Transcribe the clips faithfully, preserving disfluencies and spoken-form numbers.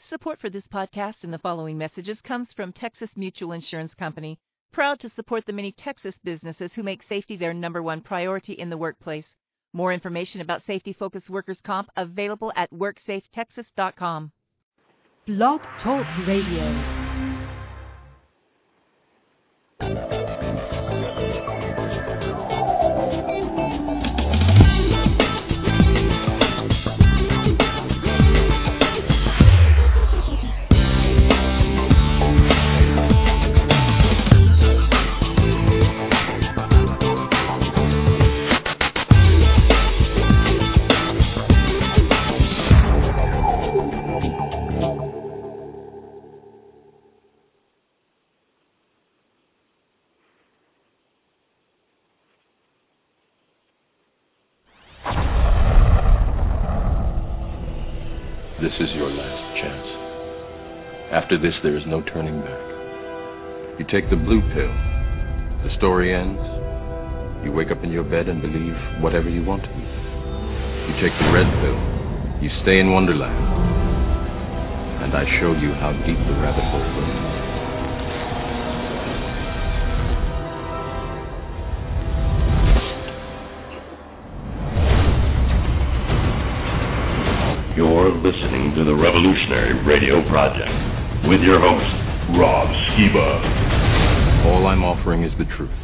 Support for this podcast and the following messages comes from Texas Mutual Insurance Company, proud to support the many Texas businesses who make safety their number one priority in the workplace. More information about safety-focused workers' comp available at work safe texas dot com. Blog Talk Radio. This is your last chance. After this, there is no turning back. You take the blue pill. The story ends. You wake up in your bed and believe whatever you want to believe. You take the red pill. You stay in Wonderland. And I show you how deep the rabbit hole goes. You're listening to the Revolutionary Radio Project with your host, Rob Skiba. All I'm offering is the truth.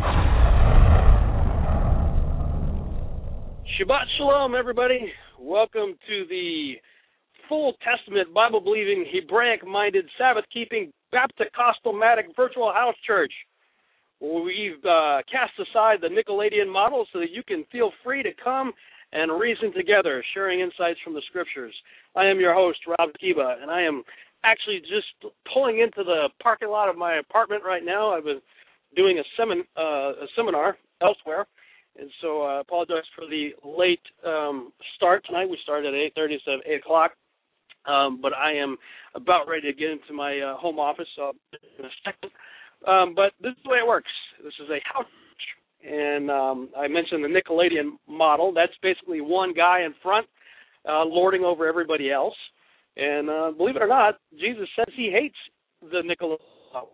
Shabbat Shalom, everybody. Welcome to the Full Testament, Bible-believing, Hebraic-minded, Sabbath-keeping, Baptist-Matic virtual house church. We've uh, cast aside the Nicolaitan model so that you can feel free to come and reason together, sharing insights from the Scriptures. I am your host, Rob Skiba, and I am actually just pulling into the parking lot of my apartment right now. I've been doing a, semin, uh, a seminar elsewhere, and so I apologize for the late um, start tonight. We started at eight thirty instead of eight o'clock, um, but I am about ready to get into my uh, home office so in a second. Um, but this is the way it works. This is a house. And um, I mentioned the Nicolaitan model. That's basically one guy in front uh, lording over everybody else. And uh, believe it or not, Jesus says he hates the Nicolaitan model.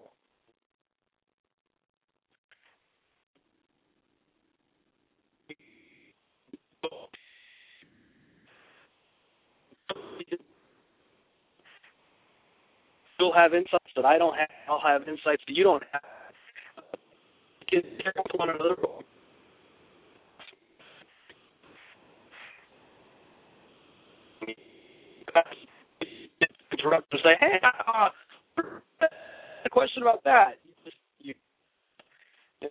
You'll have insights that I don't have. I'll have insights that you don't have. Get careful to one another. Interrupt and say, "Hey, uh, a question about that." You, you,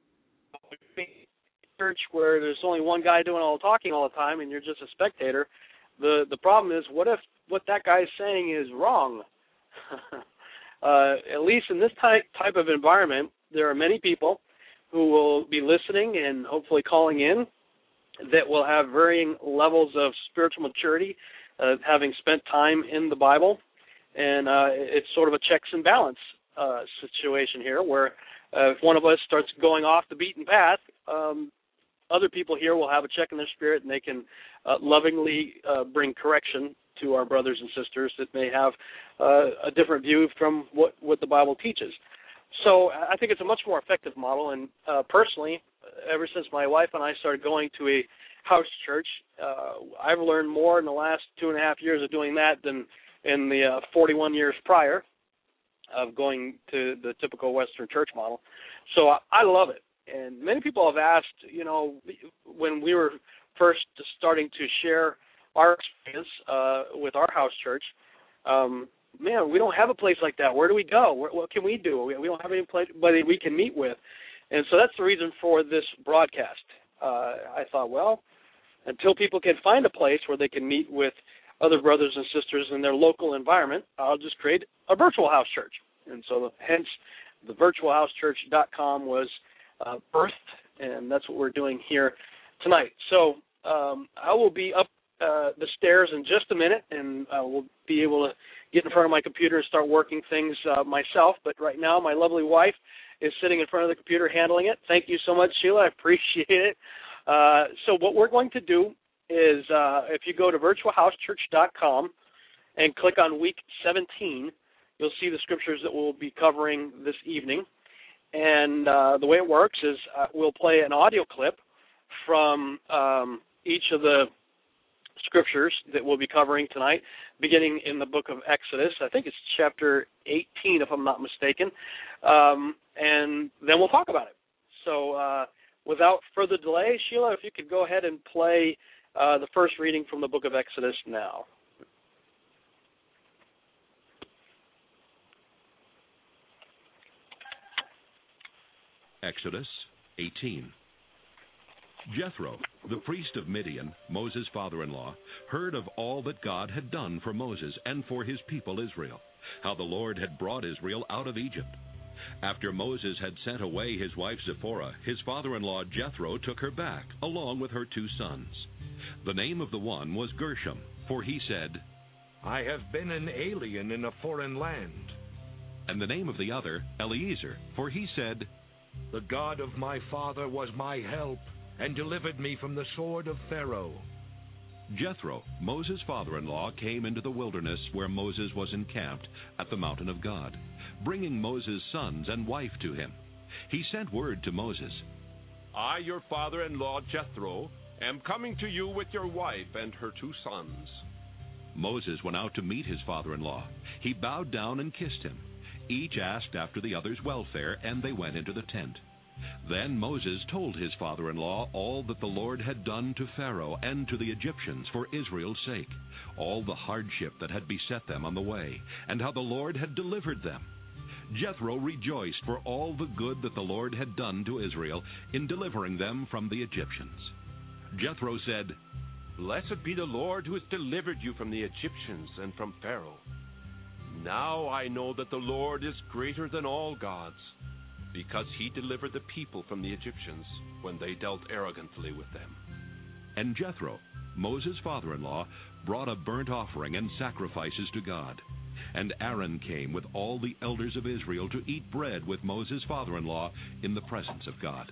church where there's only one guy doing all the talking all the time, and you're just a spectator. The the problem is, what if what that guy is saying is wrong? uh, at least in this type type of environment, there are many people who will be listening and hopefully calling in that will have varying levels of spiritual maturity, uh, having spent time in the Bible. And uh, it's sort of a checks and balance uh, situation here where uh, if one of us starts going off the beaten path, um, other people here will have a check in their spirit, and they can uh, lovingly uh, bring correction to our brothers and sisters that may have uh, a different view from what, what the Bible teaches. So I think it's a much more effective model, and uh, personally, ever since my wife and I started going to a house church, uh, I've learned more in the last two and a half years of doing that than in the uh, forty-one years prior of going to the typical Western church model. So I, I love it, and many people have asked, you know, when we were first starting to share our experience uh, with our house church, um, man, we don't have a place like that. Where do we go? Where, what can we do? We, we don't have anybody we can meet with. And so that's the reason for this broadcast. Uh, I thought, well, until people can find a place where they can meet with other brothers and sisters in their local environment, I'll just create a virtual house church. And so hence the virtual house church dot com was uh, birthed, and that's what we're doing here tonight. So um, I will be up uh, the stairs in just a minute, and I will be able to get in front of my computer and start working things uh, myself. But right now, my lovely wife is sitting in front of the computer handling it. Thank you so much, Sheila. I appreciate it. Uh, so what we're going to do is uh, if you go to virtual house church dot com and click on week seventeen. You'll see the scriptures that we'll be covering this evening. And uh, the way it works is uh, we'll play an audio clip from um, each of the scriptures that we'll be covering tonight, beginning in the book of Exodus. I think it's chapter eighteen, if I'm not mistaken. Um, and then we'll talk about it. So uh, without further delay, Sheila, if you could go ahead and play uh, the first reading from the book of Exodus now. Exodus eighteen. Jethro, the priest of Midian, Moses' father-in-law, heard of all that God had done for Moses and for his people Israel, how the Lord had brought Israel out of Egypt. After Moses had sent away his wife Zipporah, his father-in-law Jethro took her back, along with her two sons. The name of the one was Gershom, for he said, I have been an alien in a foreign land. And the name of the other, Eliezer, for he said, The God of my father was my help, and delivered me from the sword of Pharaoh. Jethro, Moses' father-in-law, came into the wilderness where Moses was encamped at the mountain of God, bringing Moses' sons and wife to him. He sent word to Moses, I, your father-in-law Jethro, am coming to you with your wife and her two sons. Moses went out to meet his father-in-law. He bowed down and kissed him. Each asked after the other's welfare, and they went into the tent. Then Moses told his father-in-law all that the Lord had done to Pharaoh and to the Egyptians for Israel's sake, all the hardship that had beset them on the way, and how the Lord had delivered them. Jethro rejoiced for all the good that the Lord had done to Israel in delivering them from the Egyptians. Jethro said, Blessed be the Lord who has delivered you from the Egyptians and from Pharaoh. Now I know that the Lord is greater than all gods, because he delivered the people from the Egyptians when they dealt arrogantly with them. And Jethro, Moses' father-in-law, brought a burnt offering and sacrifices to God. And Aaron came with all the elders of Israel to eat bread with Moses' father-in-law in the presence of God.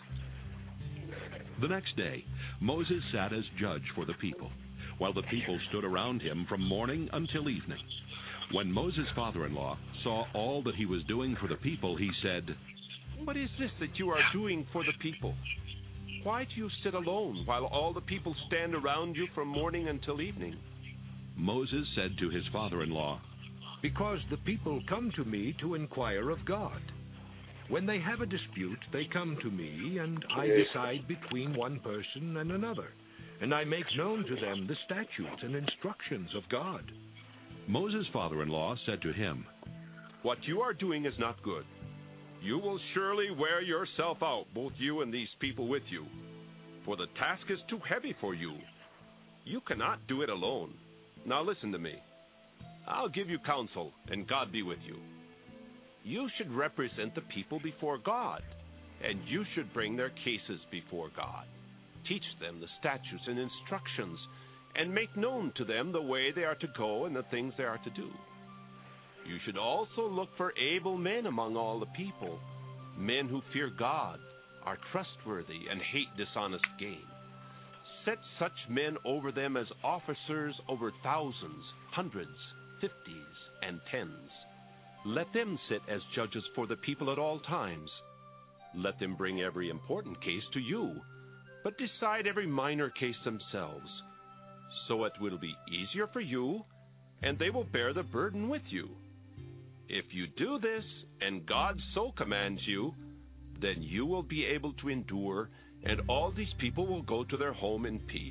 The next day, Moses sat as judge for the people, while the people stood around him from morning until evening. When Moses' father-in-law saw all that he was doing for the people, he said, What is this that you are doing for the people? Why do you sit alone while all the people stand around you from morning until evening? Moses said to his father-in-law, Because the people come to me to inquire of God. When they have a dispute, they come to me, and I decide between one person and another, and I make known to them the statutes and instructions of God. Moses' father-in-law said to him, What you are doing is not good. You will surely wear yourself out, both you and these people with you, for the task is too heavy for you. You cannot do it alone. Now listen to me. I'll give you counsel, and God be with you. You should represent the people before God, and you should bring their cases before God. Teach them the statutes and instructions, and make known to them the way they are to go and the things they are to do. You should also look for able men among all the people, men who fear God, are trustworthy, and hate dishonest gain. Set such men over them as officers over thousands, hundreds, fifties, and tens. Let them sit as judges for the people at all times. Let them bring every important case to you, but decide every minor case themselves. So it will be easier for you, and they will bear the burden with you. If you do this, and God so commands you, then you will be able to endure, and all these people will go to their home in peace.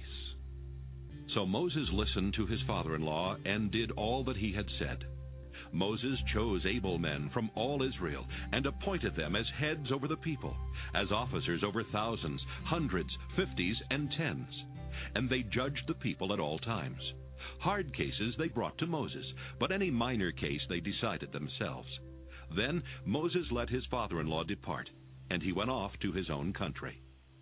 So Moses listened to his father-in-law and did all that he had said. Moses chose able men from all Israel and appointed them as heads over the people, as officers over thousands, hundreds, fifties, and tens. And they judged the people at all times. Hard cases they brought to Moses, but any minor case they decided themselves. Then Moses let his father-in-law depart, and he went off to his own country.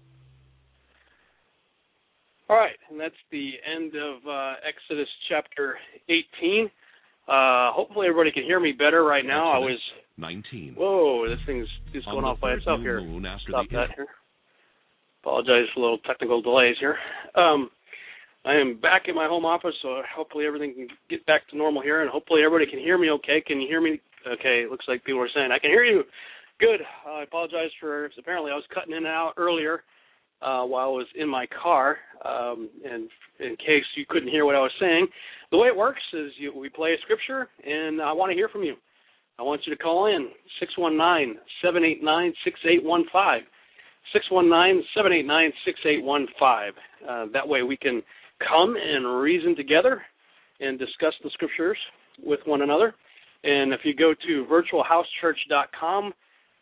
All right, and that's the end of uh, Exodus chapter eighteen. Uh, hopefully everybody can hear me better right now. Exodus I was nineteen. Whoa, this thing's just going off by itself here. Stop that here. Apologize for little technical delays here. Um, I am back in my home office, so hopefully everything can get back to normal here, and hopefully everybody can hear me okay. Can you hear me? Okay, it looks like people are saying, I can hear you. Good. Uh, I apologize for, apparently I was cutting in and out earlier uh, while I was in my car, um, and in case you couldn't hear what I was saying. The way it works is you, we play a scripture, and I want to hear from you. I want you to call in, six one nine, seven eight nine, six eight one five, six one nine, seven eight nine, six eight one five. Uh, that way we can come and reason together and discuss the scriptures with one another. And if you go to virtual house church dot com,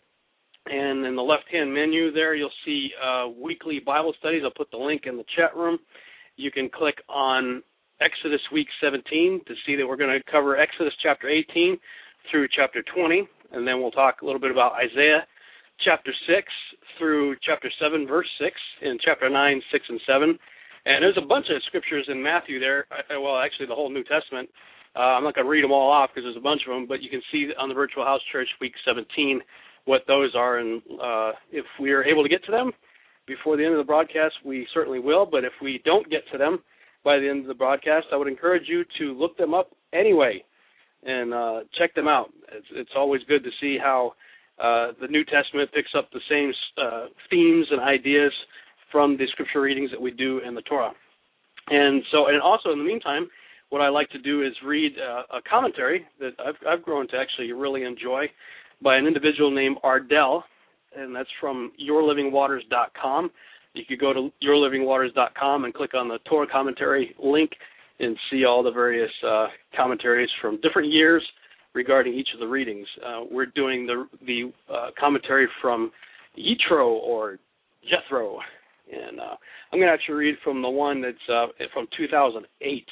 and in the left-hand menu there, you'll see uh, weekly Bible studies. I'll put the link in the chat room. You can click on Exodus week seventeen to see that we're going to cover Exodus chapter eighteen through chapter twenty, and then we'll talk a little bit about Isaiah chapter six through chapter seven, verse six, and chapter nine, six, and seven. And there's a bunch of scriptures in Matthew there. Well, actually, the whole New Testament. Uh, I'm not going to read them all off because there's a bunch of them, but you can see on the Virtual House Church week seventeen what those are. And uh, if we are able to get to them before the end of the broadcast, we certainly will. But if we don't get to them by the end of the broadcast, I would encourage you to look them up anyway and uh, check them out. It's, it's always good to see how uh, the New Testament picks up the same uh, themes and ideas from the scripture readings that we do in the Torah. And so, and also in the meantime, what I like to do is read uh, a commentary that I've, I've grown to actually really enjoy by an individual named Ardell, and that's from your living waters dot com. You could go to your living waters dot com and click on the Torah commentary link and see all the various uh, commentaries from different years regarding each of the readings. Uh, we're doing the the uh, commentary from Yitro or Jethro, and uh, I'm going to actually read from the one that's uh, from two thousand eight.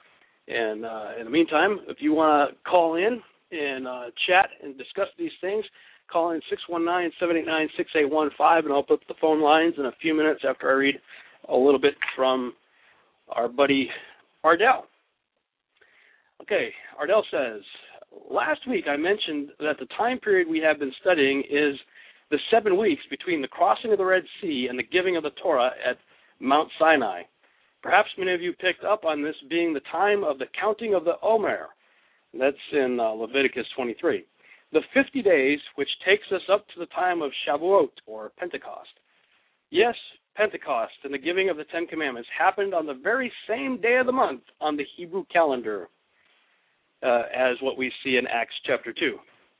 And uh, in the meantime, if you want to call in and uh, chat and discuss these things, call in six one nine, seven eight nine, six eight one five, and I'll put the phone lines in a few minutes after I read a little bit from our buddy Ardell. Okay, Ardell says, last week I mentioned that the time period we have been studying is the seven weeks between the crossing of the Red Sea and the giving of the Torah at Mount Sinai. Perhaps many of you picked up on this being the time of the counting of the Omer. That's in uh, Leviticus twenty-three. The fifty days, which takes us up to the time of Shavuot, or Pentecost. Yes, Pentecost and the giving of the Ten Commandments happened on the very same day of the month on the Hebrew calendar uh, as what we see in Acts chapter two.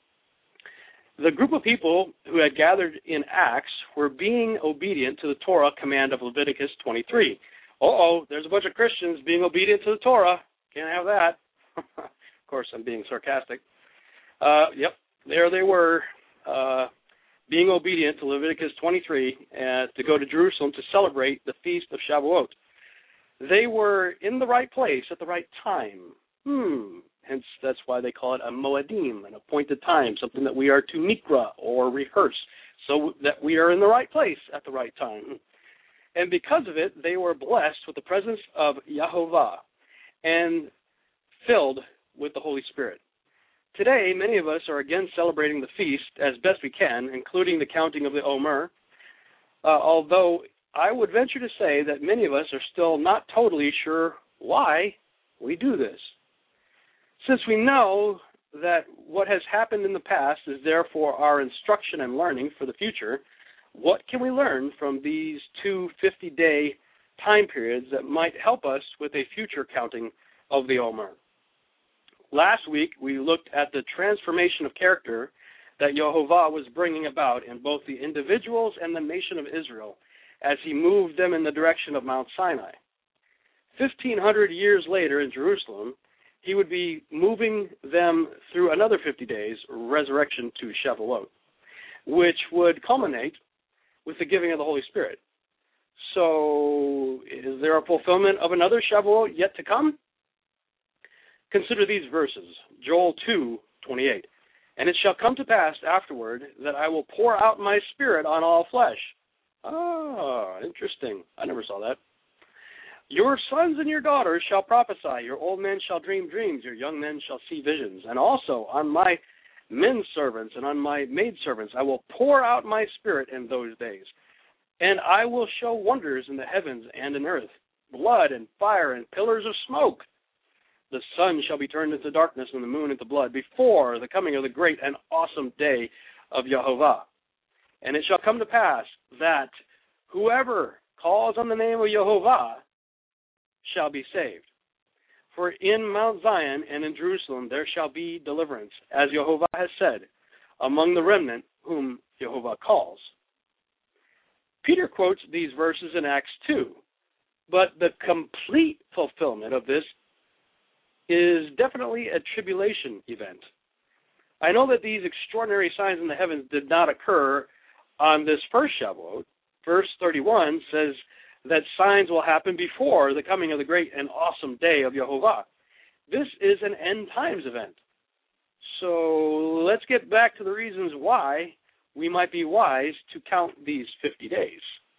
The group of people who had gathered in Acts were being obedient to the Torah command of Leviticus twenty-three. Uh-oh, there's a bunch of Christians being obedient to the Torah. Can't have that. Of course, I'm being sarcastic. Uh, yep, there they were, uh, being obedient to Leviticus twenty-three uh, to go to Jerusalem to celebrate the feast of Shavuot. They were in the right place at the right time. Hmm. Hence, that's why they call it a moedim, an appointed time, something that we are to mikra or rehearse, so that we are in the right place at the right time. And because of it, they were blessed with the presence of Yahovah and filled with the Holy Spirit. Today, many of us are again celebrating the feast as best we can, including the counting of the Omer, uh, although I would venture to say that many of us are still not totally sure why we do this. Since we know that what has happened in the past is therefore our instruction and learning for the future, what can we learn from these two fifty-day time periods that might help us with a future counting of the Omer? Last week, we looked at the transformation of character that Yehovah was bringing about in both the individuals and the nation of Israel as he moved them in the direction of Mount Sinai. fifteen hundred years later in Jerusalem, he would be moving them through another fifty days, resurrection to Shavuot, which would culminate with the giving of the Holy Spirit. So, is there a fulfillment of another Shavuot yet to come? Consider these verses, Joel two twenty-eight. And it shall come to pass afterward that I will pour out my Spirit on all flesh. Ah, interesting. I never saw that. Your sons and your daughters shall prophesy, your old men shall dream dreams, your young men shall see visions. And also on my men servants and on my maidservants I will pour out my Spirit in those days. And I will show wonders in the heavens and in earth, blood and fire and pillars of smoke. The sun shall be turned into darkness and the moon into blood before the coming of the great and awesome day of Yehovah. And it shall come to pass that whoever calls on the name of Yehovah shall be saved. For in Mount Zion and in Jerusalem there shall be deliverance, as Yehovah has said, among the remnant whom Yehovah calls. Peter quotes these verses in Acts two, but the complete fulfillment of this is definitely a tribulation event. I know that these extraordinary signs in the heavens did not occur on this first Shavuot. Verse thirty-one says that signs will happen before the coming of the great and awesome day of Yehovah. This is an end times event. So let's get back to the reasons why we might be wise to count these fifty days.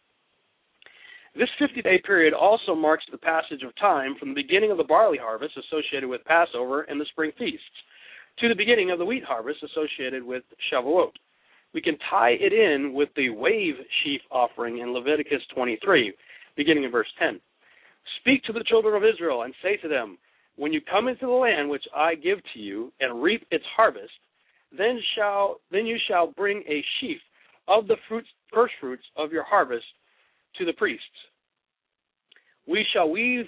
This fifty-day period also marks the passage of time from the beginning of the barley harvest associated with Passover and the spring feasts to the beginning of the wheat harvest associated with Shavuot. We can tie it in with the wave sheaf offering in Leviticus twenty-three, beginning in verse ten. Speak to the children of Israel and say to them, when you come into the land which I give to you and reap its harvest, then shall then you shall bring a sheaf of the fruits, first fruits of your harvest to the priests. We shall weave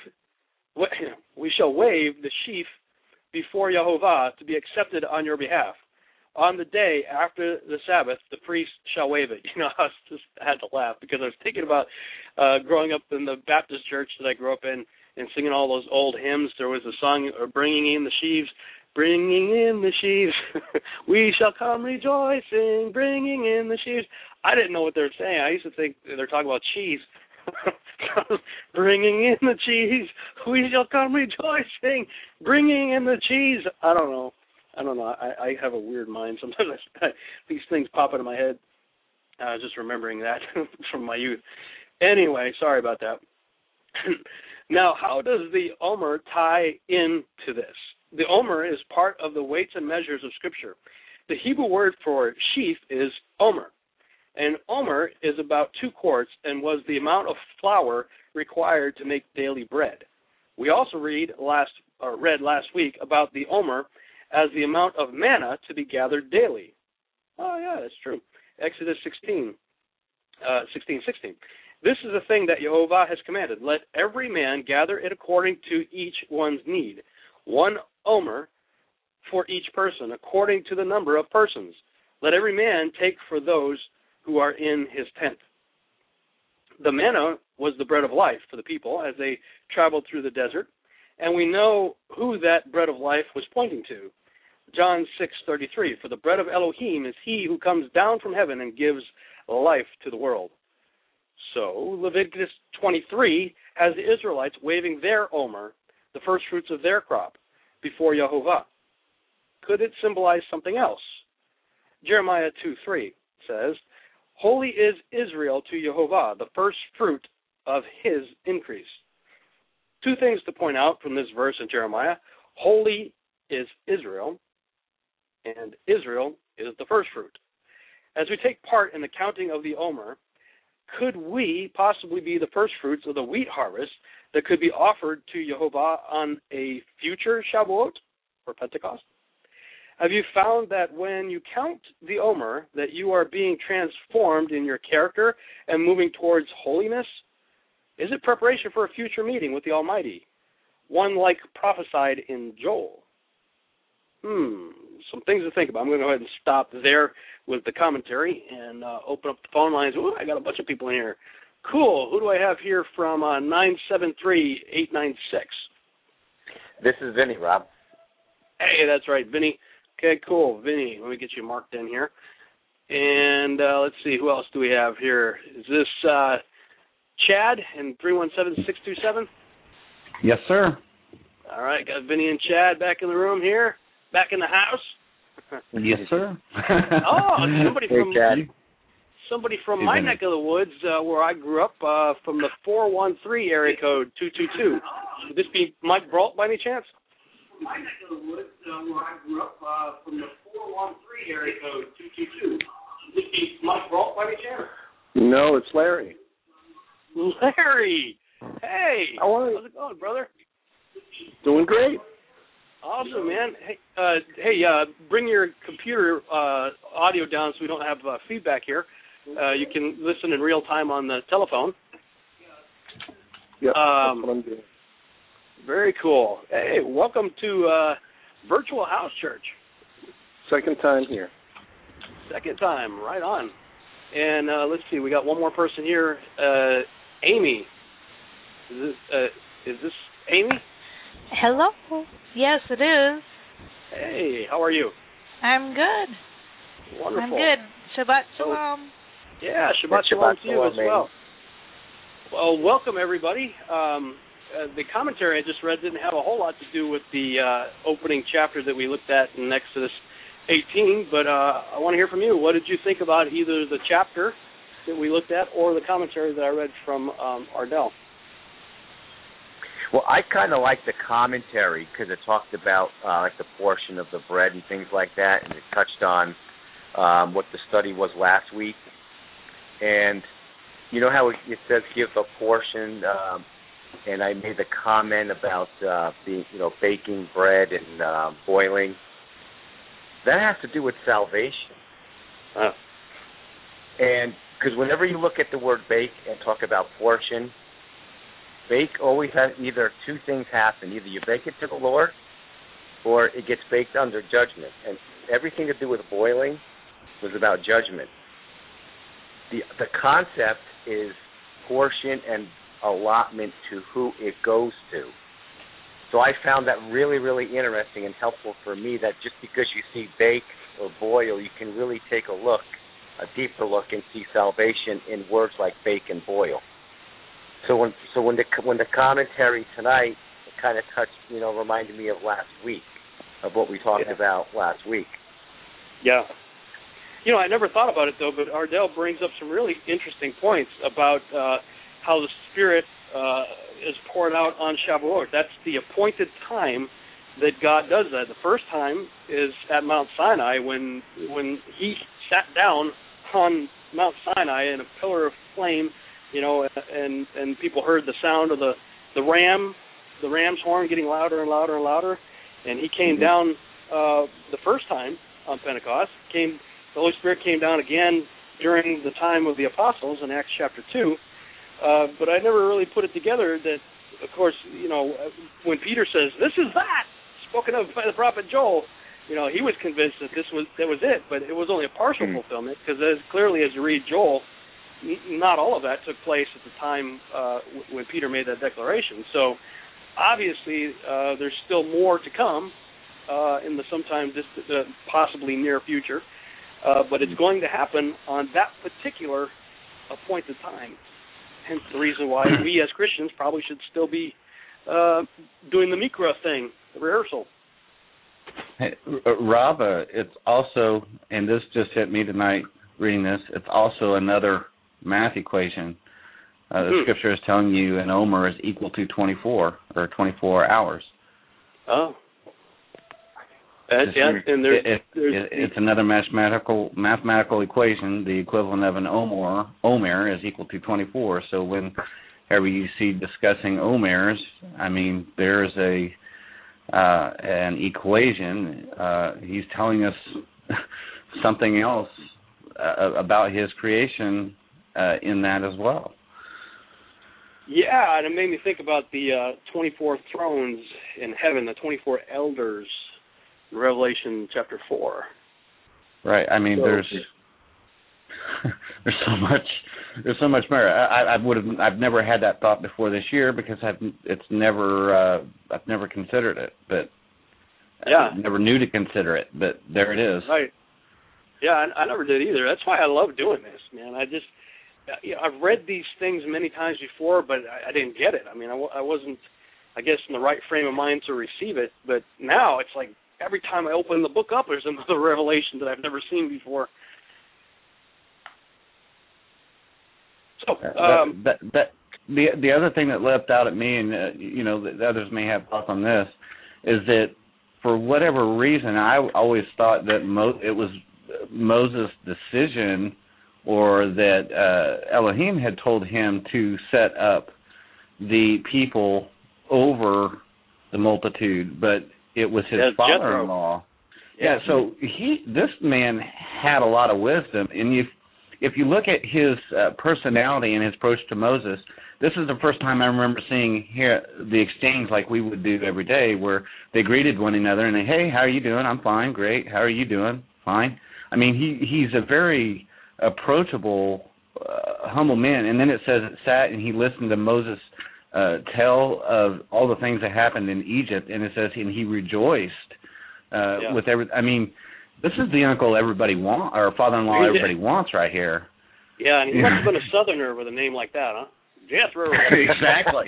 we shall wave the sheaf before Yehovah to be accepted on your behalf. On the day after the Sabbath, the priest shall wave it. You know, I was just I had to laugh because I was thinking about uh, growing up in the Baptist church that I grew up in and singing all those old hymns. There was a song, uh, Bringing in the Sheaves, bringing in the sheaves. We shall come rejoicing, bringing in the sheaves. I didn't know what they were saying. I used to think they're talking about cheese. Bringing in the cheese, we shall come rejoicing, bringing in the cheese. I don't know. I don't know. I, I have a weird mind. Sometimes I, these things pop into my head. I was just remembering that from my youth. Anyway, sorry about that. Now, how does the Omer tie into this? The Omer is part of the weights and measures of Scripture. The Hebrew word for sheaf is Omer, and Omer is about two quarts and was the amount of flour required to make daily bread. We also read last or read last week about the Omer as the amount of manna to be gathered daily. Oh, yeah, that's true. Exodus sixteen, uh, sixteen, sixteen. This is a thing that Yehovah has commanded. Let every man gather it according to each one's need. One omer for each person, according to the number of persons. Let every man take for those who are in his tent. The manna was the bread of life for the people as they traveled through the desert, and we know who that bread of life was pointing to. John six thirty-three, for the bread of Elohim is he who comes down from heaven and gives life to the world. So Leviticus twenty-three has the Israelites waving their omer, the first fruits of their crop, before Yehovah. Could it symbolize something else? Jeremiah two three says, holy is Israel to Yehovah, the first fruit of his increase. Two things to point out from this verse in Jeremiah. Holy is Israel, and Israel is the first fruit. As we take part in the counting of the Omer, could we possibly be the first fruits of the wheat harvest that could be offered to Yehovah on a future Shavuot or Pentecost? Have you found that when you count the Omer, that you are being transformed in your character and moving towards holiness? Is it preparation for a future meeting with the Almighty, one like prophesied in Joel? Hmm, some things to think about. I'm going to go ahead and stop there with the commentary and uh, open up the phone lines. Ooh, I got a bunch of people in here. Cool. Who do I have here from uh, nine seven three, eight nine six? This is Vinny, Rob. Hey, that's right, Vinny. Okay, cool. Vinny, let me get you marked in here. And uh, let's see, who else do we have here? Is this uh, Chad in three one seven, six two seven? Yes, sir. All right, got Vinny and Chad back in the room here, back in the house. Yes, sir. Oh, somebody hey, from Chad. somebody from hey, my Vinny. neck of the woods uh, where I grew up, uh, from the four one three area code two two two. Would this be Mike Brault by any chance? My neck of the woods uh, where I grew up, uh, from the four one three area code two two two. Would this be Mike Brault by any chance? No, it's Larry. Larry! Hey, how are you? How's it going, brother? Doing great. Awesome, man. Hey, uh, hey, uh, bring your computer uh, audio down so we don't have uh, feedback here. Uh, you can listen in real time on the telephone. Yeah, um, that's what I'm doing. Very cool. Hey, welcome to uh, Virtual House Church. Second time here. Second time, right on. And uh, let's see, we got one more person here. Uh, Amy. Is this, uh, is this Amy? Hello. Yes, it is. Hey, how are you? I'm good. Wonderful. I'm good. Shabbat shalom. Oh, yeah, Shabbat Yeah, shalom Shabbat to you shalom, as well. Well, welcome everybody. Um, uh, the commentary I just read didn't have a whole lot to do with the uh, opening chapter that we looked at in Exodus eighteen, but uh, I want to hear from you. What did you think about either the chapter that we looked at or the commentary that I read from um, Ardell? Well, I kind of like the commentary because it talked about uh, like the portion of the bread and things like that, and it touched on um, what the study was last week. And you know how it, it says give a portion, um, and I made the comment about uh, being, you know, baking bread and uh, boiling. That has to do with salvation. Uh. And because whenever you look at the word bake and talk about portion, bake always has either two things happen. Either you bake it to the Lord or it gets baked under judgment. And everything to do with boiling was about judgment. The the concept is portion and allotment to who it goes to. So I found that really, really interesting and helpful for me, that just because you see bake or boil, you can really take a look, a deeper look, and see salvation in words like bake and boil. So when so when the when the commentary tonight, it kind of touched, you know, reminded me of last week, of what we talked yeah. about last week. Yeah. You know, I never thought about it, though, but Ardell brings up some really interesting points about uh, how the Spirit uh, is poured out on Shavuot. That's the appointed time that God does that. The first time is at Mount Sinai when when he sat down on Mount Sinai in a pillar of flame, you know, and, and people heard the sound of the, the ram, the ram's horn getting louder and louder and louder, and he came mm-hmm. down uh, the first time on Pentecost. Came the Holy Spirit came down again during the time of the apostles in Acts chapter two, uh, but I never really put it together that, of course, you know, when Peter says, "This is that," spoken of by the prophet Joel, you know, he was convinced that this was that was it, but it was only a partial mm-hmm. fulfillment, because as clearly as you read Joel, not all of that took place at the time uh, when Peter made that declaration. So obviously uh, there's still more to come uh, in the sometime distant, uh, possibly near future, uh, but it's going to happen on that particular appointed time. Hence the reason why we as Christians probably should still be uh, doing the Mikra thing, the rehearsal. Hey, Rob, uh, it's also, and this just hit me tonight reading this, it's also another math equation. Uh, the mm. scripture is telling you an omer is equal to twenty-four, or twenty-four hours. Oh. And, yeah, and there's, it, it, there's it, it's another mathematical mathematical equation. The equivalent of an omer, omer is equal to twenty-four. So whenever you see discussing omers, I mean, there's a uh, an equation. Uh, he's telling us something else uh, about his creation uh, in that as well. Yeah, and it made me think about the uh, twenty-four thrones in heaven, the twenty-four elders. Revelation chapter four. Right. I mean, so, there's there's so much there's so much more. I, I would have I've never had that thought before this year because I've it's never uh, I've never considered it, but yeah, I never knew to consider it. But there it is. Right. Yeah, I, I never did either. That's why I love doing this, man. I just you know, I've read these things many times before, but I, I didn't get it. I mean, I, I wasn't, I guess, in the right frame of mind to receive it. But now it's like, every time I open the book up, there's another revelation that I've never seen before. So, um, that, that, that, the the other thing that leapt out at me, and uh, you know, the, the others may have thoughts on this, is that for whatever reason, I always thought that Mo, it was Moses' decision, or that uh, Elohim had told him to set up the people over the multitude, but it was his That's father-in-law. Yeah, so he, this man had a lot of wisdom, and if if you look at his uh, personality and his approach to Moses, this is the first time I remember seeing here the exchange like we would do every day, where they greeted one another and they, hey, how are you doing? I'm fine, great. How are you doing? Fine. I mean, he he's a very approachable, uh, humble man. And then it says it sat and he listened to Moses uh, tell of all the things that happened in Egypt, and it says and he rejoiced uh, yeah. with every. I mean, this is the uncle everybody wants, or father-in-law everybody wants right here. Yeah, and he must have been a Southerner with a name like that, huh? Jethro. Exactly.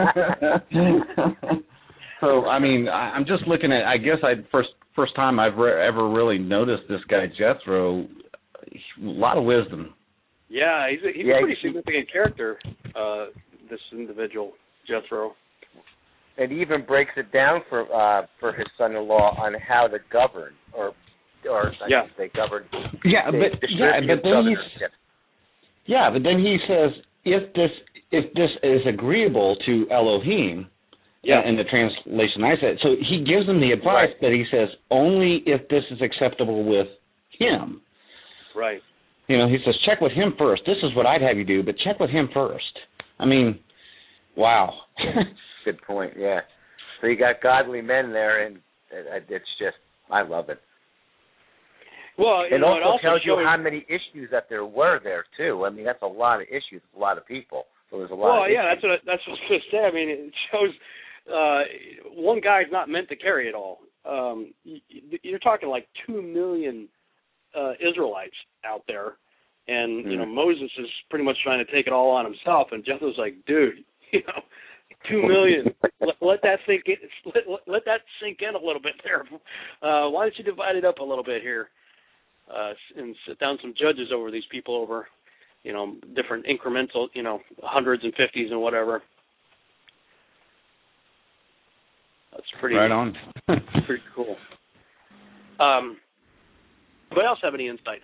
So, I mean, I, I'm just looking at. I guess I first first time I've re- ever really noticed this guy Jethro. A lot of wisdom. Yeah, he's a, he's yeah, a pretty he, significant character. Uh, this individual, Jethro. And he even breaks it down for uh, for his son-in-law on how to govern, or or I yeah, should say govern. Yeah, they, but yeah, but then he's yeah, but then he says if this if this is agreeable to Elohim. Yeah. In the translation I said. So he gives them the advice, right. but he says only if this is acceptable with him. Right. You know, he says check with him first. This is what I'd have you do, but check with him first. I mean, wow. Good point, yeah. So you got godly men there, and it's just, I love it. Well, it know, also, it also tells shows... you how many issues that there were there, too. I mean, that's a lot of issues, a lot of people. So there's a lot well, of yeah, issues. that's what, that's what I was going to say. I mean, it shows uh, one guy's not meant to carry it all. Um, you're talking like two million uh, Israelites out there, and, mm-hmm. you know, Moses is pretty much trying to take it all on himself, and Jethro's like, dude, you know, two million. let, let that sink in. Let, let that sink in a little bit there. Uh, why don't you divide it up a little bit here, uh, and sit down some judges over these people over, you know, different incremental, you know, hundreds and fifties and whatever. That's pretty. Right on. Pretty cool. Um, anybody else have any insights?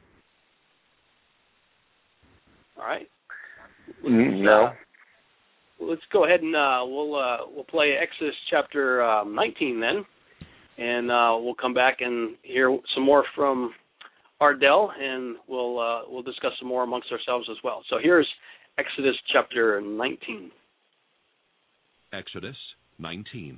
All right. No. Uh, let's go ahead and uh, we'll uh, we'll play Exodus chapter uh, nineteen then, and uh, we'll come back and hear some more from Ardell, and we'll uh, we'll discuss some more amongst ourselves as well. So here's Exodus chapter nineteen. Exodus nineteen.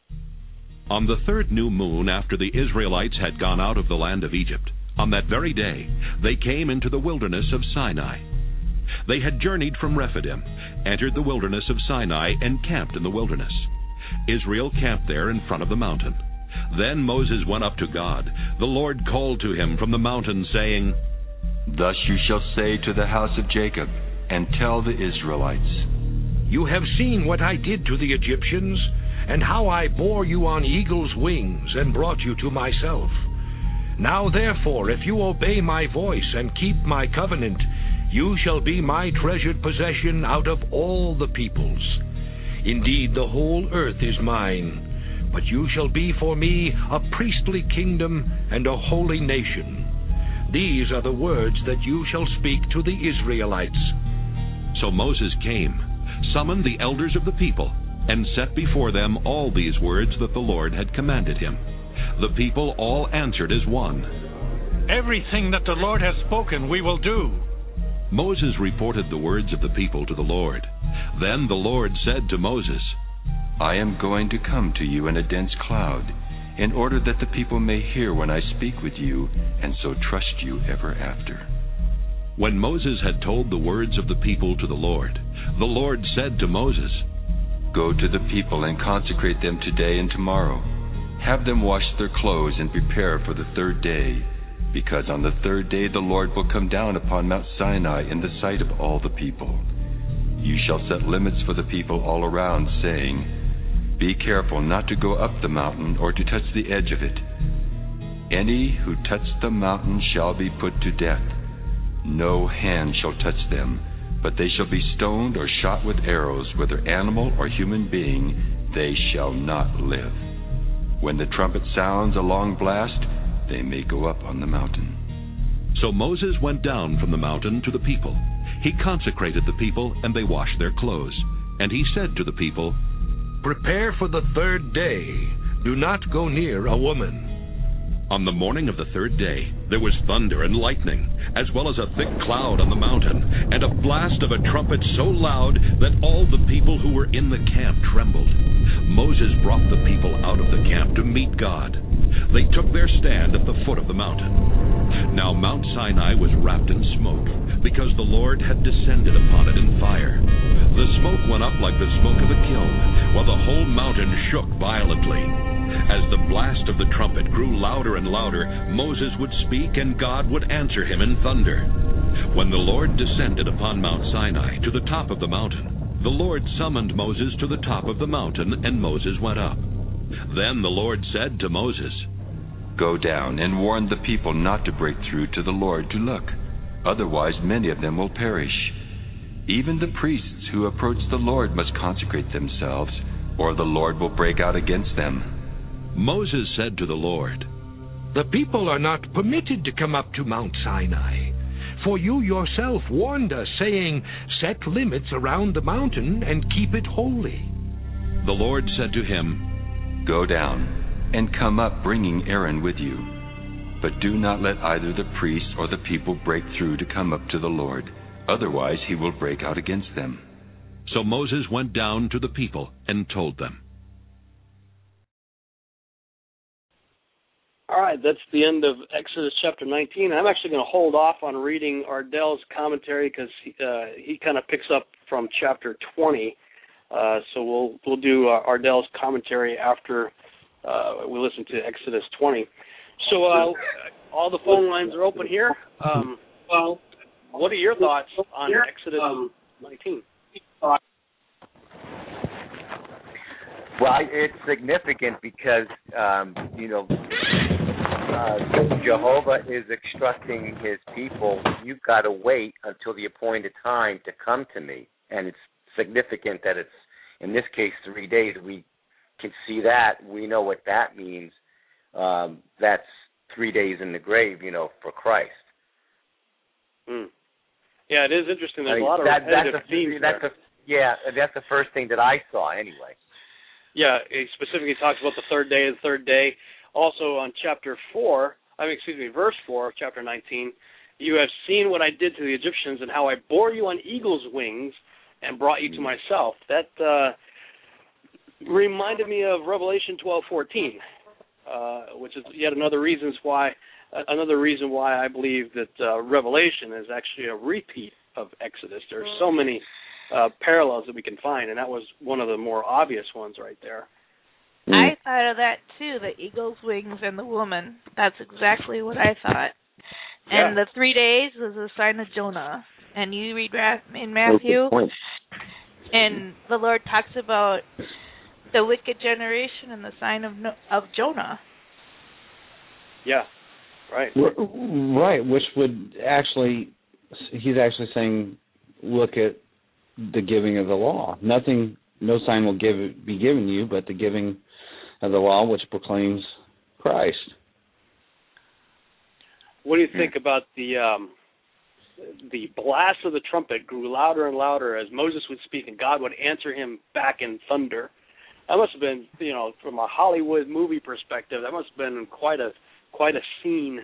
On the third new moon after the Israelites had gone out of the land of Egypt, on that very day they came into the wilderness of Sinai. They had journeyed from Rephidim, entered the wilderness of Sinai, and camped in the wilderness. Israel camped there in front of the mountain. Then Moses went up to God. The Lord called to him from the mountain, saying, Thus you shall say to the house of Jacob, and tell the Israelites, You have seen what I did to the Egyptians, and how I bore you on eagle's wings, and brought you to myself. Now therefore, if you obey my voice, and keep my covenant, you shall be my treasured possession out of all the peoples. Indeed, the whole earth is mine, but you shall be for me a priestly kingdom and a holy nation. These are the words that you shall speak to the Israelites. So Moses came, summoned the elders of the people, and set before them all these words that the Lord had commanded him. The people all answered as one. Everything that the Lord has spoken we will do. Moses reported the words of the people to the Lord. Then the Lord said to Moses, I am going to come to you in a dense cloud, in order that the people may hear when I speak with you, and so trust you ever after. When Moses had told the words of the people to the Lord, the Lord said to Moses, Go to the people and consecrate them today and tomorrow. Have them wash their clothes and prepare for the third day, because on the third day the Lord will come down upon Mount Sinai in the sight of all the people. You shall set limits for the people all around, saying, Be careful not to go up the mountain or to touch the edge of it. Any who touch the mountain shall be put to death. No hand shall touch them, but they shall be stoned or shot with arrows, whether animal or human being, they shall not live. When the trumpet sounds a long blast, they may go up on the mountain. So Moses went down from the mountain to the people. He consecrated the people, and they washed their clothes. And he said to the people, "Prepare for the third day. Do not go near a woman." On the morning of the third day, there was thunder and lightning, as well as a thick cloud on the mountain, and a blast of a trumpet so loud that all the people who were in the camp trembled. Moses brought the people out of the camp to meet God. They took their stand at the foot of the mountain. Now Mount Sinai was wrapped in smoke, because the Lord had descended upon it in fire. The smoke went up like the smoke of a kiln, while the whole mountain shook violently. As the blast of the trumpet grew louder and louder, Moses would speak and God would answer him in thunder. When the Lord descended upon Mount Sinai to the top of the mountain, the Lord summoned Moses to the top of the mountain, and Moses went up. Then the Lord said to Moses, "Go down and warn the people not to break through to the Lord to look. Otherwise many of them will perish. Even the priests who approach the Lord must consecrate themselves, or the Lord will break out against them." Moses said to the Lord, "The people are not permitted to come up to Mount Sinai. For you yourself warned us, saying, 'Set limits around the mountain and keep it holy.'" The Lord said to him, "Go down and come up bringing Aaron with you. But do not let either the priests or the people break through to come up to the Lord. Otherwise he will break out against them." So Moses went down to the people and told them. All right, that's the end of Exodus chapter nineteen. I'm actually going to hold off on reading Ardell's commentary because he, uh, he kind of picks up from chapter twenty. Uh, so we'll we'll do uh, Ardell's commentary after uh, we listen to Exodus twenty. So uh, all the phone lines are open here. Um, well, what are your thoughts on Exodus nineteen? Well, it's significant because, um, you know, uh, Jehovah is instructing his people, you've got to wait until the appointed time to come to me. And it's significant that it's, in this case, three days. We can see that. We know what that means. Um, that's three days in the grave, you know, for Christ. Mm. Yeah, it is interesting. There's I mean, a lot of that, repetitive that's a, themes that's there. a, Yeah, that's the first thing that I saw anyway. Yeah, he specifically talks about the third day and the third day. Also on chapter four, I mean, excuse me, verse four of chapter nineteen, you have seen what I did to the Egyptians and how I bore you on eagle's wings and brought you to myself. That uh, reminded me of Revelation twelve fourteen, uh, which is yet another reasons why another reason why I believe that uh, Revelation is actually a repeat of Exodus. There's so many uh, parallels that we can find, and that was one of the more obvious ones right there. I thought of that too, the eagle's wings and the woman. That's exactly what I thought. Yeah. And the three days was a sign of Jonah. And you read in Matthew, and the Lord talks about the wicked generation and the sign of no, of Jonah. Yeah, right. Right, which would actually, he's actually saying, look at the giving of the law. Nothing, no sign will give be given you but the giving of the law, which proclaims Christ. What do you think about the um, the blast of the trumpet grew louder and louder as Moses would speak, and God would answer him back in thunder? That must have been, you know, from a Hollywood movie perspective, that must have been quite a quite a scene.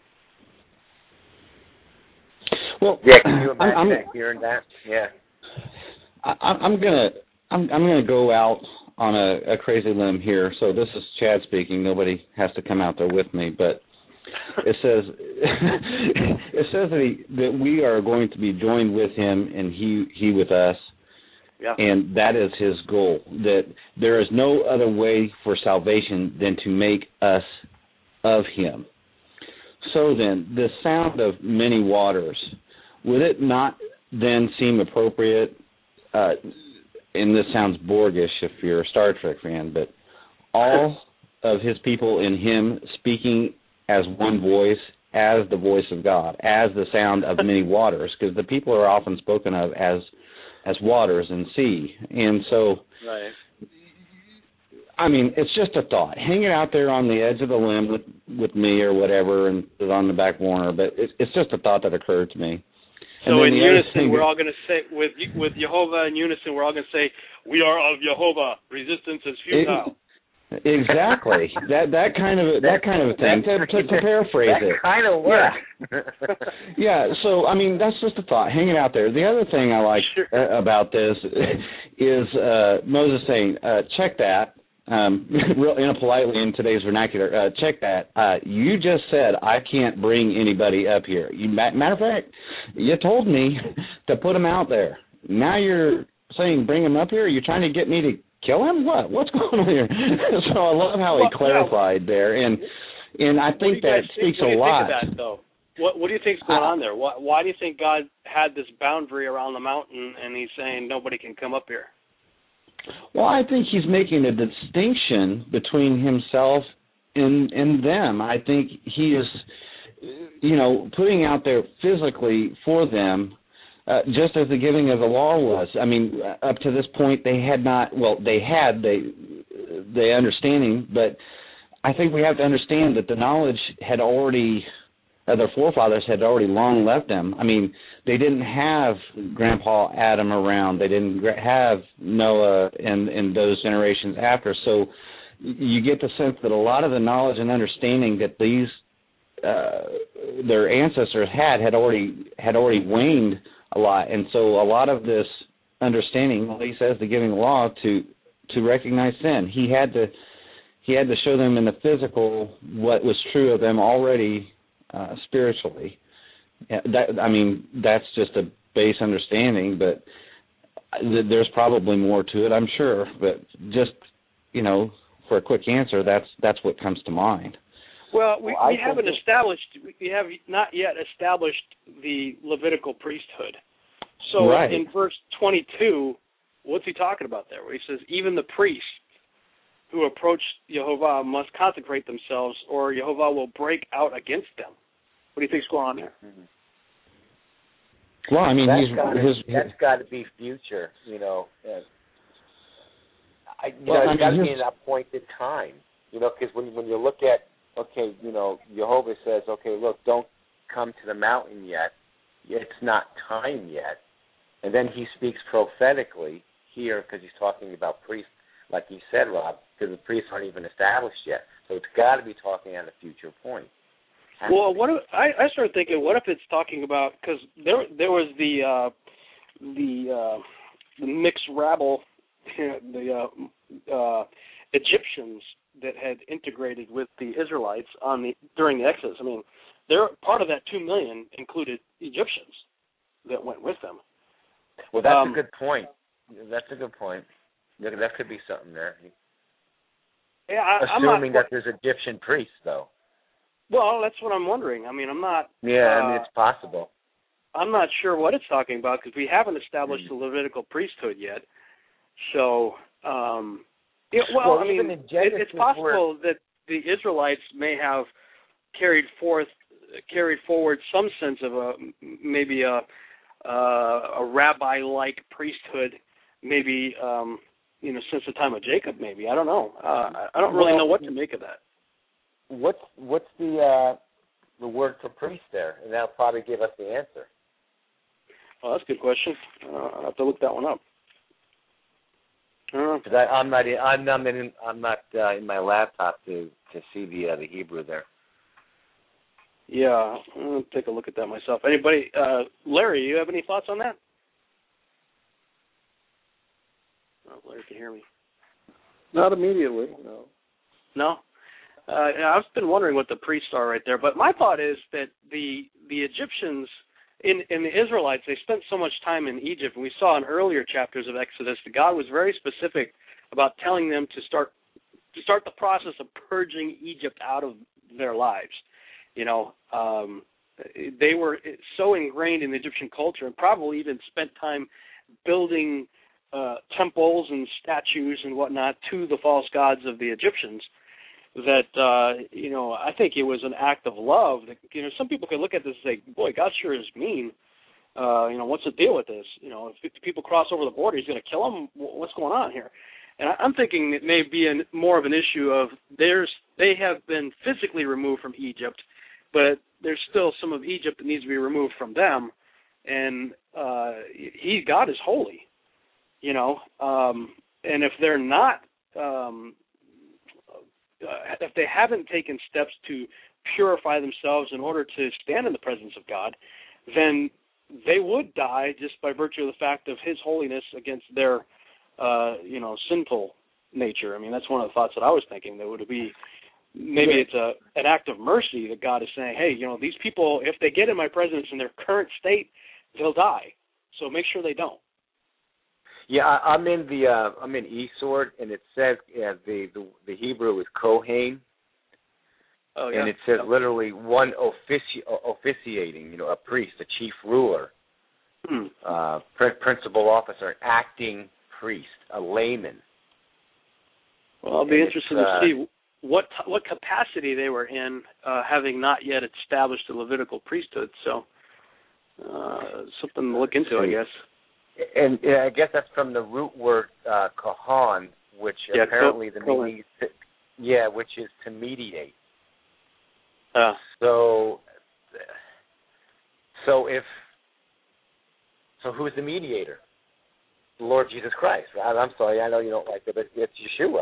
Well, yeah, can you imagine I'm, that, hearing that? Yeah. I, I'm gonna I'm, I'm gonna go out on a, a crazy limb here. So this is Chad speaking. Nobody has to come out there with me, but it says it says that, he, that we are going to be joined with him and he he with us. Yeah. And that is his goal, that there is no other way for salvation than to make us of him. So then, the sound of many waters, would it not then seem appropriate, uh, and this sounds Borgish if you're a Star Trek fan, but all of his people in him speaking as one voice, as the voice of God, as the sound of many waters, because the people are often spoken of as as waters and sea. And so, right. I mean, it's just a thought. Hang it out there on the edge of the limb with, with me or whatever and put it on the back burner, but it's, it's just a thought that occurred to me. So in unison, we're all going to say, with with Jehovah in unison, we're all going to say, we are of Jehovah. Resistance is futile. It, exactly. that that kind of that kind of thing. To, to, to paraphrase that it. kind of works. Yeah. yeah. So I mean, that's just a thought. Hang it out there. The other thing I like sure. uh, about this is uh, Moses saying, uh, "Check that." Um, real, you know, politely in today's vernacular, uh, check that. Uh, you just said I can't bring anybody up here. You, matter of fact, you told me to put him out there. Now you're saying bring him up here? You're trying to get me to kill him? What? What's going on here? So I love how he well, clarified yeah. there, and and I think that speaks think, a lot. What do you think of that, though? What, what do you think's going uh, on there? Why, why do you think God had this boundary around the mountain, and He's saying nobody can come up here? Well, I think he's making a distinction between himself and and them. I think he is, you know, putting out there physically for them, uh, just as the giving of the law was. I mean, up to this point, they had not. Well, they had they the understanding, but I think we have to understand that the knowledge had already. Uh, their forefathers had already long left them. I mean, they didn't have Grandpa Adam around. They didn't have Noah and, and those generations after. So you get the sense that a lot of the knowledge and understanding that these uh, their ancestors had had already had already waned a lot. And so a lot of this understanding, well, he says, the giving law to to recognize sin. He had to he had to show them in the physical what was true of them already. Uh, spiritually, that I mean, that's just a base understanding, but th- there's probably more to it, I'm sure. But just, you know, for a quick answer, that's that's what comes to mind. Well, we, well, we haven't established, we have not yet established the Levitical priesthood. So right. in verse twenty-two, what's he talking about there? Where he says, even the priests who approach Jehovah must consecrate themselves, or Jehovah will break out against them. What do you think's going on there? Well, I mean, that's he's, gotta, his, that's got to be future, you know. Uh, I, you well, know, it's got to mean, be in that point in time, you know, because when when you look at, okay, you know, Jehovah says, okay, look, don't come to the mountain yet. It's not time yet. And then he speaks prophetically here because he's talking about priests, like you said, Rob, because the priests aren't even established yet. So it's got to be talking at a future point. Well, what if, I, I started thinking, what if it's talking about, because there there was the uh, the, uh, the mixed rabble, the uh, uh, Egyptians that had integrated with the Israelites on the during the Exodus. I mean, they're part of that two million included Egyptians that went with them. Well, that's um, a good point. That's a good point. That could be something there. Yeah, I, Assuming I'm not, that there's Egyptian priests, though. Well, that's what I'm wondering. I mean, I'm not. Yeah, uh, I mean, it's possible. I'm not sure what it's talking about because we haven't established mm-hmm. the Levitical priesthood yet. So, um, it, well, well, I mean, it, it's possible that the Israelites may have carried forth, carried forward some sense of a maybe a uh, a rabbi-like priesthood, maybe um, you know, since the time of Jacob. Maybe I don't know. Uh, I don't really well, know what to make of that. What's what's the uh, the word for priest there? And that'll probably give us the answer. Well, that's a good question. Uh, I'll have to look that one up. Because I, I'm not in, I'm not in I'm not uh, in my laptop to, to see the uh, the Hebrew there. Yeah, I'll take a look at that myself. Anybody, uh, Larry, you have any thoughts on that? Oh, Larry can hear me. Not immediately, no. No. Uh, I've been wondering what the priests are right there, but my thought is that the the Egyptians in, in the Israelites, they spent so much time in Egypt, and we saw in earlier chapters of Exodus that God was very specific about telling them to start to start the process of purging Egypt out of their lives. You know, um, they were so ingrained in the Egyptian culture, and probably even spent time building uh, temples and statues and whatnot to the false gods of the Egyptians. That, uh, you know, I think it was an act of love. That, you know, some people could look at this and say, boy, God sure is mean. Uh, you know, what's the deal with this? You know, if people cross over the border, he's going to kill them? What's going on here? And I'm thinking it may be an, more of an issue of there's they have been physically removed from Egypt, but there's still some of Egypt that needs to be removed from them. and uh, he God is holy, you know, um, and if they're not, um, uh, if they haven't taken steps to purify themselves in order to stand in the presence of God, then they would die just by virtue of the fact of His holiness against their, uh, you know, sinful nature. I mean, that's one of the thoughts that I was thinking. That would be maybe it's a an act of mercy that God is saying, hey, you know, these people, if they get in my presence in their current state, they'll die. So make sure they don't. Yeah, I, I'm in the uh, I'm in eSword, and it says yeah, the, the the Hebrew is Kohen, oh, yeah. and it says yep. literally one offici- officiating, you know, a priest, a chief ruler, hmm. uh, pr- principal officer, an acting priest, a layman. Well, I'll be and interested uh, to see what what capacity they were in, uh, having not yet established the Levitical priesthood. So uh, something to look into, I guess. And yeah, I guess that's from the root word uh, kahan, which yeah, apparently co- the meaning is to, yeah, which is to mediate. Uh, so, so if so, who's the mediator? The Lord Jesus Christ. Right? I'm sorry, I know you don't like it, but it's Yeshua.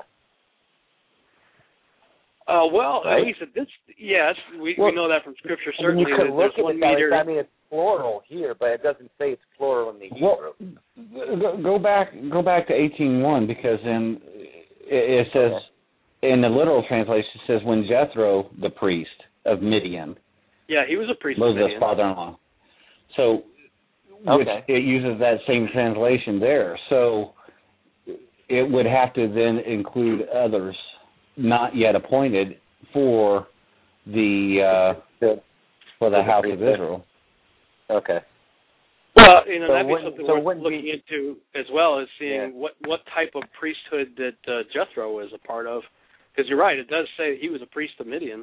Uh, well, right? at least at this, yes, we, well, we know that from Scripture. I Certainly, mean, you could look at one it that meter. way. I mean, it's plural here, but it doesn't say it's plural in the Hebrew. Well, go back, go back to eighteen one because in it says okay. in the literal translation it says when Jethro, the priest of Midian, yeah, he was a priest Moses' of Midian. father-in-law. So, which okay. it uses that same translation there. So, it would have to then include others not yet appointed for the uh, for the house of Israel. Okay. Well, you know, so that'd be when, something so worth looking be, into as well as seeing yeah. what, what type of priesthood that uh, Jethro was a part of. Because you're right, it does say he was a priest of Midian.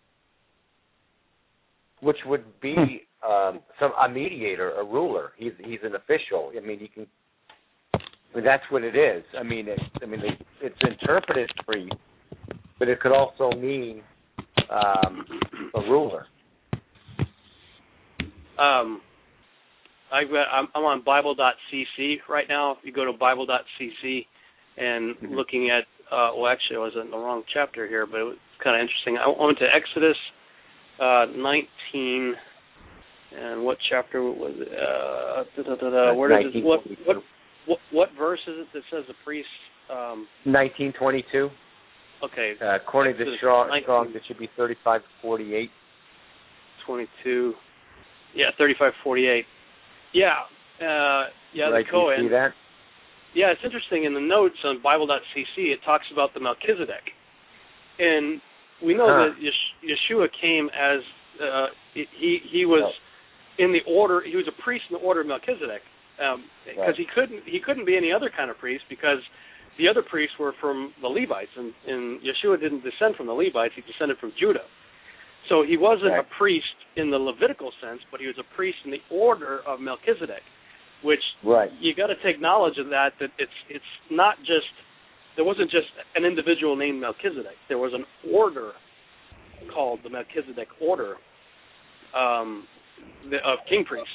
Which would be um, some a mediator, a ruler. He's he's an official. I mean, he can. I mean, that's what it is. I mean, it, I mean, it, it's interpreted priest, but it could also mean um, a ruler. Um, I, I'm, I'm on Bible dot c c right now. If you go to Bible dot c c and mm-hmm. looking at, uh, well, actually, I was in the wrong chapter here, but it was kind of interesting. I went to Exodus uh, nineteen, and what chapter was it? Uh, da, da, da, da, where does it, what, what, what, what verse is it that says the priest? Um, nineteen twenty-two. Okay. Uh, according to Strong, it should be thirty-five forty-eight. twenty-two. Yeah, thirty-five forty-eight. Yeah, uh, yeah, right, the Kohen. Do you see that? Yeah, it's interesting. In the notes on Bible dot c c, it talks about the Melchizedek. And we know huh. that Yeshua came as, uh, he he was no. in the order, he was a priest in the order of Melchizedek. Um, because right. he couldn't he couldn't be any other kind of priest because the other priests were from the Levites, and, and Yeshua didn't descend from the Levites, he descended from Judah. So he wasn't right. a priest in the Levitical sense, but he was a priest in the order of Melchizedek, which right. you got to take knowledge of that, that it's it's not just, there wasn't just an individual named Melchizedek. There was an order called the Melchizedek order um, the, of king priests.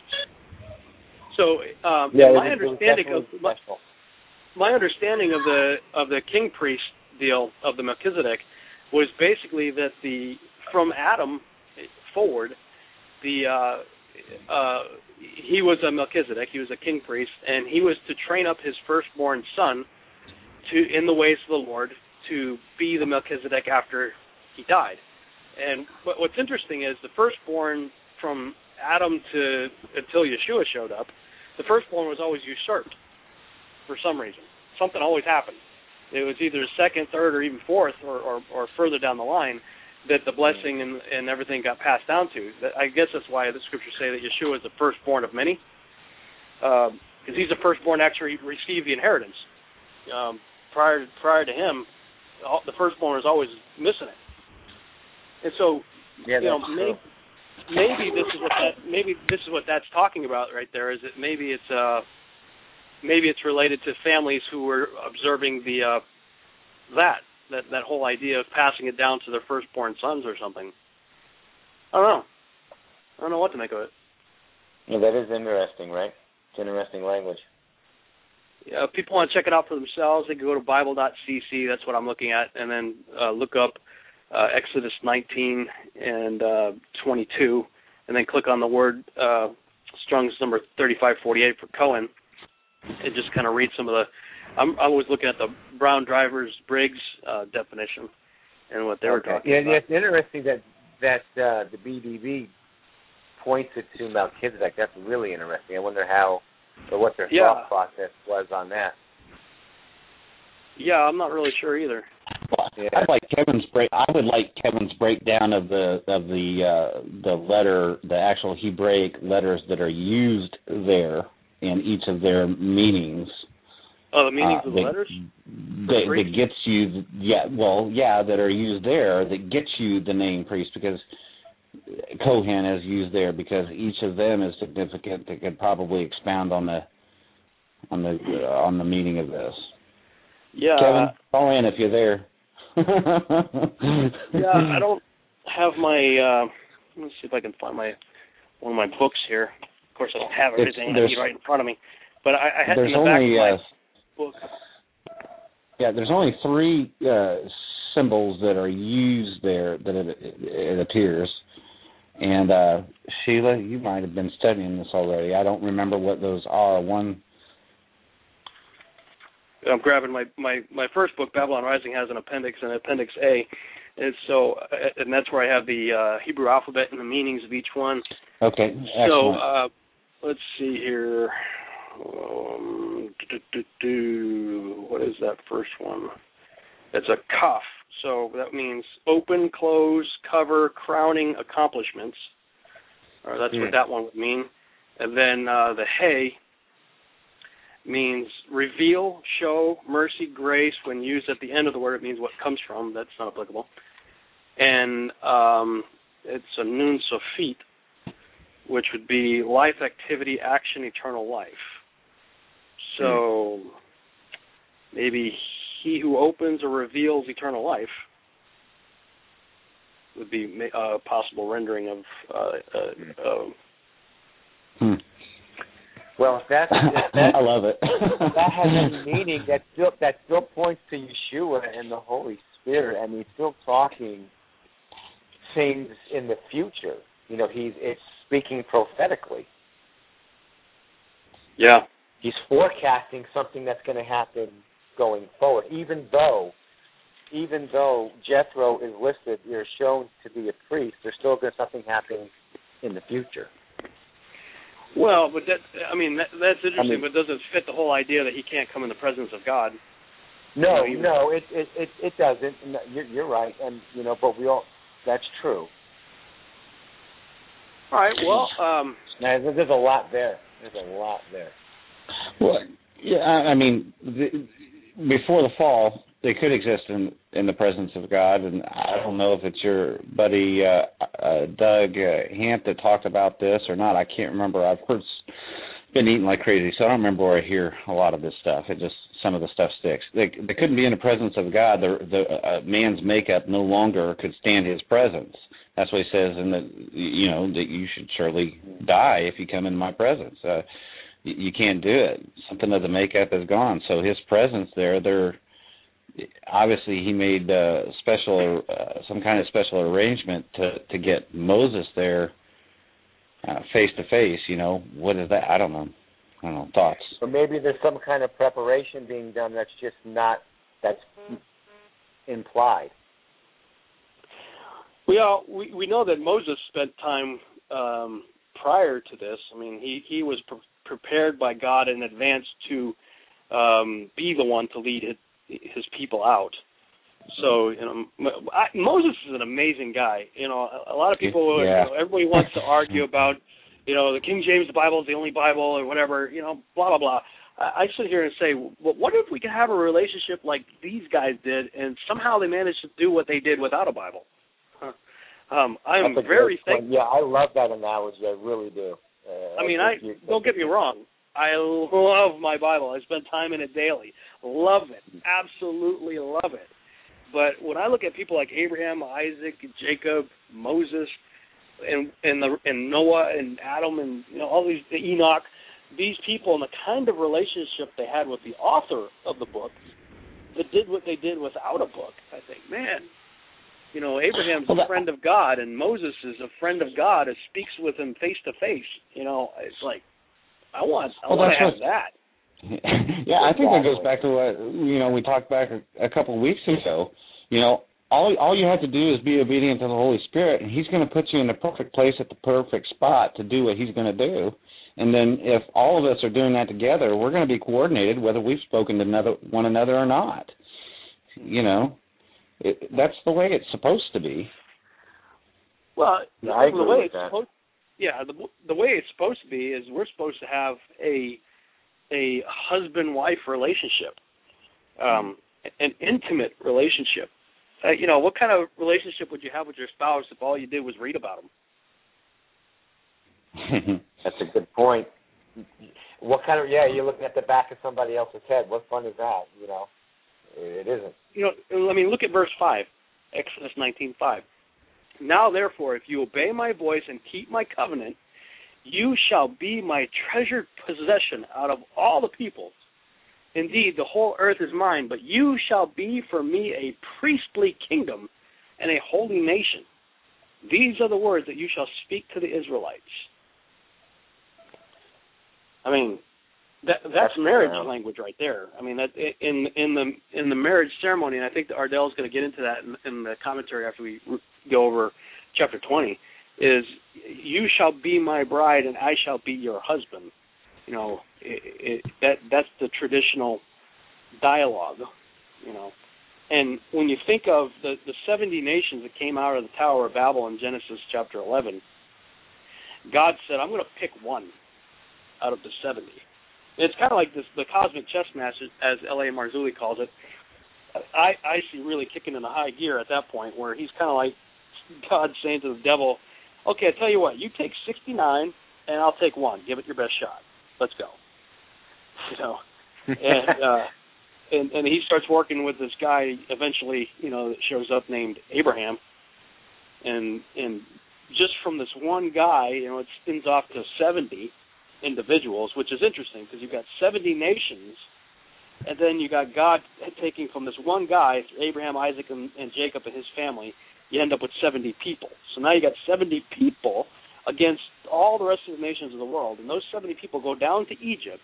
So um, yeah, my was, understanding of my, my understanding of the of the king priest deal of the Melchizedek was basically that the from Adam forward, the uh, uh, he was a Melchizedek, he was a king priest, and he was to train up his firstborn son to in the ways of the Lord to be the Melchizedek after he died. And what, what's interesting is the firstborn from Adam to until Yeshua showed up, the firstborn was always usurped for some reason. Something always happened. It was either second, third, or even fourth, or, or, or further down the line, that the blessing and, and everything got passed down to. I guess that's why the scriptures say that Yeshua is the firstborn of many, because um, he's the firstborn to actually receive the inheritance. Um, prior prior to him, all, the firstborn was always missing it. And so, yeah, you know, maybe, maybe this is what that maybe this is what that's talking about right there. Is that maybe it's uh maybe it's related to families who were observing the uh, that. That that whole idea of passing it down to their firstborn sons or something. I don't know. I don't know what to make of it. Well, that is interesting, right? It's interesting language. Yeah, if people want to check it out for themselves, they can go to Bible dot c c. That's what I'm looking at, and then uh, look up uh, Exodus nineteen and uh, twenty-two, and then click on the word uh, Strong's number thirty-five forty-eight for Cohen, and just kind of read some of the. I'm, I was looking at the Brown Drivers Briggs uh, definition and what they were okay. talking yeah, about. Yeah, it's interesting that that uh, the B D B points it to Melchizedek. That's really interesting. I wonder how or what their yeah. thought process was on that. Yeah, I'm not really sure either. Well, yeah. I'd like Kevin's break. I would like Kevin's breakdown of the of the uh, the letter, the actual Hebraic letters that are used there in each of their meanings. Oh, the meanings uh, of the that, letters? That, that gets you, yeah, well, yeah, that are used there that gets you the name priest, because Kohen is used there because each of them is significant. That could probably expound on the on the uh, on the meaning of this. Yeah, Kevin, call in if you're there. yeah, I don't have my. Uh, let's see if I can find my one of my books here. Of course, I don't have everything I need right in front of me, but I, I had in the back only, of my uh, book. Yeah, there's only three uh, symbols that are used there that it, it appears. And uh, Sheila, you might have been studying this already. I don't remember what those are. One. I'm grabbing my, my, my first book, Babylon Rising, has an appendix, and Appendix A, and so and that's where I have the uh, Hebrew alphabet and the meanings of each one. Okay. Excellent. So uh, let's see here. Um, do, do, do, what is that first one? It's a kaf. So that means open, close, cover, crowning accomplishments. Or that's mm. what that one would mean. And then uh, the hey means reveal, show, mercy, grace. When used at the end of the word, it means what comes from. That's not applicable. And um, it's a nun sofit, which would be life, activity, action, eternal life. So mm. maybe he who opens or reveals eternal life would be a uh, possible rendering of. Uh, uh, uh, hmm. Well, if that's, if that's I love it. That has any meaning. That still that still points to Yeshua and the Holy Spirit, and he's still talking things in the future. You know, he's it's speaking prophetically. Yeah, he's forecasting something that's going to happen going forward, even though, even though Jethro is listed, you're shown to be a priest, there's still going to be something happening in the future. Well, but that, I mean, that, that's interesting, I mean, but doesn't fit the whole idea that he can't come in the presence of God. No, you know, no, it, it it it doesn't. No, you're, you're right, and you know, but we all, that's true. All right, well, um, now, there's a lot there. There's a lot there. Well, yeah, I mean, the, before the fall, they could exist in in the presence of God, and I don't know if it's your buddy uh, uh, Doug uh, Hamp that talked about this or not. I can't remember. I've heard been eating like crazy, so I don't remember where I hear a lot of this stuff. It just some of the stuff sticks. They they couldn't be in the presence of God. The the uh, man's makeup no longer could stand his presence. That's what he says, in the you know that you should surely die if you come in my presence. Uh, you, you can't do it. Something of the makeup is gone. So his presence there, they're obviously he made uh, special uh, some kind of special arrangement to to get Moses there uh, face to face. You know, what is that? I don't know. I don't know. Thoughts? Or maybe there's some kind of preparation being done that's just not that's implied. We all we, we know that Moses spent time um, prior to this. I mean, he he was pre- prepared by God in advance to um, be the one to lead his, his people out. So you know, I, Moses is an amazing guy. You know, a, a lot of people, yeah. you know, everybody wants to argue about, you know, the King James Bible is the only Bible or whatever. You know, blah blah blah. I, I sit here and say, well, what if we could have a relationship like these guys did, and somehow they managed to do what they did without a Bible? Um, I'm very thankful. Yeah, I love that analogy. I really do. Uh, I mean, I I don't get me wrong. I love my Bible. I spend time in it daily. Love it. Absolutely love it. But when I look at people like Abraham, Isaac, Jacob, Moses, and and the and Noah and Adam and you know all these Enoch, these people and the kind of relationship they had with the author of the book that did what they did without a book. I think, man, you know, Abraham's well, that, a friend of God, and Moses is a friend of God and speaks with him face to face. You know, it's like I want I well, want to have what, that. Yeah, I think that goes back to what you know we talked back a, a couple of weeks ago. You know, all all you have to do is be obedient to the Holy Spirit, and He's going to put you in the perfect place at the perfect spot to do what He's going to do. And then if all of us are doing that together, we're going to be coordinated, whether we've spoken to another, one another or not. You know, it, that's the way it's supposed to be. Well, yeah, I the agree way with it's that. supposed, yeah, the the way it's supposed to be is we're supposed to have a a husband-wife relationship, um, an intimate relationship. Uh, you know, what kind of relationship would you have with your spouse if all you did was read about them? That's a good point. What kind of, yeah, you're looking at the back of somebody else's head. What fun is that, you know? It isn't. You know, I mean, look at verse five, Exodus nineteen five. Now, therefore, if you obey my voice and keep my covenant, you shall be my treasured possession out of all the peoples. Indeed, the whole earth is mine, but you shall be for me a priestly kingdom and a holy nation. These are the words that you shall speak to the Israelites. I mean, that, that's, that's marriage fair. language right there. I mean, that in in the in the marriage ceremony, and I think that Ardell's going to get into that in, in the commentary after we go over chapter twenty. Is you shall be my bride and I shall be your husband. You know, it, it, that that's the traditional dialogue. You know, and when you think of the, the seventy nations that came out of the Tower of Babel in Genesis chapter eleven, God said, I'm going to pick one out of the seventy. And it's kind of like this, the cosmic chess match, as L A Marzulli calls it. I, I see really kicking in a high gear at that point where he's kind of like God saying to the devil, okay, I tell you what, you take sixty-nine, and I'll take one. Give it your best shot. Let's go. You know, and uh, and and he starts working with this guy eventually, you know, that shows up named Abraham, and and just from this one guy, you know, it spins off to seventy individuals, which is interesting because you've got seventy nations, and then you got God taking from this one guy, Abraham, Isaac, and, and Jacob and his family. You end up with seventy people. So now you got seventy people against all the rest of the nations of the world. And those seventy people go down to Egypt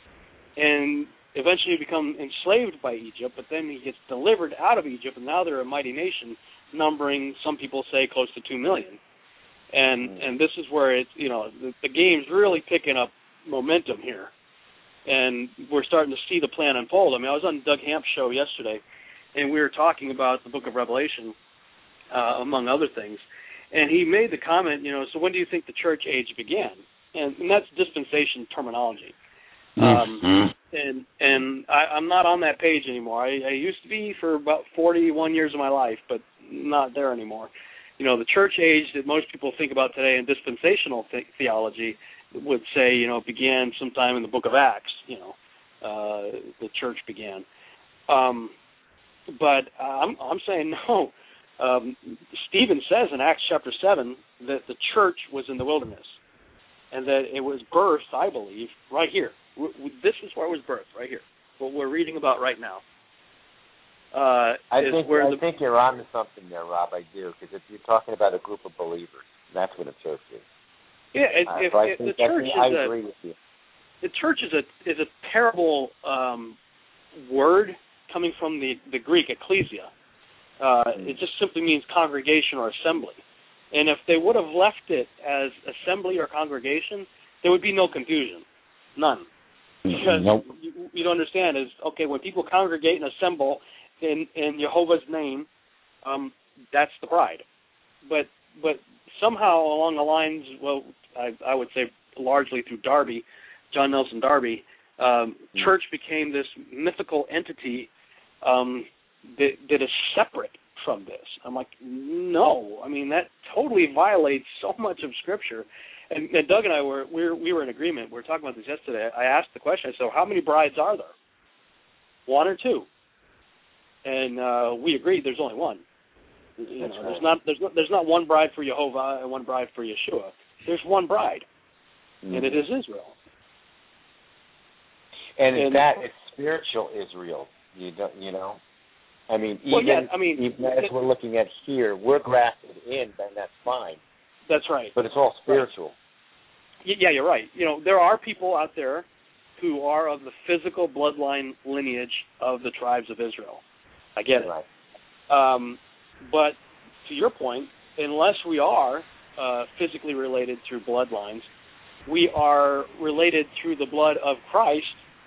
and eventually become enslaved by Egypt, but then he gets delivered out of Egypt, and now they're a mighty nation numbering, some people say, close to two million. And mm. and this is where it's, you know, the, the game's really picking up momentum here. And we're starting to see the plan unfold. I mean, I was on Doug Hamp's show yesterday, and we were talking about the book of Revelation, Uh, among other things. And he made the comment, you know, so when do you think the church age began? And, and that's dispensation terminology. Um, mm-hmm. And and I, I'm not on that page anymore. I, I used to be for about forty-one years of my life, but not there anymore. You know, the church age that most people think about today in dispensational th- theology would say, you know, began sometime in the book of Acts, you know, uh, the church began. Um, but I'm, I'm saying no. Um, Stephen says in Acts chapter seven that the church was in the wilderness and that it was birthed, I believe, right here. We, we, this is where it was birthed, right here, what we're reading about right now. Uh, I think where I the, think you're on to something there, Rob. I do, because if you're talking about a group of believers, that's what a church is. Yeah, it, uh, if, so if the church is I a, agree with you. The church is a is a terrible um, word coming from the, the Greek ecclesia. Uh, it just simply means congregation or assembly. And if they would have left it as assembly or congregation, there would be no confusion. None. Because nope. you, you don't understand is, okay, when people congregate and assemble in, in Jehovah's name, um, that's the bride. But but somehow along the lines, well, I, I would say largely through Darby, John Nelson Darby, um, mm-hmm. church became this mythical entity um That, that is separate from this. I'm like, no. I mean, that totally violates so much of Scripture. And, and Doug and I were we were we were in agreement. We were talking about this yesterday. I asked the question. I said, "How many brides are there? One or two?" And uh, we agreed there's only one. You That's know, right. there's not there's not there's not one bride for Jehovah and one bride for Yeshua. There's one bride, mm-hmm. and it is Israel. And, and that it's spiritual Israel. You don't, you know. I mean, even, well, yeah, I mean, even as we're looking at here, we're grafted in, then that's fine. That's right. But it's all spiritual. Right. Yeah, you're right. You know, there are people out there who are of the physical bloodline lineage of the tribes of Israel. I get it. Right. Um, but to your point, unless we are uh, physically related through bloodlines, we are related through the blood of Christ,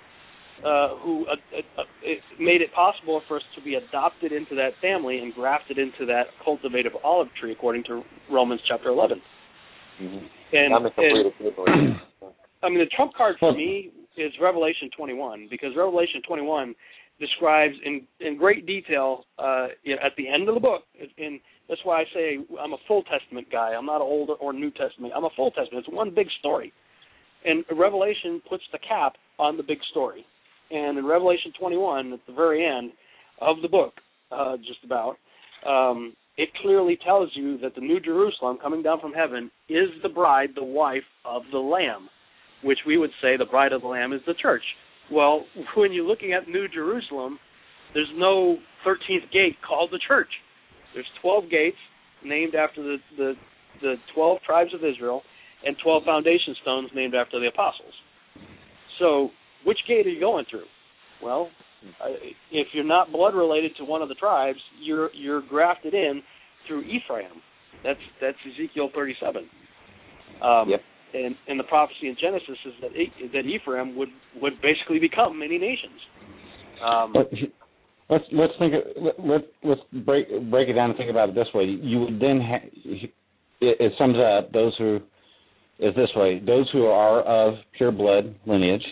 uh, who uh, uh, it made it possible for us to be adopted into that family and grafted into that cultivative olive tree, according to Romans chapter eleven. Mm-hmm. And, I'm and I mean, the trump card for me is Revelation twenty-one, because Revelation twenty-one describes in, in great detail uh, you know, at the end of the book, and that's why I say I'm a Full Testament guy. I'm not an Old or New Testament. I'm a Full Testament. It's one big story. And Revelation puts the cap on the big story. And in Revelation twenty-one, at the very end of the book, uh, just about, um, it clearly tells you that the New Jerusalem coming down from heaven is the bride, the wife of the Lamb, which we would say the bride of the Lamb is the church. Well, when you're looking at New Jerusalem, there's no thirteenth gate called the church. There's twelve gates named after the, the, the twelve tribes of Israel and twelve foundation stones named after the apostles. So which gate are you going through? Well, uh, if you're not blood related to one of the tribes, you're you're grafted in through Ephraim. That's that's Ezekiel thirty-seven. Um, yep. And, and the prophecy in Genesis is that that Ephraim would, would basically become many nations. Um, but let's let's think. Let, let let's break break it down and think about it this way. You would then ha- it, it sums up those who is this way: those who are of pure blood lineage,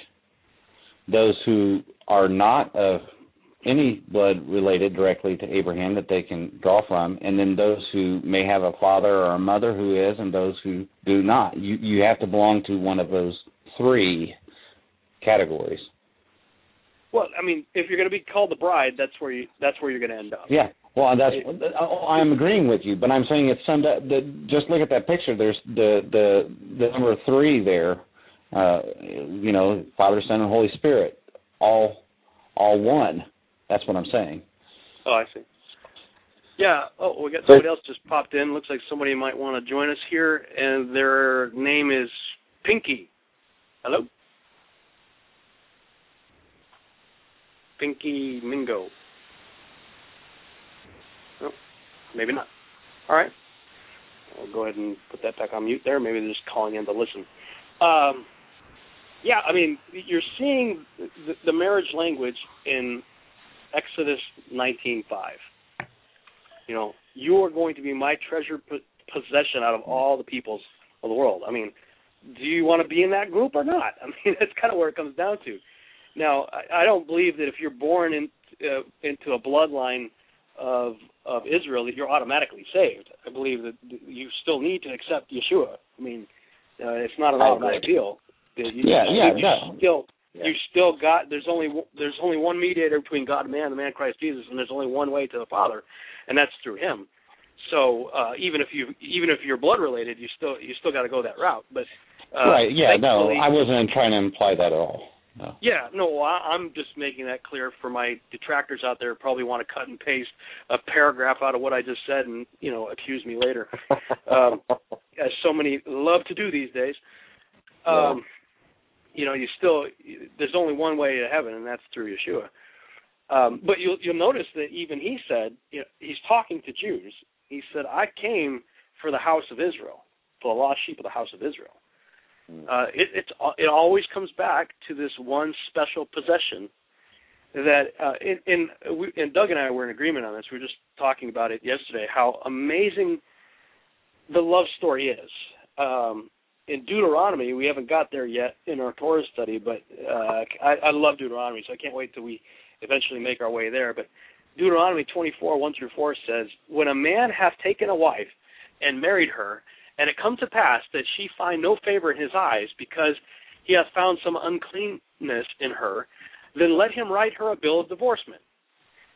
those who are not of any blood related directly to Abraham that they can draw from, and then those who may have a father or a mother who is, and those who do not. You you have to belong to one of those three categories. Well, I mean, if you're going to be called the bride, that's where you that's where you're going to end up. Yeah. Well, that's I'm agreeing with you, but I'm saying it's summed up. The, just look at that picture. There's the the the number three there. Uh, you know, Father, Son, and Holy Spirit, all all one. That's what I'm saying. Oh, I see. Yeah. Oh, we got somebody else just popped in. Looks like somebody might want to join us here, and their name is Pinky. Hello? Pinky Mingo. Oh, maybe not. All right. I'll go ahead and put that back on mute there. Maybe they're just calling in to listen. Um, yeah, I mean, you're seeing the, the marriage language in Exodus nineteen five. You know, you are going to be my treasured possession out of all the peoples of the world. I mean, do you want to be in that group or not? I mean, that's kind of where it comes down to. Now, I, I don't believe that if you're born in, uh, into a bloodline of of Israel that you're automatically saved. I believe that you still need to accept Yeshua. I mean, uh, it's not an automatic deal. You, yeah, you, yeah, you no. Still, Yeah. You still got there's only there's only one mediator between God and man, the man Christ Jesus, and there's only one way to the Father, and that's through Him. So uh, even if you even if you're blood related, you still you still got to go that route. But uh, right, yeah, no, I wasn't trying to imply that at all. No. Yeah, no, I, I'm just making that clear for my detractors out there who probably want to cut and paste a paragraph out of what I just said and, you know, accuse me later, um, as so many love to do these days. Um, yeah. You know, you still, there's only one way to heaven, and that's through Yeshua. Um, but you'll, you'll notice that even he said, you know, he's talking to Jews. He said, I came for the house of Israel, for the lost sheep of the house of Israel. Uh, it, it's, it always comes back to this one special possession that, uh, in, in, we, and Doug and I were in agreement on this. We were just talking about it yesterday, how amazing the love story is. Um, in Deuteronomy, we haven't got there yet in our Torah study, but uh, I, I love Deuteronomy, so I can't wait till we eventually make our way there. But Deuteronomy twenty-four, one through four says, when a man hath taken a wife and married her, and it come to pass that she find no favor in his eyes, because he hath found some uncleanness in her, then let him write her a bill of divorcement.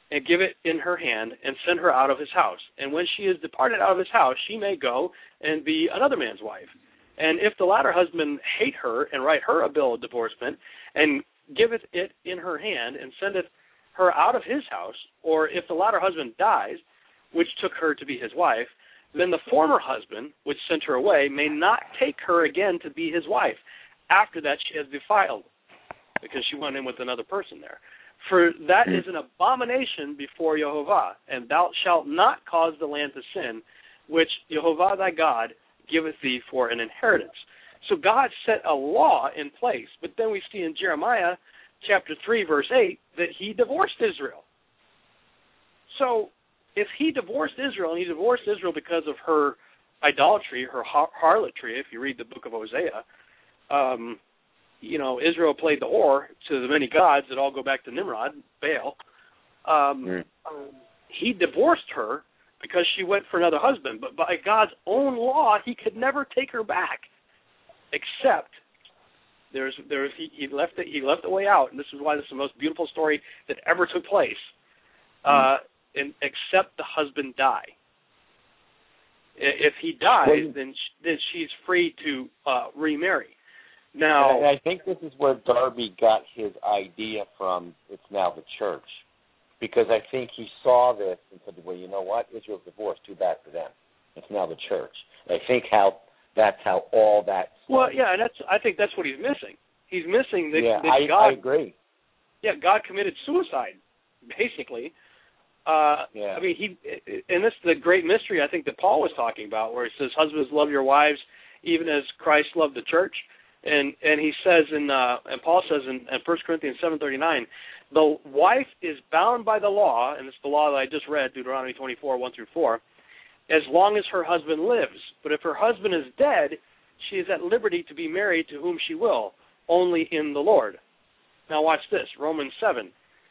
and give it in her hand, and send her out of his house. And when she is departed out of his house, she may go and be another man's wife. And if the latter husband hate her, and write her a bill of divorcement, and giveth it in her hand, and sendeth her out of his house, or if the latter husband dies, which took her to be his wife, then the former husband, which sent her away, may not take her again to be his wife, after that she has defiled, because she went in with another person there. For that is an abomination before Jehovah, and thou shalt not cause the land to sin, which Jehovah thy God giveth thee for an inheritance. So God set a law in place, but then we see in Jeremiah chapter three, verse eight, that he divorced Israel. So if he divorced Israel, and he divorced Israel because of her idolatry, her har- harlotry, if you read the book of Hosea, um, you know, Israel played the whore to the many gods that all go back to Nimrod, Baal. Um, mm. um, he divorced her because she went for another husband, but by God's own law, he could never take her back, except there's there's he, he left it he left the way out, and this is why this is the most beautiful story that ever took place. Mm. Uh, and except the husband die. If he dies, then then she's free to uh, remarry. Now, and I think this is where Darby got his idea from. It's now the church, because I think he saw this and said, "Well, you know what? Israel's divorced. Too bad for them. It's now the church." And I think how that's how all that. Started. Well, yeah, and that's I think that's what he's missing. He's missing that, yeah, that I, God. I agree. Yeah, God committed suicide, basically. Uh, yeah. I mean, he, and this is the great mystery I think that Paul was talking about, where he says, "Husbands, love your wives, even as Christ loved the church." And and he says in uh, and Paul says in, in First Corinthians seven thirty nine, the wife is bound by the law, and it's the law that I just read, Deuteronomy twenty four one through four, as long as her husband lives. But if her husband is dead, she is at liberty to be married to whom she will, only in the Lord. Now watch this, Romans seven.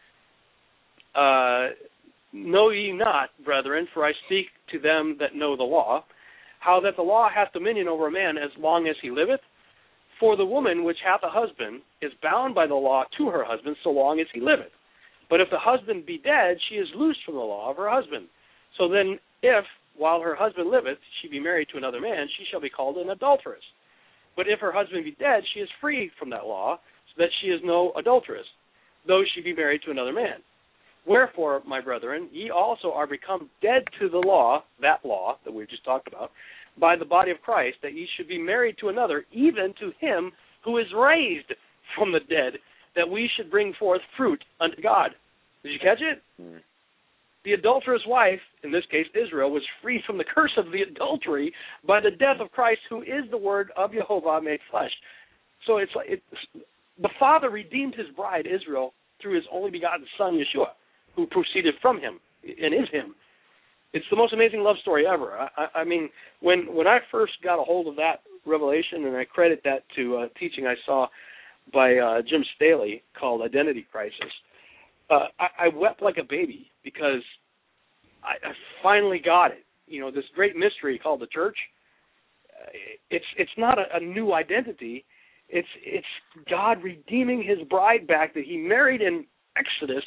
Uh, know ye not, brethren, for I speak to them that know the law, how that the law hath dominion over a man as long as he liveth? For the woman which hath a husband is bound by the law to her husband so long as he liveth. But if the husband be dead, she is loosed from the law of her husband. So then, if, while her husband liveth, she be married to another man, she shall be called an adulteress. But if her husband be dead, she is free from that law, so that she is no adulteress, though she be married to another man. Wherefore, my brethren, ye also are become dead to the law, that law that we just talked about, by the body of Christ, that ye should be married to another, even to him who is raised from the dead, that we should bring forth fruit unto God. Did you catch it? Mm. The adulterous wife, in this case Israel, was freed from the curse of the adultery by the death of Christ, who is the word of Jehovah made flesh. So it's like it, the Father redeemed his bride, Israel, through his only begotten Son, Yeshua, who proceeded from him and is him. It's the most amazing love story ever. I, I mean, when when I first got a hold of that revelation, and I credit that to a teaching I saw by uh, Jim Staley called Identity Crisis, uh, I, I wept like a baby because I, I finally got it. You know, this great mystery called the church. Uh, it's it's not a, a new identity. It's it's God redeeming his bride back that he married in Exodus.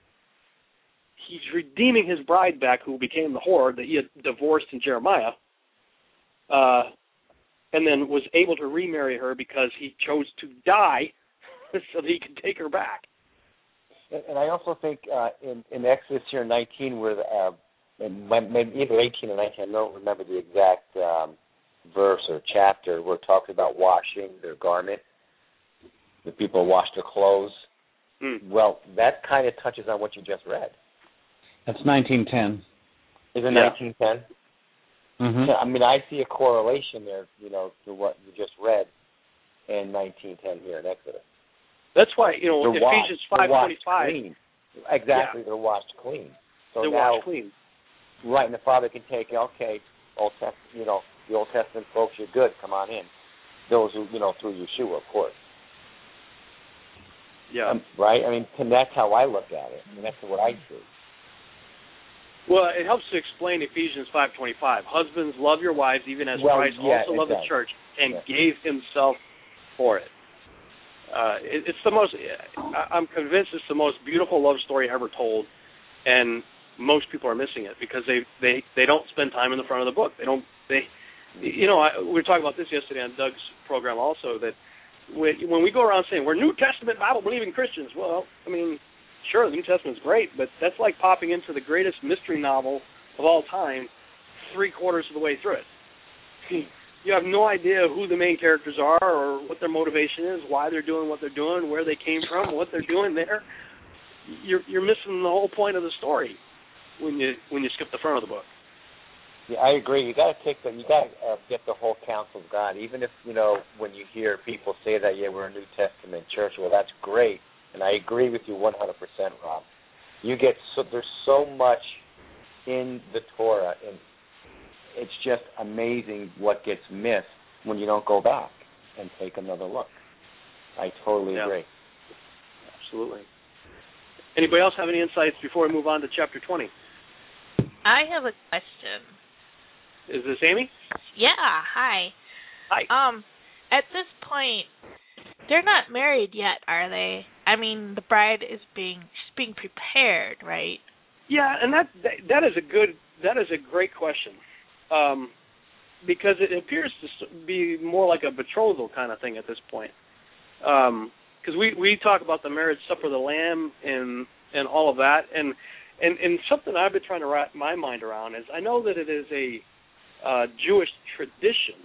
He's redeeming his bride back, who became the whore that he had divorced in Jeremiah, uh, and then was able to remarry her because he chose to die so that he could take her back. And I also think uh, in, in Exodus here nineteen, where uh, maybe either eighteen or nineteen, I don't remember the exact um, verse or chapter, where it talks about washing their garment. The people wash their clothes. Mm. Well, that kind of touches on what you just read. That's nineteen ten. Is it nineteen ten? Mm-hmm. So, I mean, I see a correlation there, you know, to what you just read in nineteen ten here in Exodus. That's why, you know, they're Ephesians five twenty-five. Exactly, yeah. They're washed clean. So they're now, washed clean. Right, and the Father can take, okay, Old Testament, you know, the Old Testament folks, you're good, come on in. Those who, you know, through Yeshua, of course. Yeah. Um, right? I mean, and that's how I look at it. I mean, that's what I see. Well, it helps to explain Ephesians five twenty-five. Husbands, love your wives, even as well, Christ yeah, also loved does. the church and yeah. gave himself for it. Uh, it. It's the most. I'm convinced it's the most beautiful love story ever told. and most people are missing it because they, they, they don't spend time in the front of the book. They don't they, you know, I, we were talking about this yesterday on Doug's program also, that when, when we go around saying we're New Testament Bible believing Christians, well, I mean, sure, the New Testament's great, but that's like popping into the greatest mystery novel of all time three quarters of the way through it. You have no idea who the main characters are or what their motivation is, why they're doing what they're doing, where they came from, what they're doing there. You're you're missing the whole point of the story when you when you skip the front of the book. Yeah, I agree. You got to take the you got to uh, get the whole counsel of God. Even if you know when you hear people say that, yeah, we're a New Testament church. Well, that's great, and I agree with you one hundred percent, Rob. You get so there's so much in the Torah, and it's just amazing what gets missed when you don't go back and take another look. I totally yeah. agree. Absolutely. Anybody else have any insights before we move on to chapter twenty? I have a question. Is this Amy? Yeah, hi. Hi. Um, at this point, they're not married yet, are they? I mean, the bride is being she's being prepared, right? Yeah, and that that, that is a good that is a great question. Um, because it appears to be more like a betrothal kind of thing at this point. Um, because we, we talk about the marriage supper of the Lamb and and all of that, and, and and something I've been trying to wrap my mind around is I know that it is a uh, Jewish tradition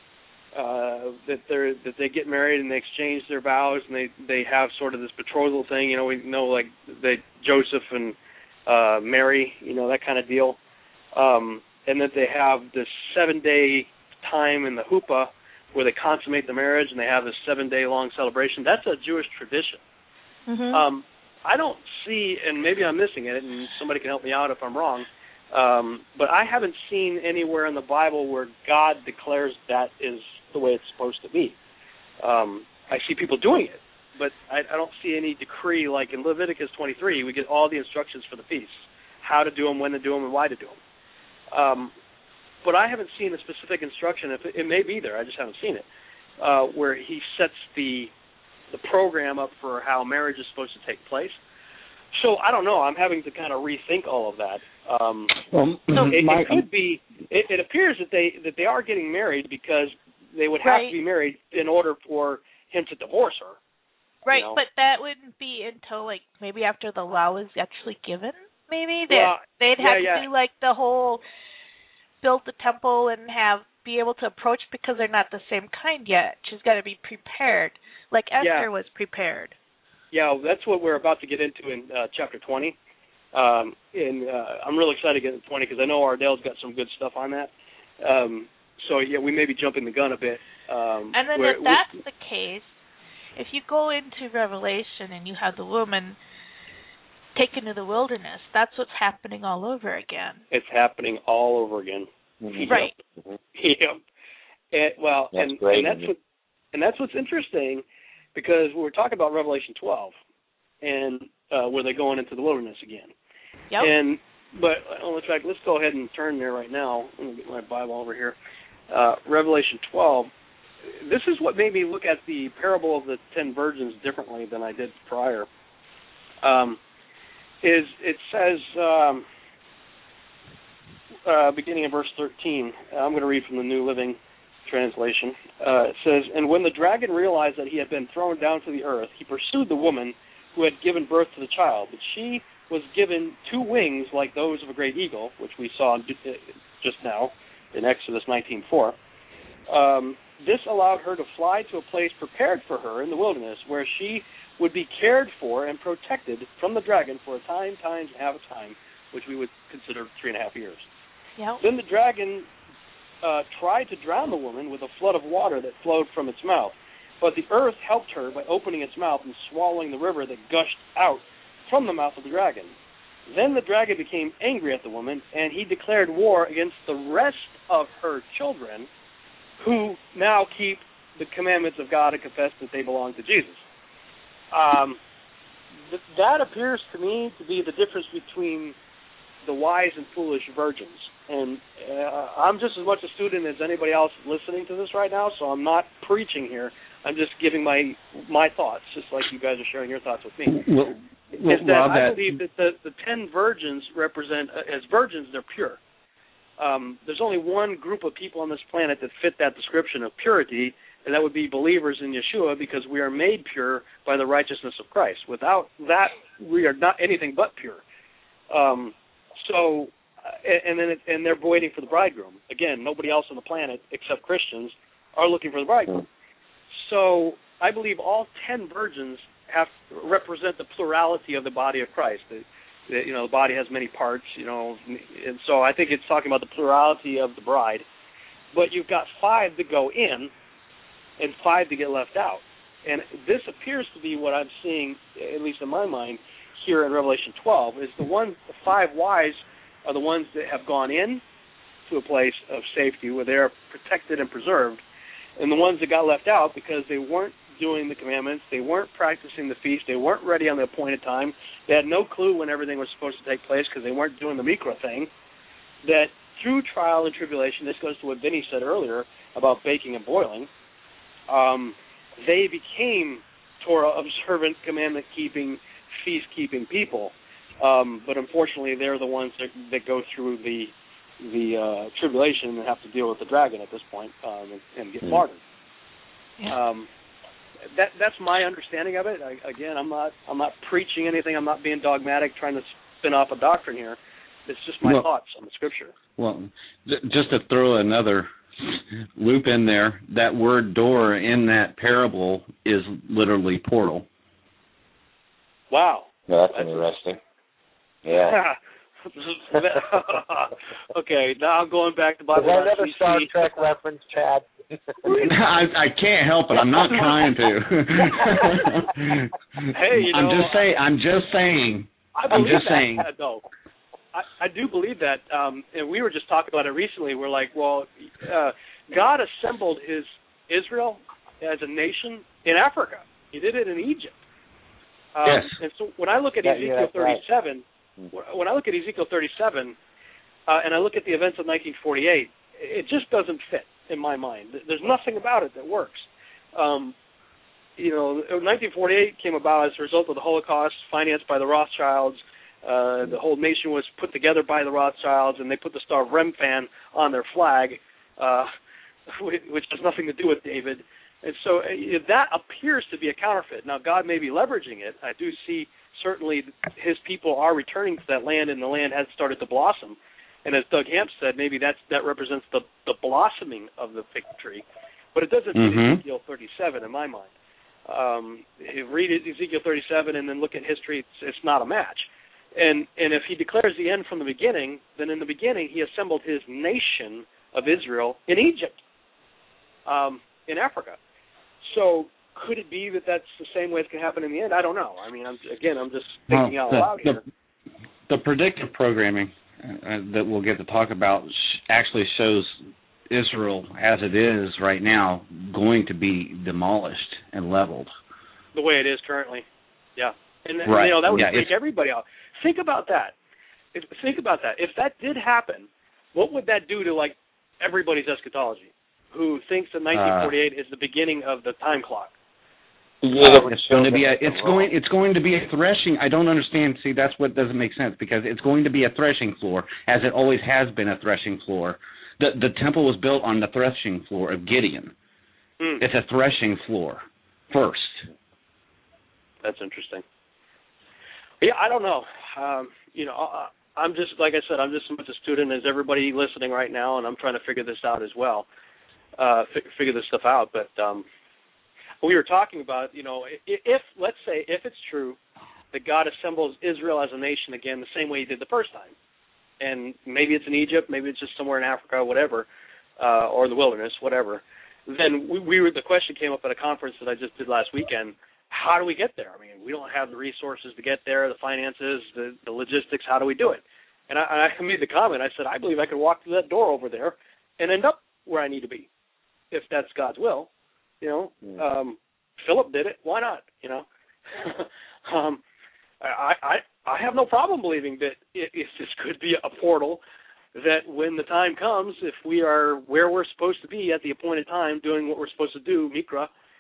uh, that they that they get married and they exchange their vows and they, they have sort of this betrothal thing. You know, we know like they Joseph and uh, Mary, you know, that kind of deal. Um, and that they have this seven-day time in the huppah where they consummate the marriage and they have this seven-day-long celebration. That's a Jewish tradition. Mm-hmm. Um, I don't see, and maybe I'm missing it, and somebody can help me out if I'm wrong, um, but I haven't seen anywhere in the Bible where God declares that is the way it's supposed to be. Um, I see people doing it, but I, I don't see any decree like in Leviticus twenty-three. We get all the instructions for the feasts, how to do them, when to do them, and why to do them. Um, but I haven't seen a specific instruction. If it, it may be there, I just haven't seen it, uh, where he sets the the program up for how marriage is supposed to take place. So I don't know. I'm having to kind of rethink all of that. Um, well, so it, my, it could be. It, it appears that they that they are getting married because they would have right. to be married in order for him to divorce her. Right, you know? but that wouldn't be until like maybe after the law is actually given. Maybe they well, they'd have yeah, to yeah. do like the whole build the temple and have be able to approach because they're not the same kind yet. She's got to be prepared, like Esther Yeah. was prepared. Yeah, that's what we're about to get into in uh, chapter twenty. Um, and uh, I'm really excited to get into twenty because I know Ardell's got some good stuff on that. Um, so yeah, we may be jumping the gun a bit. Um, And then where, if that's the case, if you go into Revelation and you have the woman taken to the wilderness, that's what's happening all over again. It's happening all over again. Mm-hmm. Right. Mm-hmm. Yep. And, well, that's and, great. and that's what, and that's what's interesting, because we're talking about Revelation twelve, and uh, where they're going into the wilderness again. Yep. And but well, in fact, let's go ahead and turn there right now. Let me get my Bible over here. Uh, Revelation twelve. This is what made me look at the parable of the ten virgins differently than I did prior. Um, is it says, um, uh, beginning in verse thirteen, I'm going to read from the New Living Translation. Uh, it says, "And when the dragon realized that he had been thrown down to the earth, he pursued the woman who had given birth to the child. But she was given two wings like those of a great eagle," which we saw just now in Exodus nineteen four. Um, this allowed her to fly to a place prepared for her in the wilderness, where she would be cared for and protected from the dragon for a time, times, and half a time, which we would consider three and a half years. Yep. Then the dragon uh, tried to drown the woman with a flood of water that flowed from its mouth. But the earth helped her by opening its mouth and swallowing the river that gushed out from the mouth of the dragon. Then the dragon became angry at the woman, and he declared war against the rest of her children, who now keep the commandments of God and confess that they belong to Jesus. Um, th- that appears to me to be the difference between the wise and foolish virgins. And uh, I'm just as much a student as anybody else listening to this right now, so I'm not preaching here. I'm just giving my my thoughts, just like you guys are sharing your thoughts with me. Well, well, is that Rob, I that, believe that the, the ten virgins represent, uh, as virgins, they're pure. Um, there's only one group of people on this planet that fit that description of purity, and that would be believers in Yeshua, because we are made pure by the righteousness of Christ. Without that, we are not anything but pure. Um, so, and then it, and they're waiting for the bridegroom. Again, nobody else on the planet except Christians are looking for the bridegroom. So I believe all ten virgins have to represent the plurality of the body of Christ. The, the, you know, the body has many parts, you know, and so I think it's talking about the plurality of the bride. But you've got five that go in and five that get left out. And this appears to be what I'm seeing, at least in my mind, here in Revelation twelve, is the one, the five wise are the ones that have gone in to a place of safety where they're protected and preserved, and the ones that got left out because they weren't doing the commandments, they weren't practicing the feast, they weren't ready on the appointed time, they had no clue when everything was supposed to take place because they weren't doing the Mikra thing, that through trial and tribulation, this goes to what Vinny said earlier about baking and boiling, um, they became Torah-observant, commandment-keeping, feast-keeping people. Um, but unfortunately, they're the ones that, that go through the the uh, tribulation and have to deal with the dragon at this point um, and, and get martyred. Yeah. Um, that that's my understanding of it. I, again, I'm not I'm not preaching anything. I'm not being dogmatic, trying to spin off a doctrine here. It's just my well, thoughts on the scripture. Well, just to throw another loop in there, that word door in that parable is literally portal. Wow. No, that's, that's interesting. Yeah. Okay, now I'm going back to Bible. Is that another Star Trek reference, Chad? I, I can't help it. I'm not trying to. Hey, you know, I'm just saying. I'm just saying. I I'm just that. saying. No, I, I do believe that, um, and we were just talking about it recently. We're like, well, uh, God assembled His Israel as a nation in Africa. He did it in Egypt. Um, yes. And so when I look at yeah, Ezekiel yeah, thirty-seven, right. when I look at Ezekiel thirty-seven, uh, and I look at the events of nineteen forty-eight, it just doesn't fit in my mind. There's nothing about it that works. Um, you know, nineteen forty-eight came about as a result of the Holocaust, financed by the Rothschilds. Uh, the whole nation was put together by the Rothschilds, and they put the Star of Remphan on their flag, uh, which has nothing to do with David. And so uh, that appears to be a counterfeit. Now, God may be leveraging it. I do see certainly His people are returning to that land, and the land has started to blossom. And as Doug Hamp said, maybe that's, that represents the, the blossoming of the fig tree. But it doesn't mm-hmm. fit Ezekiel thirty-seven in my mind. Um, read Ezekiel thirty-seven and then look at history, it's, it's not a match. And and if He declares the end from the beginning, then in the beginning He assembled His nation of Israel in Egypt, um, in Africa. So could it be that that's the same way it can happen in the end? I don't know. I mean, I'm, again, I'm just thinking well, out the, loud here. The, the predictive programming uh, that we'll get to talk about sh- actually shows Israel as it is right now going to be demolished and leveled. The way it is currently, yeah. And, right. you know, that would yeah, freak everybody out. Think about that. If, think about that. If that did happen, what would that do to, like, everybody's eschatology who thinks that nineteen forty-eight uh, is the beginning of the time clock? Yeah, uh, it's going to be a, it's going it's going to be a threshing. I don't understand. See, that's what doesn't make sense, because it's going to be a threshing floor, as it always has been a threshing floor. The the temple was built on the threshing floor of Gideon. Mm. It's a threshing floor first. That's interesting. Yeah, I don't know. Um, you know, I, I'm just, like I said, I'm just as much a student as everybody listening right now, and I'm trying to figure this out as well. Uh, f- figure this stuff out, but um, we were talking about, you know, if, if, let's say, if it's true that God assembles Israel as a nation again the same way He did the first time, and maybe it's in Egypt, maybe it's just somewhere in Africa, whatever, uh, or the wilderness, whatever, then we, we were, the question came up at a conference that I just did last weekend, how do we get there? I mean, we don't have the resources to get there, the finances, the, the logistics, how do we do it? And I, I made the comment, I said, I believe I could walk through that door over there and end up where I need to be, if that's God's will. You know, um, Philip did it. Why not? You know, um, I, I I have no problem believing that it, it, this could be a portal. That when the time comes, if we are where we're supposed to be at the appointed time, doing what we're supposed to do, Mikra,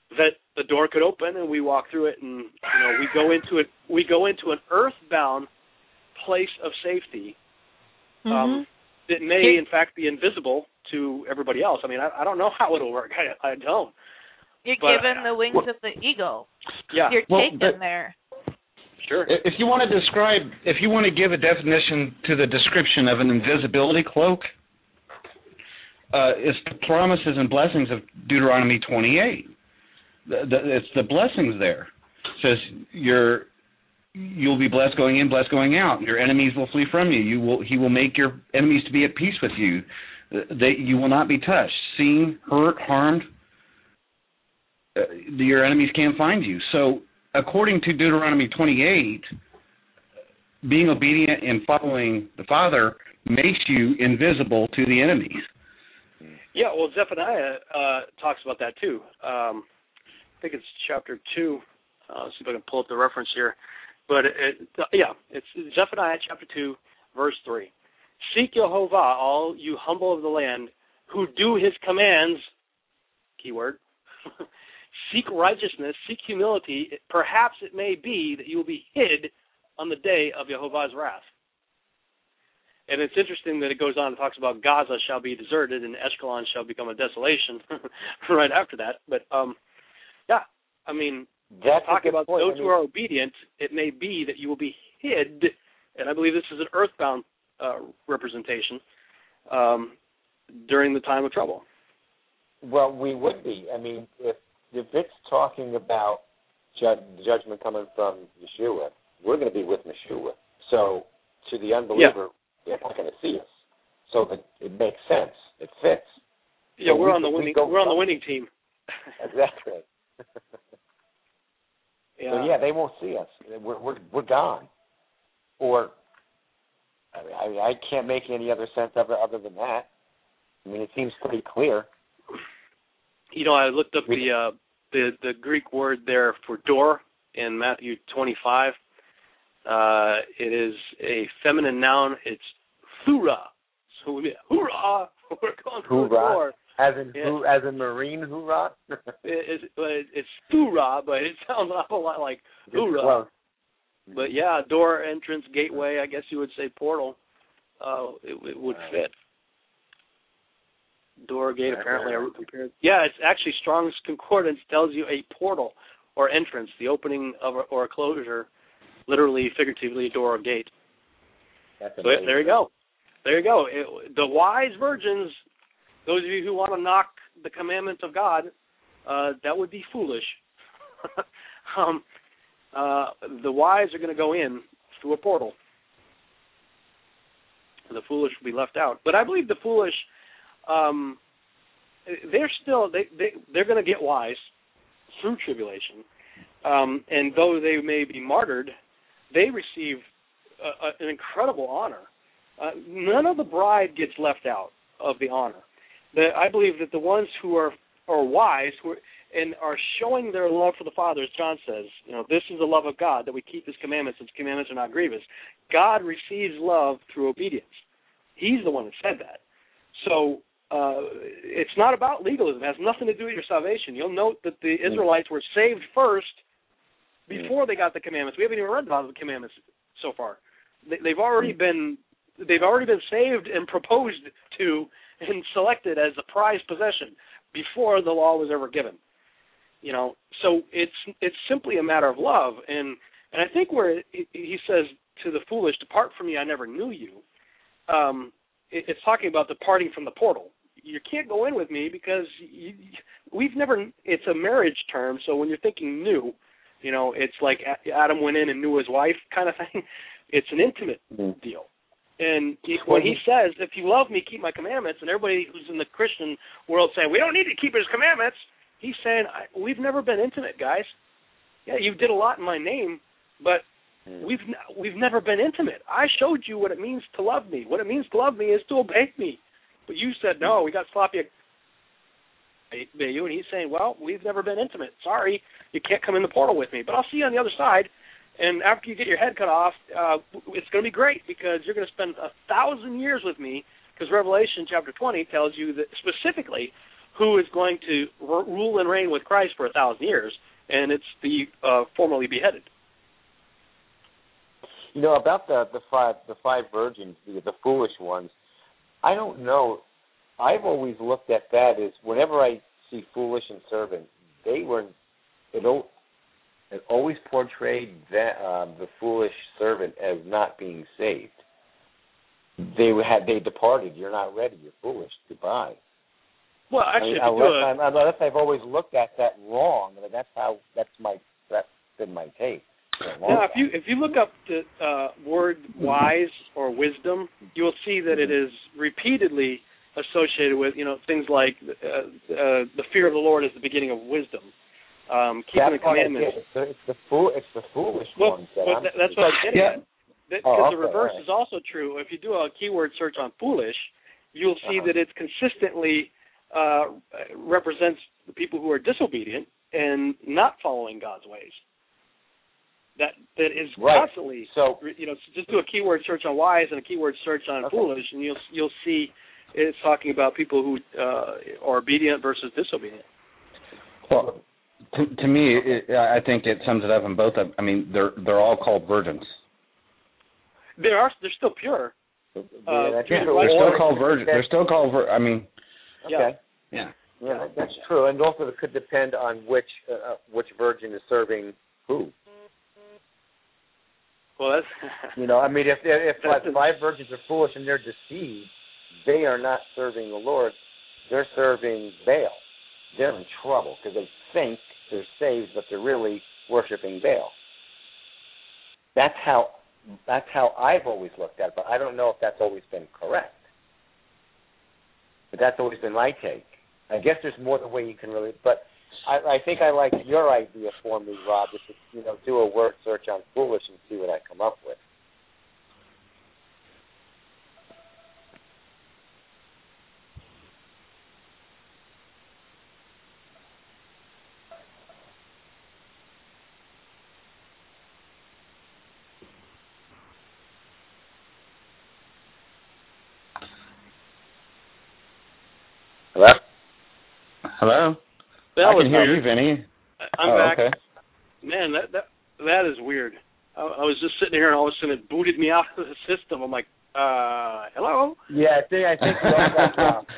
that the door could open and we walk through it, and you know we go into it. We go into an earthbound place of safety. Mm-hmm. Um, it may, in fact, be invisible to everybody else. I mean, I, I don't know how it'll work. I, I don't. You're but, given the wings well, of the eagle. Yeah. You're well, taken but, there. Sure. If you want to describe, if you want to give a definition to the description of an invisibility cloak, uh, it's the promises and blessings of Deuteronomy twenty-eight. The, the, it's the blessings there. It says you're, you'll be blessed going in, blessed going out. Your enemies will flee from you. You will. He will make your enemies to be at peace with you. They, you will not be touched, seen, hurt, harmed. Uh, your enemies can't find you. So, according to Deuteronomy twenty-eight, being obedient and following the Father makes you invisible to the enemies. Yeah, well, Zephaniah uh, talks about that too. Um, I think it's chapter two. Uh, let's see if I can pull up the reference here. But, it, it, yeah, it's Zephaniah chapter two, verse three. Seek Yehovah, all you humble of the land, who do his commands, keyword, seek righteousness, seek humility. Perhaps it may be that you will be hid on the day of Yehovah's wrath. And it's interesting that it goes on and talks about Gaza shall be deserted and Ashkelon shall become a desolation right after that. But, um, yeah, I mean, That's talking about point. those I mean, who are obedient, it may be that you will be hid, and I believe this is an earthbound uh, representation, um, during the time of trouble. Well, we would be. I mean, if if it's talking about ju- judgment coming from Yeshua, we're going to be with Yeshua. So to the unbeliever, yeah. they're not going to see us. So it, it makes sense. It fits. Yeah, so we're we, on the winning. We we're on the winning team. Exactly. yeah. So yeah, they won't see us. We're we're, we're gone. Or I mean, I can't make any other sense of it other than that. I mean, it seems pretty clear. You know, I looked up the uh, the the Greek word there for door in Matthew twenty-five. Uh, it is a feminine noun. It's thura. So we hoorah! We're going for the door. As in yeah. who, as in marine hoorah. it, it's it's thura, but it sounds an awful lot like hoorah. But yeah, door, entrance, gateway. I guess you would say portal. Uh, it, it would fit. Door, gate, apparently. A, yeah, it's actually Strong's Concordance tells you a portal or entrance, the opening of a, or a closure, literally, figuratively, a door or gate. That's so there you go. There you go. It, the wise virgins, those of you who want to knock the commandments of God, uh, that would be foolish. um, uh, the wise are going to go in through a portal. The foolish will be left out. But I believe the foolish, um, they're still, they, they, they're going to get wise through tribulation. Um, and though they may be martyred, they receive a, a, an incredible honor. Uh, none of the bride gets left out of the honor. The, I believe that the ones who are, are wise who are, and are showing their love for the Father, as John says, you know, this is the love of God, that we keep his commandments, his commandments are not grievous. God receives love through obedience. He's the one that said that. So uh, it's not about legalism. It has nothing to do with your salvation. You'll note that the Israelites were saved first before they got the commandments. We haven't even read about the commandments so far. They, they've already been they've already been saved and proposed to and selected as a prized possession before the law was ever given. You know, so it's it's simply a matter of love, and and I think where it, he says to the foolish, "Depart from me, I never knew you." Um, it, it's talking about departing from the portal. You can't go in with me because you, we've never. It's a marriage term, so when you're thinking new, you know, it's like Adam went in and knew his wife kind of thing. It's an intimate mm-hmm. deal. And he, when he says, "If you love me, keep my commandments," and everybody who's in the Christian world saying, "We don't need to keep his commandments," he's saying, I, we've never been intimate, guys. Yeah, you did a lot in my name, but we've we've never been intimate. I showed you what it means to love me. What it means to love me is to obey me. But you said, no, we got sloppy. And he's saying, well, we've never been intimate. Sorry, you can't come in the portal with me, but I'll see you on the other side. And after you get your head cut off, uh, it's going to be great because you're going to spend a thousand years with me, because Revelation chapter twenty tells you that specifically who is going to r- rule and reign with Christ for a thousand years, and it's the uh, formerly beheaded. You know, about the the five the five virgins, the, the foolish ones. I don't know. I've always looked at that as whenever I see foolish and servant, they were it, it always portrayed that um, the foolish servant as not being saved. They had they departed. You're not ready. You're foolish. Goodbye. Well, actually, I mean, unless, a, I'm, unless I've always looked at that wrong, I mean, that's how that's my that's been my take. Now, if you if you look up the uh, word wise or wisdom, you will see that it is repeatedly associated with, you know, things like uh, uh, the fear of the Lord is the beginning of wisdom. Um, keeping that's the commandments. It's the, it's the fool. It's the foolish well, ones. That well, I'm that's what I'm getting yeah. at. Because oh, okay, the reverse right. is also true. If you do a keyword search on foolish, you'll see uh-huh. that it consistently uh, represents the people who are disobedient and not following God's ways. That that is right. constantly, so you know, just do a keyword search on wise and a keyword search on okay. foolish, and you'll you'll see it's talking about people who uh, are obedient versus disobedient. Well, to, to me, it, I think it sums it up in both of. I mean, they're they're all called virgins. They are they're still pure. Uh, yeah, yeah, they're still called virgins. They're still called. Vir- I mean, okay. yeah, yeah, that's true. And also, it could depend on which uh, which virgin is serving who. Well, that's you know, I mean, if if like five virgins are foolish and they're deceived, they are not serving the Lord. They're serving Baal. They're in trouble because they think they're saved, but they're really worshiping Baal. That's how that's how I've always looked at it, but I don't know if that's always been correct. But that's always been my take. I guess there's more than way you can really, but I, I think I like your idea for me, Rob, is to, you know, do a word search on foolish and see what I come up with. Hello? Hello? That I was can hear weird. you, Vinny. I'm oh, back. Okay. Man, that that that is weird. I, I was just sitting here, and all of a sudden it booted me out of the system. I'm like, uh, hello? Yeah, I think I think we all got dropped.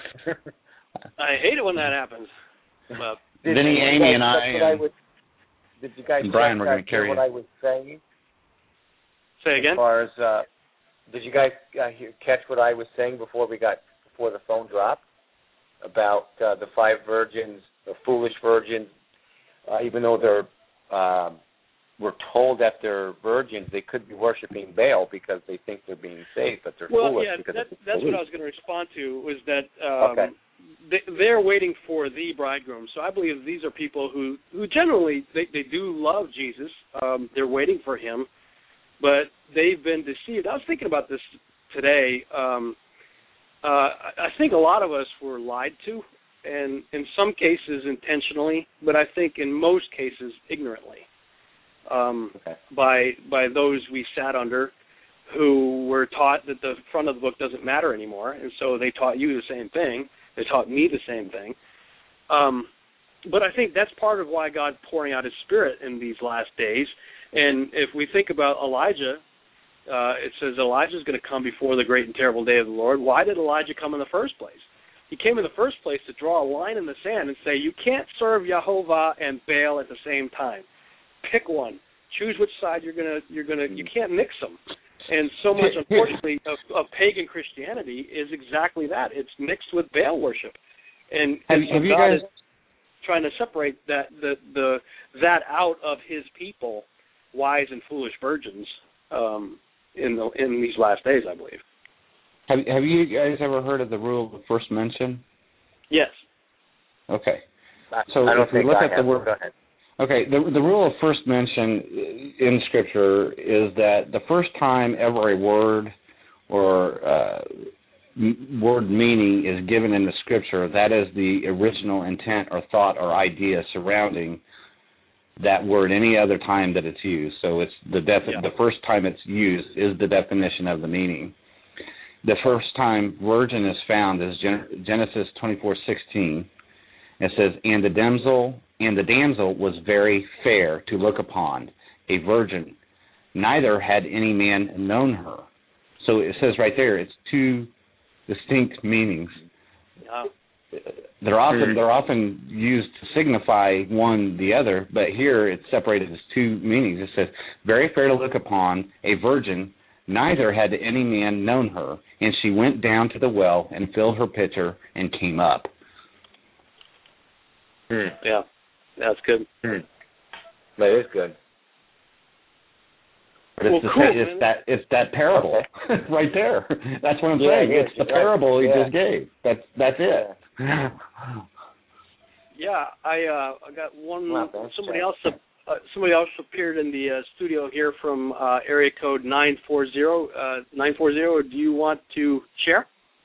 I hate it when that happens. But Did Vinny, you Amy, guys and catch I, what I and was, did you guys and Brian catch were that going to carry what you. I was saying? Say again. As far as uh, did you guys uh, hear, catch what I was saying before we got before the phone dropped about uh, the five virgins, the foolish virgins? Uh, even though they're um, we're told that they're virgins, they could be worshiping Baal because they think they're being saved, but they're well, foolish yeah, because that, it's that's belief. what I was going to respond to. Was that um, okay. they, they're waiting for the bridegroom. So I believe these are people who, who generally they, they do love Jesus. Um, they're waiting for him, but they've been deceived. I was thinking about this today. Um, uh, I think a lot of us were lied to, and in some cases intentionally, but I think in most cases ignorantly, um, okay. by by those we sat under, who were taught that the front of the book doesn't matter anymore, and so they taught you the same thing. They taught me the same thing. Um, but I think that's part of why God's pouring out his Spirit in these last days. And if we think about Elijah, uh, it says Elijah's going to come before the great and terrible day of the Lord. Why did Elijah come in the first place? He came in the first place to draw a line in the sand and say, you can't serve Jehovah and Baal at the same time. Pick one. Choose which side you're gonna you're gonna you can't mix them. And so much, unfortunately, of, of pagan Christianity is exactly that. It's mixed with Baal worship, and, have, and so have you God guys is trying to separate that the the that out of his people, wise and foolish virgins, um, in the in these last days, I believe. Have Have you guys ever heard of the rule of the first mention? Yes. Okay. So I don't if we think look I at have. the word, Go ahead. okay, the the rule of first mention in Scripture is that the first time ever a word or uh, m- word meaning is given in the Scripture, that is the original intent or thought or idea surrounding that word any other time that it's used. So it's the defi- yeah. the first time it's used is the definition of the meaning. The first time virgin is found is Gen- Genesis twenty-four sixteen, It says, and the damsel and the damsel was very fair to look upon, a virgin. Neither had any man known her. So it says right there, it's two distinct meanings. Yeah. They're often they're often used to signify one the other, but here it's separated as two meanings. It says, very fair to look upon, a virgin. Neither had any man known her, and she went down to the well and filled her pitcher and came up. Mm. Yeah, that's good. Mm. That is good. But it's, well, the, cool, it's that it's that parable okay. right there. That's what I'm yeah, saying. Yeah, it's the right. parable he yeah. just gave. That's that's it. Yeah, I uh, I got one. Wow, somebody else. Uh, somebody else appeared in the uh, studio here from uh, area code nine four zero. Uh, nine four zero. Do you want to share?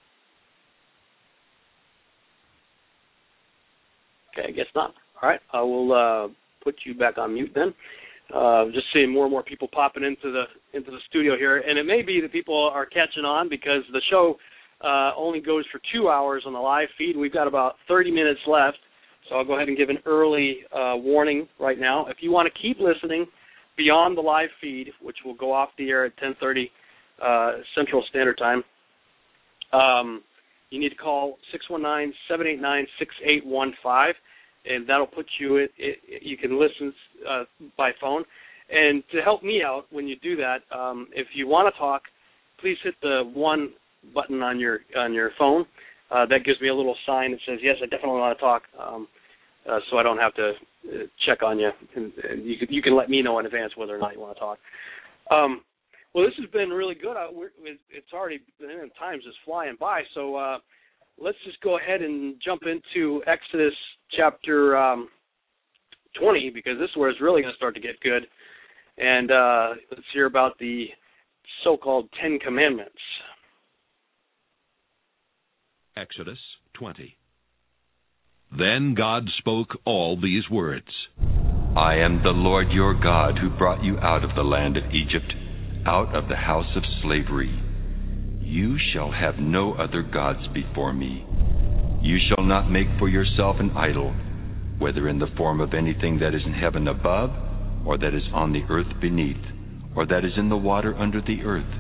Okay, I guess not. All right, I will uh, put you back on mute then. Uh, just seeing more and more people popping into the into the studio here, and it may be that people are catching on because the show uh, only goes for two hours on the live feed. We've got about thirty minutes left, so I'll go ahead and give an early uh, warning right now. If you want to keep listening beyond the live feed, which will go off the air at ten thirty uh, Central Standard Time, um, you need to call six one nine, seven eight nine, six eight one five. And that'll put you in, it, you can listen uh, by phone. And to help me out when you do that, um, if you want to talk, please hit the one button on your on your phone. Uh, that gives me a little sign that says, yes, I definitely want to talk, um, uh, so I don't have to uh, check on you. And, and you, can, you can let me know in advance whether or not you want to talk. Um, well, this has been really good. I, we're, it's already, time's just flying by, so uh, let's just go ahead and jump into Exodus chapter um, twenty, because this is where it's really going to start to get good. And uh, let's hear about the so-called Ten Commandments. Exodus twenty. Then God spoke all these words. I am the Lord your God who brought you out of the land of Egypt, out of the house of slavery. You shall have no other gods before me. You shall not make for yourself an idol, whether in the form of anything that is in heaven above, or that is on the earth beneath, or that is in the water under the earth.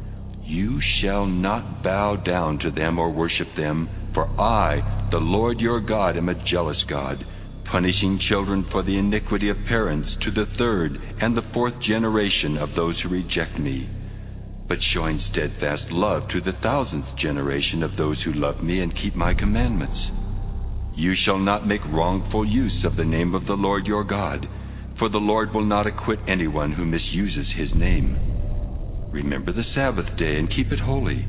You shall not bow down to them or worship them, for I, the Lord your God, am a jealous God, punishing children for the iniquity of parents to the third and the fourth generation of those who reject me, but showing steadfast love to the thousandth generation of those who love me and keep my commandments. You shall not make wrongful use of the name of the Lord your God, for the Lord will not acquit anyone who misuses his name. Remember the Sabbath day and keep it holy.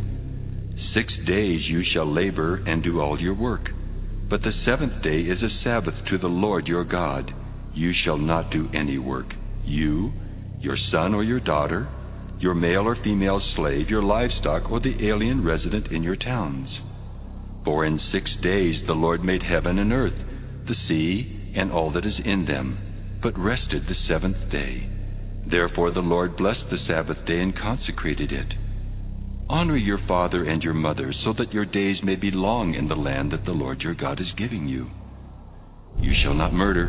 Six days you shall labor and do all your work, but the seventh day is a Sabbath to the Lord your God. You shall not do any work, you, your son or your daughter, your male or female slave, your livestock, or the alien resident in your towns. For in six days the Lord made heaven and earth, the sea, and all that is in them, but rested the seventh day. Therefore the Lord blessed the Sabbath day and consecrated it. Honor your father and your mother, so that your days may be long in the land that the Lord your God is giving you. You shall not murder.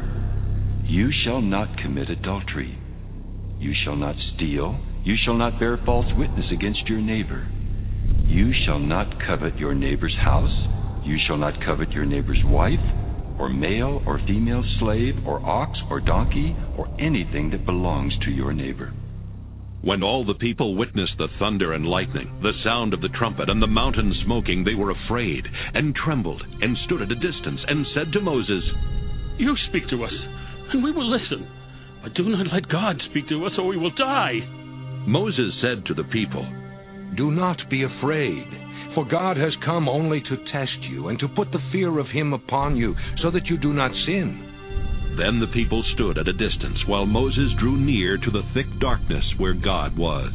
You shall not commit adultery. You shall not steal. You shall not bear false witness against your neighbor. You shall not covet your neighbor's house. You shall not covet your neighbor's wife, or male or female slave, or ox or donkey, or anything that belongs to your neighbor. When all the people witnessed the thunder and lightning, the sound of the trumpet, and the mountain smoking, they were afraid, and trembled, and stood at a distance, and said to Moses, You speak to us, and we will listen. But do not let God speak to us, or we will die. Moses said to the people, Do not be afraid, for God has come only to test you, and to put the fear of him upon you, so that you do not sin. Then the people stood at a distance, while Moses drew near to the thick darkness where God was.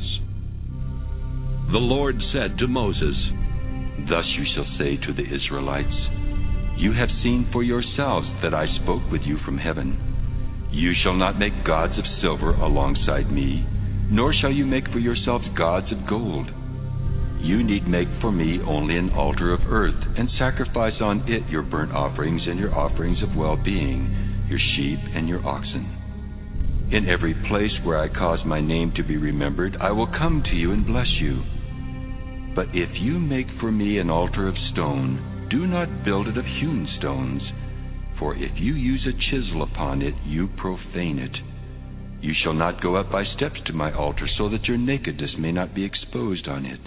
The Lord said to Moses, Thus you shall say to the Israelites, You have seen for yourselves that I spoke with you from heaven. You shall not make gods of silver alongside me, nor shall you make for yourselves gods of gold. You need make for me only an altar of earth, and sacrifice on it your burnt offerings and your offerings of well-being, your sheep and your oxen. In every place where I cause my name to be remembered, I will come to you and bless you. But if you make for me an altar of stone, do not build it of hewn stones, for if you use a chisel upon it, you profane it. You shall not go up by steps to my altar, so that your nakedness may not be exposed on it.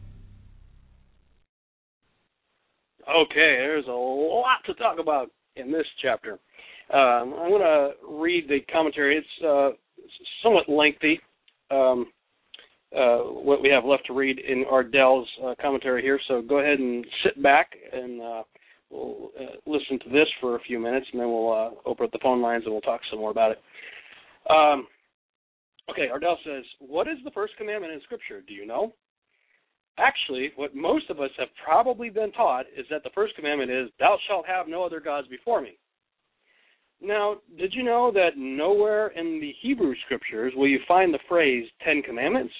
Okay, there's a lot to talk about in this chapter. Um, I'm going to read the commentary. It's uh, somewhat lengthy, um, uh, what we have left to read in Ardell's uh, commentary here, so go ahead and sit back and uh, we'll uh, listen to this for a few minutes, and then we'll uh, open up the phone lines and we'll talk some more about it. Um, okay, Ardell says, what is the first commandment in Scripture? Do you know? Actually, what most of us have probably been taught is that the first commandment is, thou shalt have no other gods before me. Now, did you know that nowhere in the Hebrew Scriptures will you find the phrase Ten Commandments?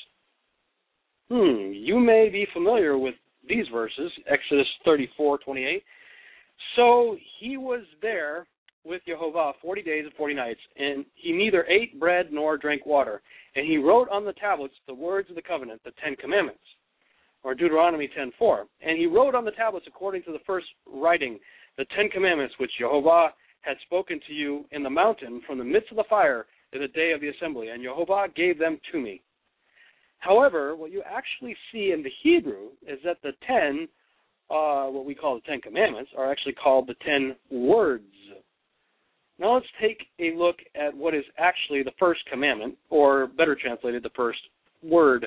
Hmm, you may be familiar with these verses, Exodus thirty-four twenty-eight. So he was there with Jehovah forty days and forty nights, and he neither ate bread nor drank water. And he wrote on the tablets the words of the covenant, the Ten Commandments, or Deuteronomy ten four. And he wrote on the tablets according to the first writing, the Ten Commandments, which Jehovah had spoken to you in the mountain from the midst of the fire in the day of the assembly, and Jehovah gave them to me. However, what you actually see in the Hebrew is that the ten, uh, what we call the Ten Commandments, are actually called the Ten Words. Now let's take a look at what is actually the first commandment, or better translated, the first word.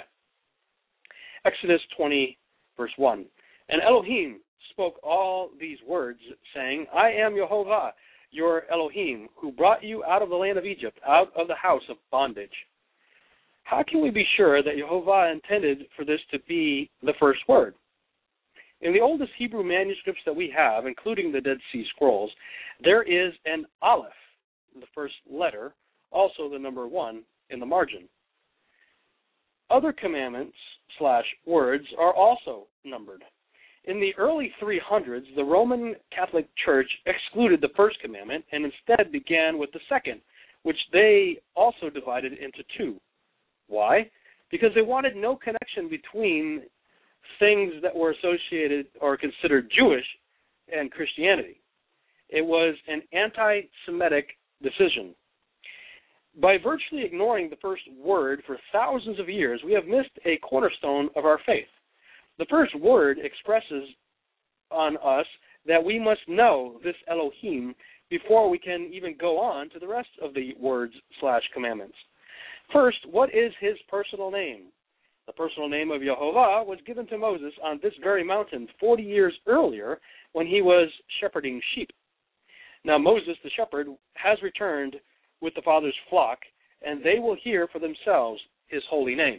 Exodus twenty, verse one. And Elohim spoke all these words, saying, I am Jehovah, your Elohim, who brought you out of the land of Egypt, out of the house of bondage. How can we be sure that Jehovah intended for this to be the first word? In the oldest Hebrew manuscripts that we have, including the Dead Sea Scrolls, there is an aleph, the first letter, also the number one in the margin. Other commandments slash words are also numbered. In the early three hundreds, the Roman Catholic Church excluded the first commandment and instead began with the second, which they also divided into two. Why? Because they wanted no connection between things that were associated or considered Jewish and Christianity. It was an anti-Semitic decision. By virtually ignoring the first word for thousands of years, we have missed a cornerstone of our faith. The first word expresses on us that we must know this Elohim before we can even go on to the rest of the words slash commandments. First, what is his personal name? The personal name of Jehovah was given to Moses on this very mountain forty years earlier when he was shepherding sheep. Now Moses, the shepherd, has returned with the Father's flock, and they will hear for themselves his holy name.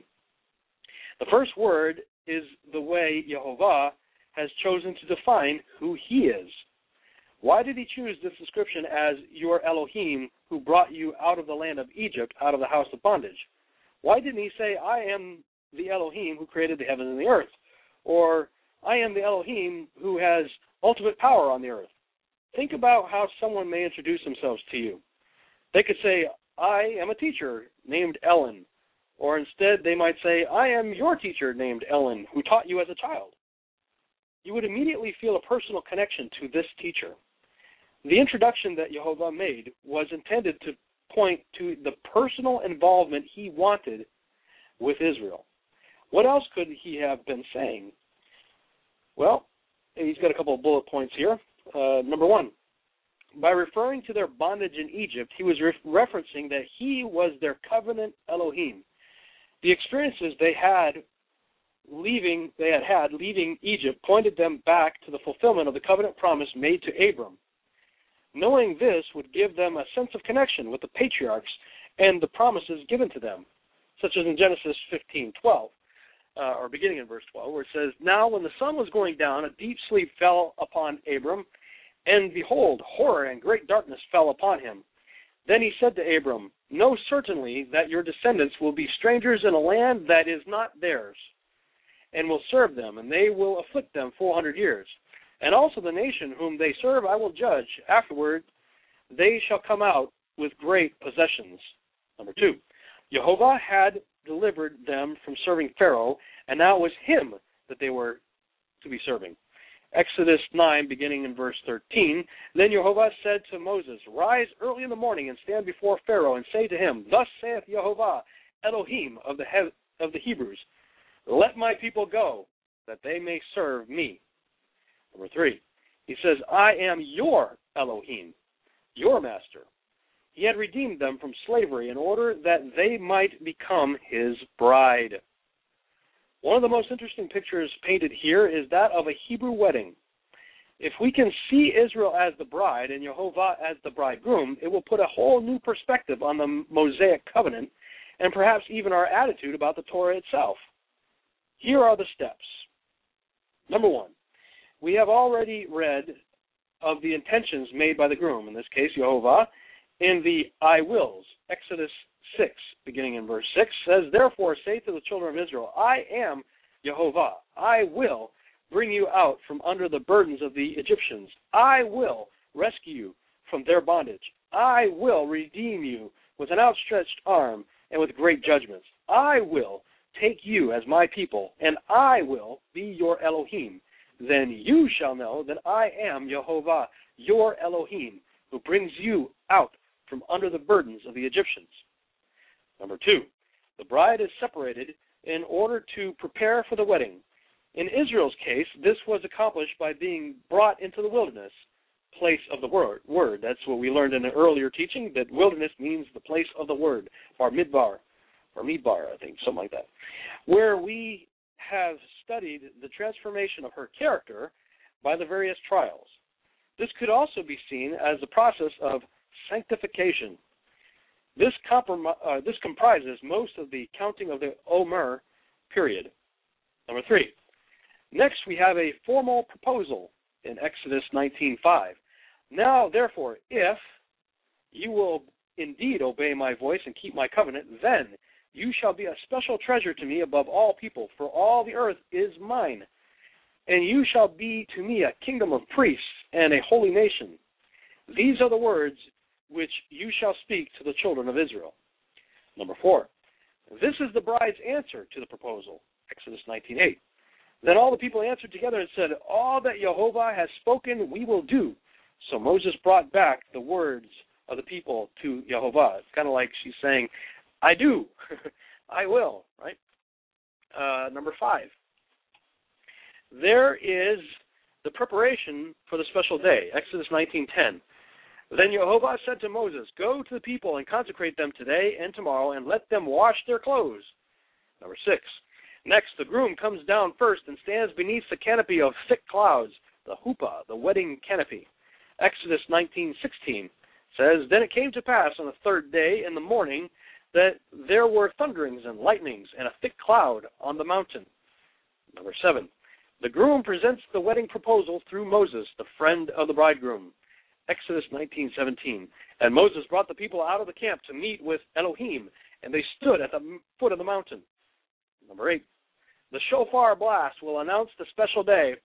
The first word is the way Jehovah has chosen to define who he is. Why did he choose this description as your Elohim who brought you out of the land of Egypt, out of the house of bondage? Why didn't he say, I am the Elohim who created the heavens and the earth? Or, I am the Elohim who has ultimate power on the earth? Think about how someone may introduce themselves to you. They could say, I am a teacher named Ellen. Or instead, they might say, I am your teacher named Ellen, who taught you as a child. You would immediately feel a personal connection to this teacher. The introduction that Jehovah made was intended to point to the personal involvement he wanted with Israel. What else could he have been saying? Well, he's got a couple of bullet points here. Uh, number one, by referring to their bondage in Egypt, he was re- referencing that he was their covenant Elohim. The experiences they had leaving, they had had leaving Egypt pointed them back to the fulfillment of the covenant promise made to Abram. Knowing this would give them a sense of connection with the patriarchs and the promises given to them, such as in Genesis fifteen twelve, uh, or beginning in verse twelve, where it says, Now when the sun was going down, a deep sleep fell upon Abram, and behold, horror and great darkness fell upon him. Then he said to Abram, Know certainly that your descendants will be strangers in a land that is not theirs, and will serve them, and they will afflict them four hundred years. And also the nation whom they serve I will judge. Afterward they shall come out with great possessions. Number two, Jehovah had delivered them from serving Pharaoh, and now it was him that they were to be serving. Exodus nine, beginning in verse thirteen, Then Jehovah said to Moses, Rise early in the morning and stand before Pharaoh, and say to him, Thus saith Jehovah, Elohim of the, he- of the Hebrews, Let my people go, that they may serve me. Number three, he says, I am your Elohim, your master. He had redeemed them from slavery in order that they might become his bride. One of the most interesting pictures painted here is that of a Hebrew wedding. If we can see Israel as the bride and Jehovah as the bridegroom, it will put a whole new perspective on the Mosaic covenant and perhaps even our attitude about the Torah itself. Here are the steps. Number one, we have already read of the intentions made by the groom, in this case Jehovah, in the I wills. Exodus six, beginning in verse six, says, Therefore say to the children of Israel, I am Jehovah. I will bring you out from under the burdens of the Egyptians. I will rescue you from their bondage. I will redeem you with an outstretched arm and with great judgments. I will take you as my people, and I will be your Elohim. Then you shall know that I am Jehovah, your Elohim, who brings you out from under the burdens of the Egyptians. Number two, the bride is separated in order to prepare for the wedding. In Israel's case, this was accomplished by being brought into the wilderness, place of the word. word. That's what we learned in an earlier teaching, that wilderness means the place of the word, Bar Midbar, or Midbar, I think, something like that, where we have studied the transformation of her character by the various trials. This could also be seen as the process of sanctification. This, comprom- uh, this comprises most of the counting of the Omer period. Number three. Next, we have a formal proposal in Exodus nineteen five. Now, therefore, if you will indeed obey my voice and keep my covenant, then you shall be a special treasure to me above all people, for all the earth is mine. And you shall be to me a kingdom of priests and a holy nation. These are the words which you shall speak to the children of Israel. Number four, this is the bride's answer to the proposal, Exodus nineteen eight. Then all the people answered together and said, All that Jehovah has spoken we will do. So Moses brought back the words of the people to Jehovah. It's kind of like she's saying, I do, I will, right? Uh, number five, there is the preparation for the special day, Exodus nineteen ten. Then Jehovah said to Moses, Go to the people and consecrate them today and tomorrow, and let them wash their clothes. Number six. Next, the groom comes down first and stands beneath the canopy of thick clouds, the huppah, the wedding canopy. Exodus nineteen sixteen says, Then it came to pass on the third day in the morning that there were thunderings and lightnings and a thick cloud on the mountain. Number seven. The groom presents the wedding proposal through Moses, the friend of the bridegroom. Exodus nineteen seventeen. And Moses brought the people out of the camp to meet with Elohim, and they stood at the foot of the mountain. Number eight. The shofar blast will announce the special day.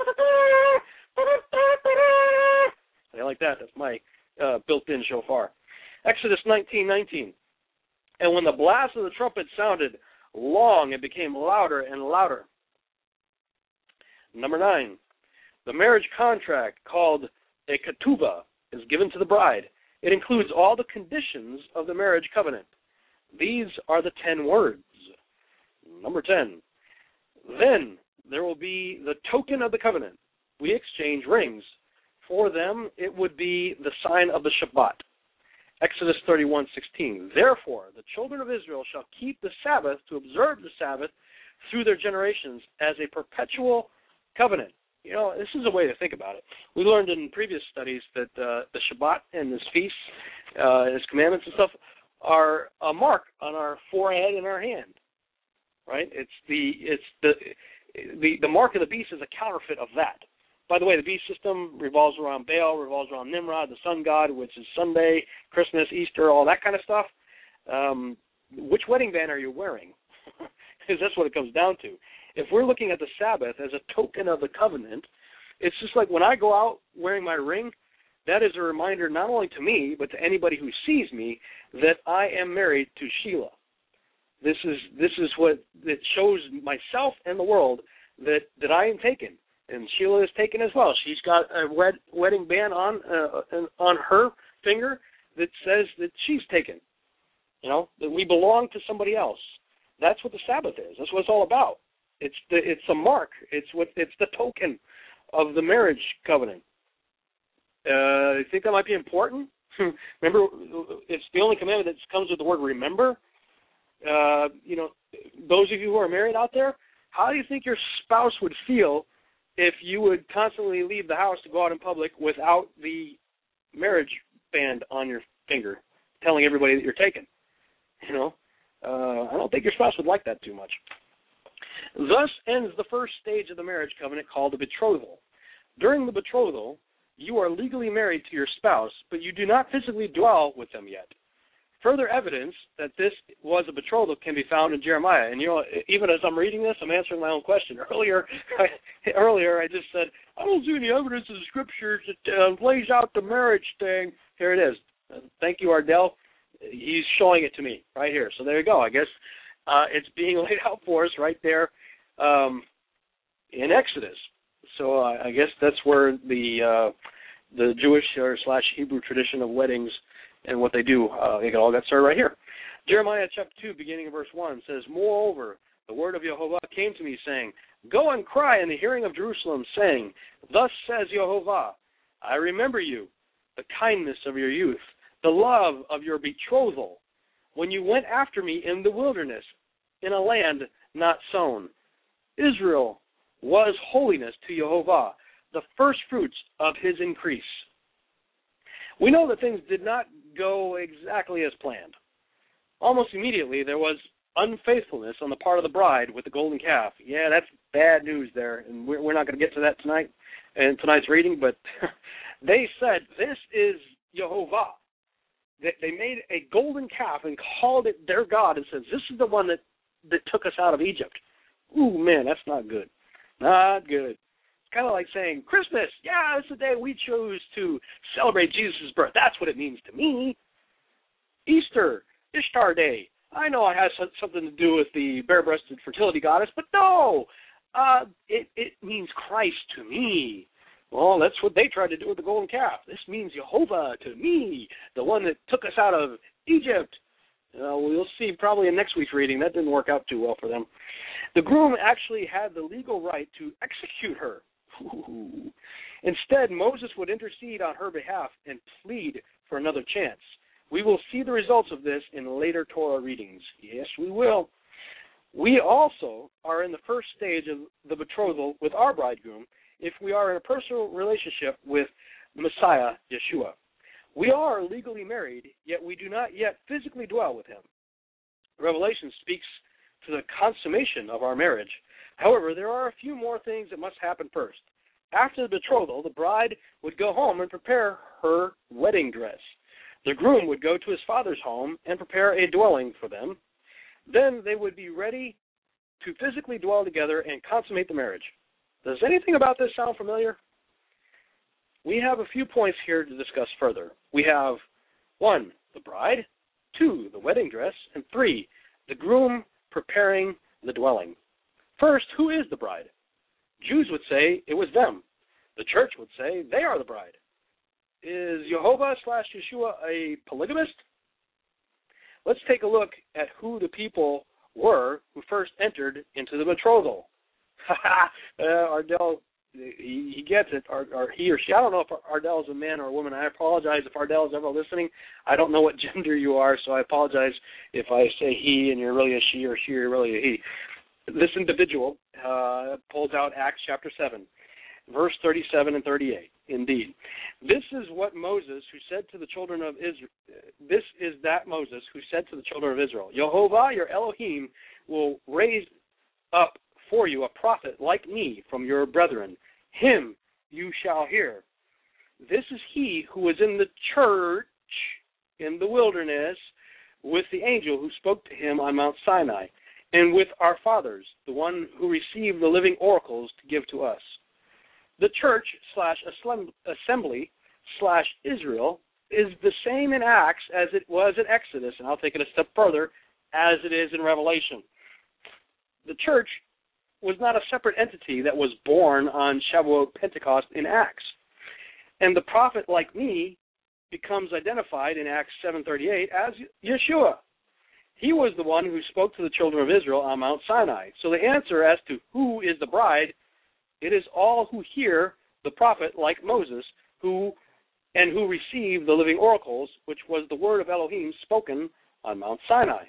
I like that. That's my uh, built-in shofar. Exodus nineteen nineteen. And when the blast of the trumpet sounded long, it became louder and louder. Number nine. The marriage contract, called a ketubah, is given to the bride. It includes all the conditions of the marriage covenant. These are the ten words. Number ten. Then there will be the token of the covenant. We exchange rings. For them, it would be the sign of the Shabbat. Exodus thirty-one sixteen. Therefore, the children of Israel shall keep the Sabbath to observe the Sabbath through their generations as a perpetual covenant. You know, this is a way to think about it. We learned in previous studies that uh, the Shabbat and his feasts, uh, his commandments and stuff, are a mark on our forehead and our hand. Right? It's the it's the the the mark of the beast is a counterfeit of that. By the way, the beast system revolves around Baal, revolves around Nimrod, the sun god, which is Sunday, Christmas, Easter, all that kind of stuff. Um, which wedding band are you wearing? Because that's what it comes down to. if we're looking at the Sabbath as a token of the covenant, it's just like when I go out wearing my ring, that is a reminder not only to me, but to anybody who sees me, that I am married to Sheila. This is this is what it shows myself and the world that, that I am taken, and Sheila is taken as well. She's got a wed, wedding band on uh, on her finger that says that she's taken. You know, that we belong to somebody else. That's what the Sabbath is. That's what it's all about. It's the it's a mark. It's what it's the token of the marriage covenant. Uh, I think that might be important. Remember, it's the only commandment that comes with the word remember. Uh, you know, those of you who are married out there, how do you think your spouse would feel if you would constantly leave the house to go out in public without the marriage band on your finger, telling everybody that you're taken? You know, uh, I don't think your spouse would like that too much. Thus ends the first stage of the marriage covenant, called the betrothal. During the betrothal, you are legally married to your spouse, but you do not physically dwell with them yet. Further evidence that this was a betrothal can be found in Jeremiah. And, you know, even as I'm reading this, I'm answering my own question. Earlier, I, earlier I just said, I don't see any evidence in the Scriptures that uh, lays out the marriage thing. Here it is. Uh, thank you, Ardell. He's showing it to me right here. So there you go. I guess uh, it's being laid out for us right there um, in Exodus. So uh, I guess that's where the uh, the Jewish or slash Hebrew tradition of weddings and what they do, uh, it all got started right here. Jeremiah chapter two, beginning of verse one, says, Moreover, the word of Yehovah came to me, saying, Go and cry in the hearing of Jerusalem, saying, Thus says Yehovah, I remember you, the kindness of your youth, the love of your betrothal, when you went after me in the wilderness, in a land not sown. Israel was holiness to Yehovah, the first fruits of his increase. We know that things did not go exactly as planned. Almost immediately, there was unfaithfulness on the part of the bride with the golden calf. Yeah, that's bad news there, and we're, we're not going to get to that tonight in tonight's reading, but they said, this is Yehovah. They, they made a golden calf and called it their God and says, this is the one that, that took us out of Egypt. Ooh, man, that's not good. Not good. It's kind of like saying, Christmas, yeah, it's the day we chose to celebrate Jesus' birth. That's what it means to me. Easter, Ishtar Day. I know it has something to do with the bare-breasted fertility goddess, but no, uh, it, it means Christ to me. Well, that's what they tried to do with the golden calf. This means Yehovah to me, the one that took us out of Egypt. Uh, we'll see probably in next week's reading. That didn't work out too well for them. The groom actually had the legal right to execute her. Ooh. Instead, Moses would intercede on her behalf and plead for another chance. We will see the results of this in later Torah readings. Yes, we will. We also are in the first stage of the betrothal with our bridegroom if we are in a personal relationship with the Messiah, Yeshua. We are legally married, yet we do not yet physically dwell with him. Revelation speaks to the consummation of our marriage. However, there are a few more things that must happen first. After the betrothal, the bride would go home and prepare her wedding dress. The groom would go to his father's home and prepare a dwelling for them. Then they would be ready to physically dwell together and consummate the marriage. Does anything about this sound familiar? We have a few points here to discuss further. We have, one, the bride, two, the wedding dress, and three, the groom preparing the dwelling. First, who is the bride? Jews would say it was them. The church would say they are the bride. Is Yehovah slash Yeshua a polygamist? Let's take a look at who the people were who first entered into the betrothal. uh, Ardell, he, he gets it, or, or he or she. I don't know if Ardell is a man or a woman. I apologize if Ardell is ever listening. I don't know what gender you are, so I apologize if I say he and you're really a she or she or really a he. This individual uh, pulls out Acts chapter seven, verse thirty-seven and thirty-eight. Indeed, this is what Moses, who said to the children of Israel, this is that Moses who said to the children of Israel, Yehovah, your Elohim, will raise up for you a prophet like me from your brethren. Him you shall hear. This is he who was in the church in the wilderness with the angel who spoke to him on Mount Sinai. and with our fathers, the one who received the living oracles to give to us. The church slash assembly slash Israel is the same in Acts as it was in Exodus, and I'll take it a step further, as it is in Revelation. The church was not a separate entity that was born on Shavuot Pentecost in Acts. And the prophet like me becomes identified in Acts seven thirty-eight as Yeshua. He was the one who spoke to the children of Israel on Mount Sinai. So the answer as to who is the bride, it is all who hear the prophet like Moses, who and who receive the living oracles, which was the word of Elohim spoken on Mount Sinai.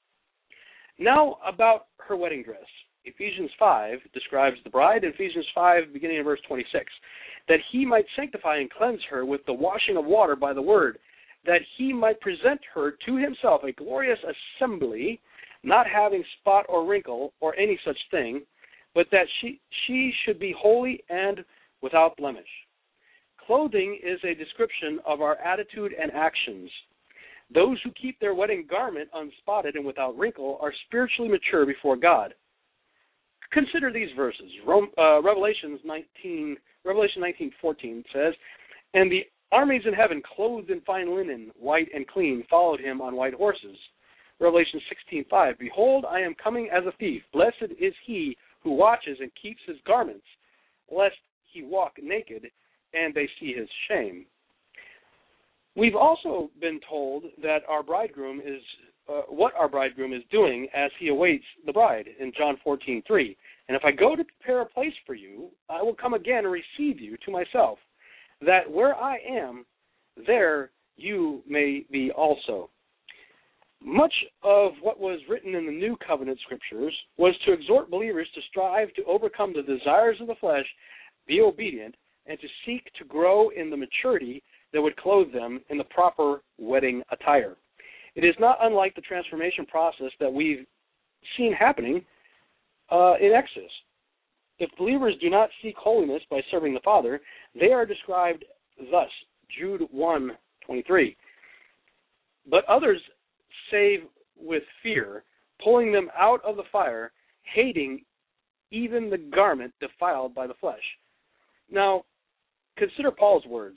Now about her wedding dress. Ephesians five describes the bride, Ephesians five, beginning in verse twenty-six, that he might sanctify and cleanse her with the washing of water by the word, that he might present her to himself a glorious assembly, not having spot or wrinkle or any such thing, but that she, she should be holy and without blemish. Clothing is a description of our attitude and actions. Those who keep their wedding garment unspotted and without wrinkle are spiritually mature before God. Consider these verses. Rome, uh, Revelations nineteen, Revelation nineteen fourteen says, "And the armies in heaven, clothed in fine linen, white and clean, followed him on white horses." Revelation sixteen five, "Behold, I am coming as a thief. Blessed is he who watches and keeps his garments, lest he walk naked, and they see his shame." We've also been told that our bridegroom is uh, what our bridegroom is doing as he awaits the bride in John fourteen three. "And if I go to prepare a place for you, I will come again and receive you to myself, that where I am, there you may be also." Much of what was written in the New Covenant Scriptures was to exhort believers to strive to overcome the desires of the flesh, be obedient, and to seek to grow in the maturity that would clothe them in the proper wedding attire. It is not unlike the transformation process that we've seen happening uh, in Exodus. If believers do not seek holiness by serving the Father, they are described thus, Jude one twenty-three. "But others save with fear, pulling them out of the fire, hating even the garment defiled by the flesh." Now, consider Paul's words.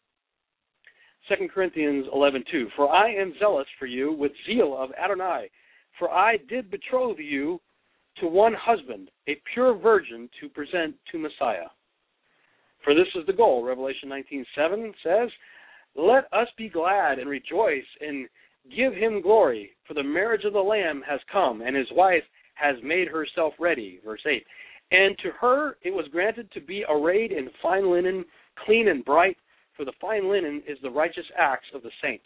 Second Corinthians eleven two, "For I am zealous for you with zeal of Adonai, for I did betroth you to one husband, a pure virgin, to present to Messiah." For this is the goal. Revelation nineteen seven says, "Let us be glad and rejoice and give him glory, for the marriage of the Lamb has come, and his wife has made herself ready." Verse eight, "And to her it was granted to be arrayed in fine linen, clean and bright, for the fine linen is the righteous acts of the saints."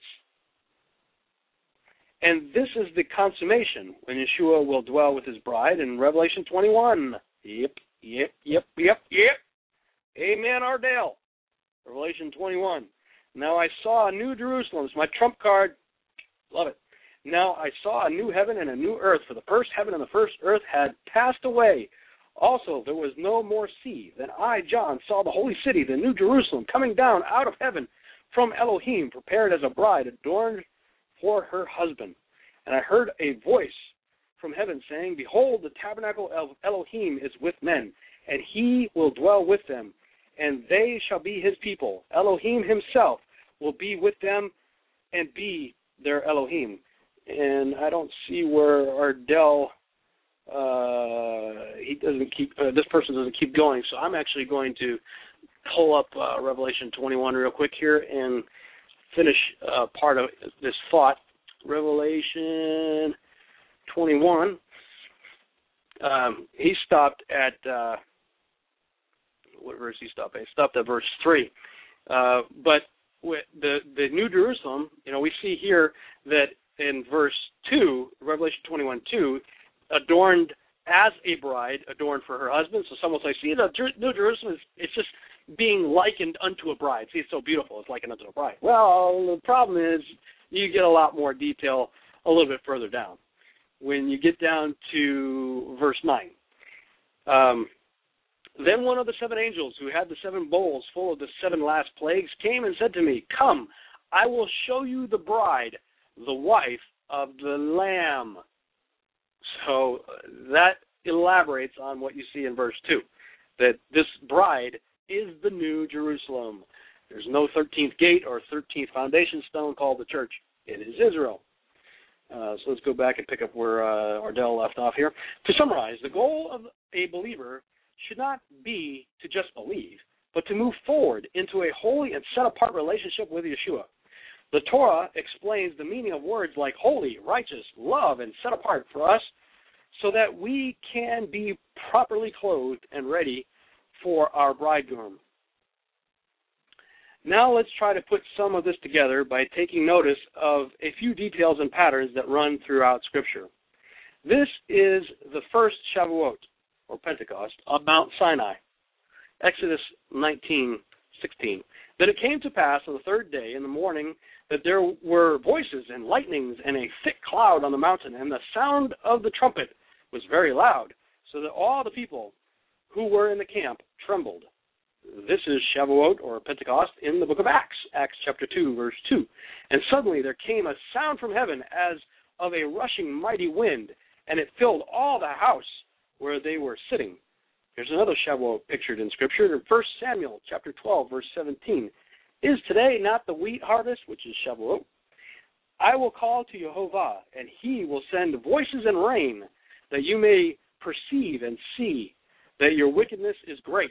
And this is the consummation when Yeshua will dwell with his bride in Revelation twenty-one. Yep, yep, yep, yep, yep. Amen, Ardell. Revelation twenty-one. "Now I saw a new Jerusalem." It's my trump card. Love it. "Now I saw a new heaven and a new earth, for the first heaven and the first earth had passed away. Also there was no more sea. Then I, John, saw the holy city, the new Jerusalem, coming down out of heaven from Elohim, prepared as a bride adorned for her husband. And I heard a voice from heaven saying, Behold, the tabernacle of Elohim is with men, and he will dwell with them, and they shall be his people. Elohim himself will be with them and be their Elohim." And I don't see where Ardell, uh, he doesn't keep, uh, this person doesn't keep going, so I'm actually going to pull up uh, Revelation twenty-one real quick here and finish uh, part of this thought. Revelation twenty-one, um, he stopped at, uh, what verse he stopped at? He stopped at verse three. Uh, but with the, the New Jerusalem, you know, we see here that in verse two, Revelation twenty-one two, adorned as a bride, adorned for her husband. So someone will say, see, the New Jerusalem, is it's just being likened unto a bride. See, it's so beautiful, it's likened unto a bride. Well, the problem is you get a lot more detail a little bit further down. When you get down to verse nine, um, then one of the seven angels who had the seven bowls full of the seven last plagues came and said to me, Come, I will show you the bride, the wife of the Lamb. So that elaborates on what you see in verse two, that this bride is the new Jerusalem. There's no thirteenth gate or thirteenth foundation stone called the church. It is Israel. Uh, so let's go back and pick up where uh, Ardell left off here. To summarize, the goal of a believer should not be to just believe, but to move forward into a holy and set-apart relationship with Yeshua. The Torah explains the meaning of words like holy, righteous, love, and set apart for us so that we can be properly clothed and ready for our bridegroom. Now let's try to put some of this together by taking notice of a few details and patterns that run throughout Scripture. This is the first Shavuot, or Pentecost, on Mount Sinai, Exodus nineteen sixteen. That it came to pass on the third day in the morning that there were voices and lightnings and a thick cloud on the mountain, and the sound of the trumpet was very loud, so that all the people who were in the camp trembled. This is Shavuot, or Pentecost, in the book of Acts, Acts chapter two, verse two. And suddenly there came a sound from heaven as of a rushing mighty wind, and it filled all the house where they were sitting. There's another Shavuot pictured in Scripture in First Samuel chapter twelve, verse seventeen. Is today not the wheat harvest, which is Shavuot? I will call to Jehovah, and he will send voices and rain, that you may perceive and see that your wickedness is great.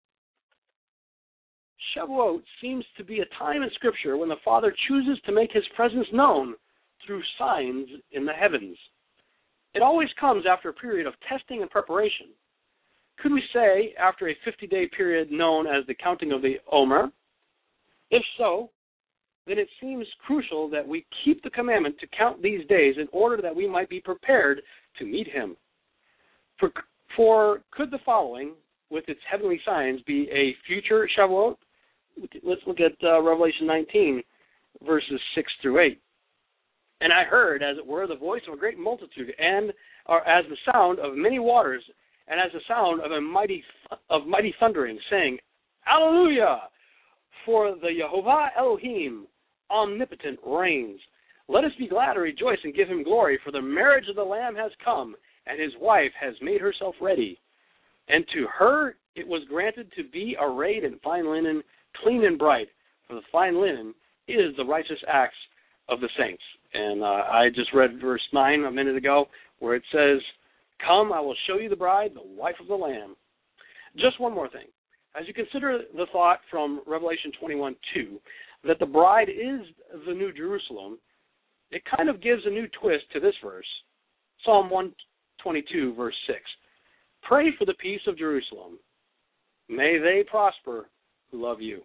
Shavuot seems to be a time in Scripture when the Father chooses to make his presence known through signs in the heavens. It always comes after a period of testing and preparation. Could we say after a fifty-day period known as the counting of the Omer? If so, then it seems crucial that we keep the commandment to count these days in order that we might be prepared to meet him. For, for could the following, with its heavenly signs, be a future Shavuot? Let's look at uh, Revelation nineteen, verses six through eight. And I heard, as it were, the voice of a great multitude, and or as the sound of many waters, and as the sound of a mighty of mighty thundering, saying, Alleluia! For the Yehovah Elohim, omnipotent, reigns. Let us be glad and rejoice and give him glory, for the marriage of the Lamb has come, and his wife has made herself ready. And to her it was granted to be arrayed in fine linen, clean and bright, for the fine linen is the righteous acts of the saints. And uh, I just read verse nine a minute ago, where it says, Come, I will show you the bride, the wife of the Lamb. Just one more thing. As you consider the thought from Revelation twenty-one two, that the bride is the new Jerusalem, it kind of gives a new twist to this verse. Psalm one twenty-two, verse six. Pray for the peace of Jerusalem. May they prosper who love you.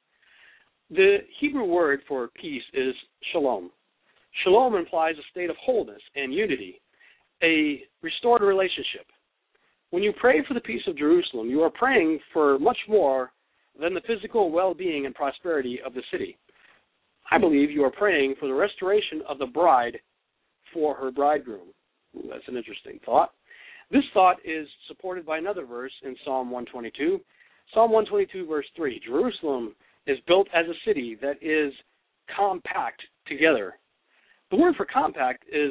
The Hebrew word for peace is shalom. Shalom implies a state of wholeness and unity, a restored relationship. When you pray for the peace of Jerusalem, you are praying for much more than the physical well-being and prosperity of the city. I believe you are praying for the restoration of the bride for her bridegroom. Ooh, that's an interesting thought. This thought is supported by another verse in Psalm one twenty-two. Psalm one twenty-two, verse three. Jerusalem is built as a city that is compact together. The word for compact is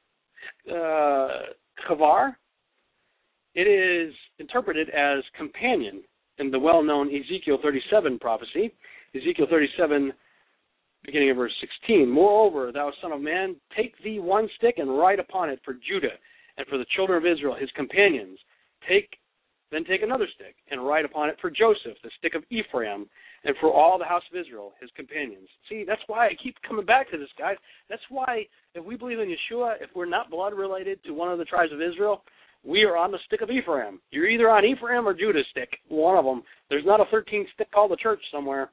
uh, kavar. It is interpreted as companion in the well-known Ezekiel thirty-seven prophecy. Ezekiel thirty-seven, beginning of verse sixteen. Moreover, thou son of man, take thee one stick and write upon it for Judah and for the children of Israel, his companions. Take, then take another stick and write upon it for Joseph, the stick of Ephraim, and for all the house of Israel, his companions. See, that's why I keep coming back to this, guys. That's why if we believe in Yeshua, if we're not blood related to one of the tribes of Israel, we are on the stick of Ephraim. You're either on Ephraim or Judah's stick, one of them. There's not a thirteenth stick called the church somewhere.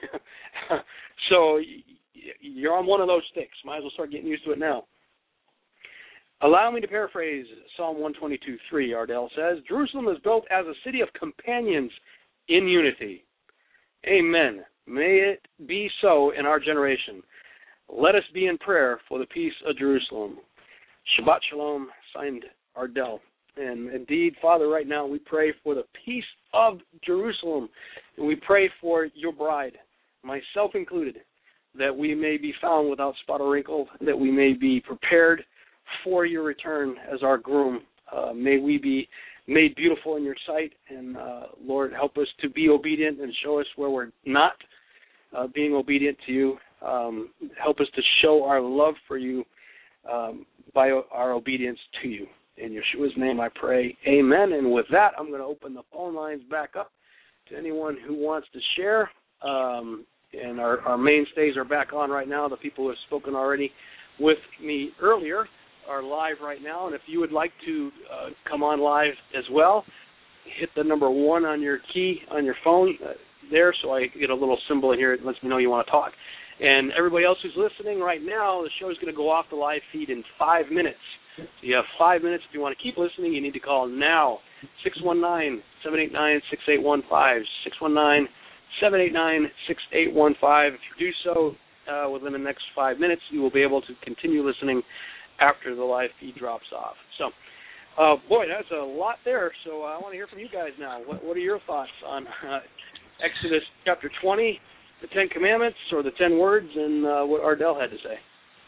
So you're on one of those sticks. Might as well start getting used to it now. Allow me to paraphrase Psalm one twenty-two three, Ardell says, Jerusalem is built as a city of companions in unity. Amen. May it be so in our generation. Let us be in prayer for the peace of Jerusalem. Shabbat Shalom, signed Ardell. And indeed, Father, right now we pray for the peace of Jerusalem. And we pray for your bride, myself included, that we may be found without spot or wrinkle, that we may be prepared for your return as our groom. Uh, may we be made beautiful in your sight, and uh, Lord, help us to be obedient and show us where we're not uh, being obedient to you. Um, help us to show our love for you um, by our obedience to you. In Yeshua's name I pray, amen. And with that, I'm going to open the phone lines back up to anyone who wants to share. Um, and our, our mainstays are back on right now. The people who have spoken already with me earlier are live right now. And if you would like to uh, come on live as well, hit the number one on your key on your phone uh, there, so I get a little symbol in here that lets me know you want to talk. And everybody else who's listening right now, the show is going to go off the live feed in five minutes. So you have five minutes. If you want to keep listening, you need to call now, six one nine, seven eight nine, six eight one five, six one nine, seven eight nine, six eight one five. If you do so uh, within the next five minutes, you will be able to continue listening after the live feed drops off. So, uh, boy, that's a lot there. So I want to hear from you guys now. What, what are your thoughts on uh, Exodus chapter twenty, the Ten Commandments, or the Ten Words, and uh, what Ardell had to say?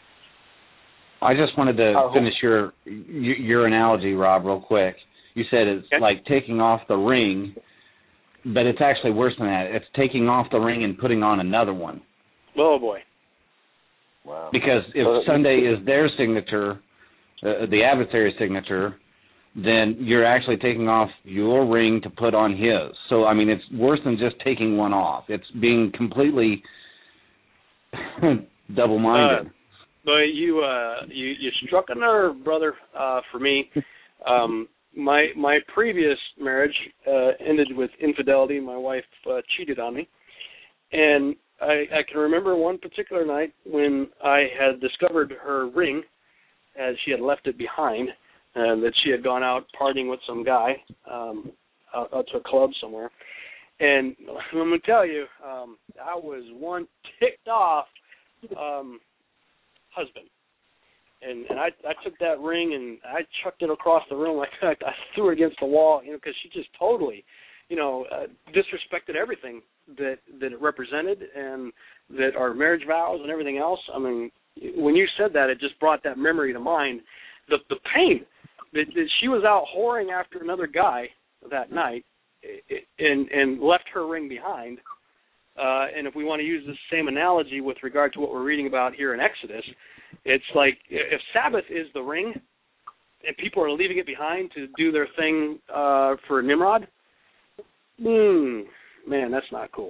I just wanted to finish your your analogy, Rob, real quick. You said it's okay. Like taking off the ring, but it's actually worse than that. It's taking off the ring and putting on another one. Oh, boy. Wow. Because if well, Sunday is their signature, uh, the adversary's signature, then you're actually taking off your ring to put on his. So, I mean, it's worse than just taking one off. It's being completely double-minded. Uh, but you, uh, you you struck a nerve, brother, uh, for me. Um, my my previous marriage uh, ended with infidelity. My wife uh, cheated on me. And I, I can remember one particular night when I had discovered her ring, as she had left it behind, and that she had gone out partying with some guy um, out, out to a club somewhere. And I'm going to tell you, um, I was one ticked off um, husband. And and I, I took that ring and I chucked it across the room. Like I, I threw it against the wall, you know, because she just totally, you know, uh, disrespected everything that that it represented and that our marriage vows and everything else. I mean, when you said that, it just brought that memory to mind. The the pain that, that she was out whoring after another guy that night and and left her ring behind. Uh, and if we want to use the same analogy with regard to what we're reading about here in Exodus, it's like if Sabbath is the ring and people are leaving it behind to do their thing uh, for Nimrod, hmm, man, that's not cool.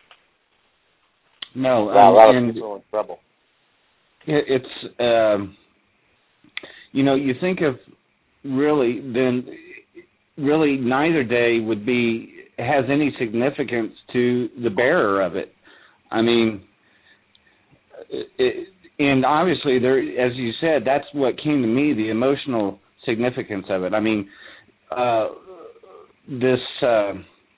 No, wow, um, a lot and of people in trouble. It, it's, um, you know, you think of really, then really neither day would be, has any significance to the bearer of it. I mean, it, and obviously there, as you said, that's what came to me, the emotional significance of it. I mean, uh, this, uh,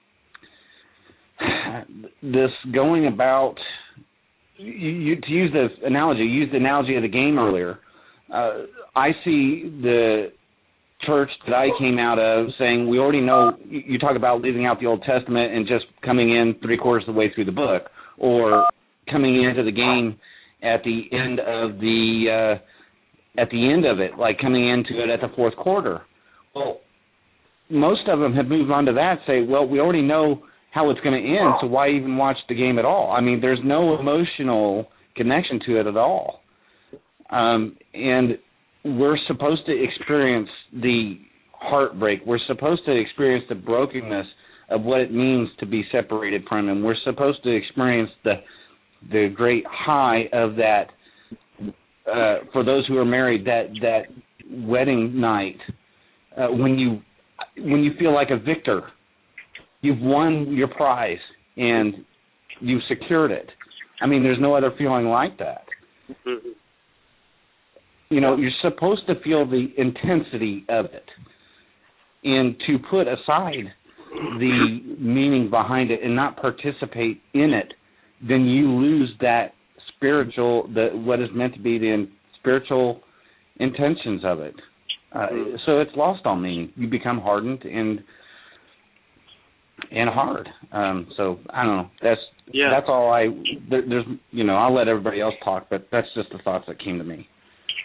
this going about, you, you, to use the analogy, you used the analogy of the game earlier. Uh, I see the church that I came out of saying we already know, you talk about leaving out the Old Testament and just coming in three quarters of the way through the book, or coming into the game at the end of the uh, at the end of it, like coming into it at the fourth quarter. Well, most of them have moved on to that, say, well, we already know how it's going to end, so why even watch the game at all? I mean, there's no emotional connection to it at all. Um, and we're supposed to experience the heartbreak. We're supposed to experience the brokenness of what it means to be separated from him. We're supposed to experience the the great high of that, uh, for those who are married, that that wedding night, uh, when you when you feel like a victor. You've won your prize, and you've secured it. I mean, there's no other feeling like that. Mm-hmm. You know, you're supposed to feel the intensity of it. And to put aside the meaning behind it and not participate in it, then you lose that spiritual, the what is meant to be the spiritual intentions of it. Uh, so it's lost all meaning. You become hardened and and hard. Um, so I don't know. That's yeah. That's all I. There, there's you know I'll let everybody else talk, but that's just the thoughts that came to me.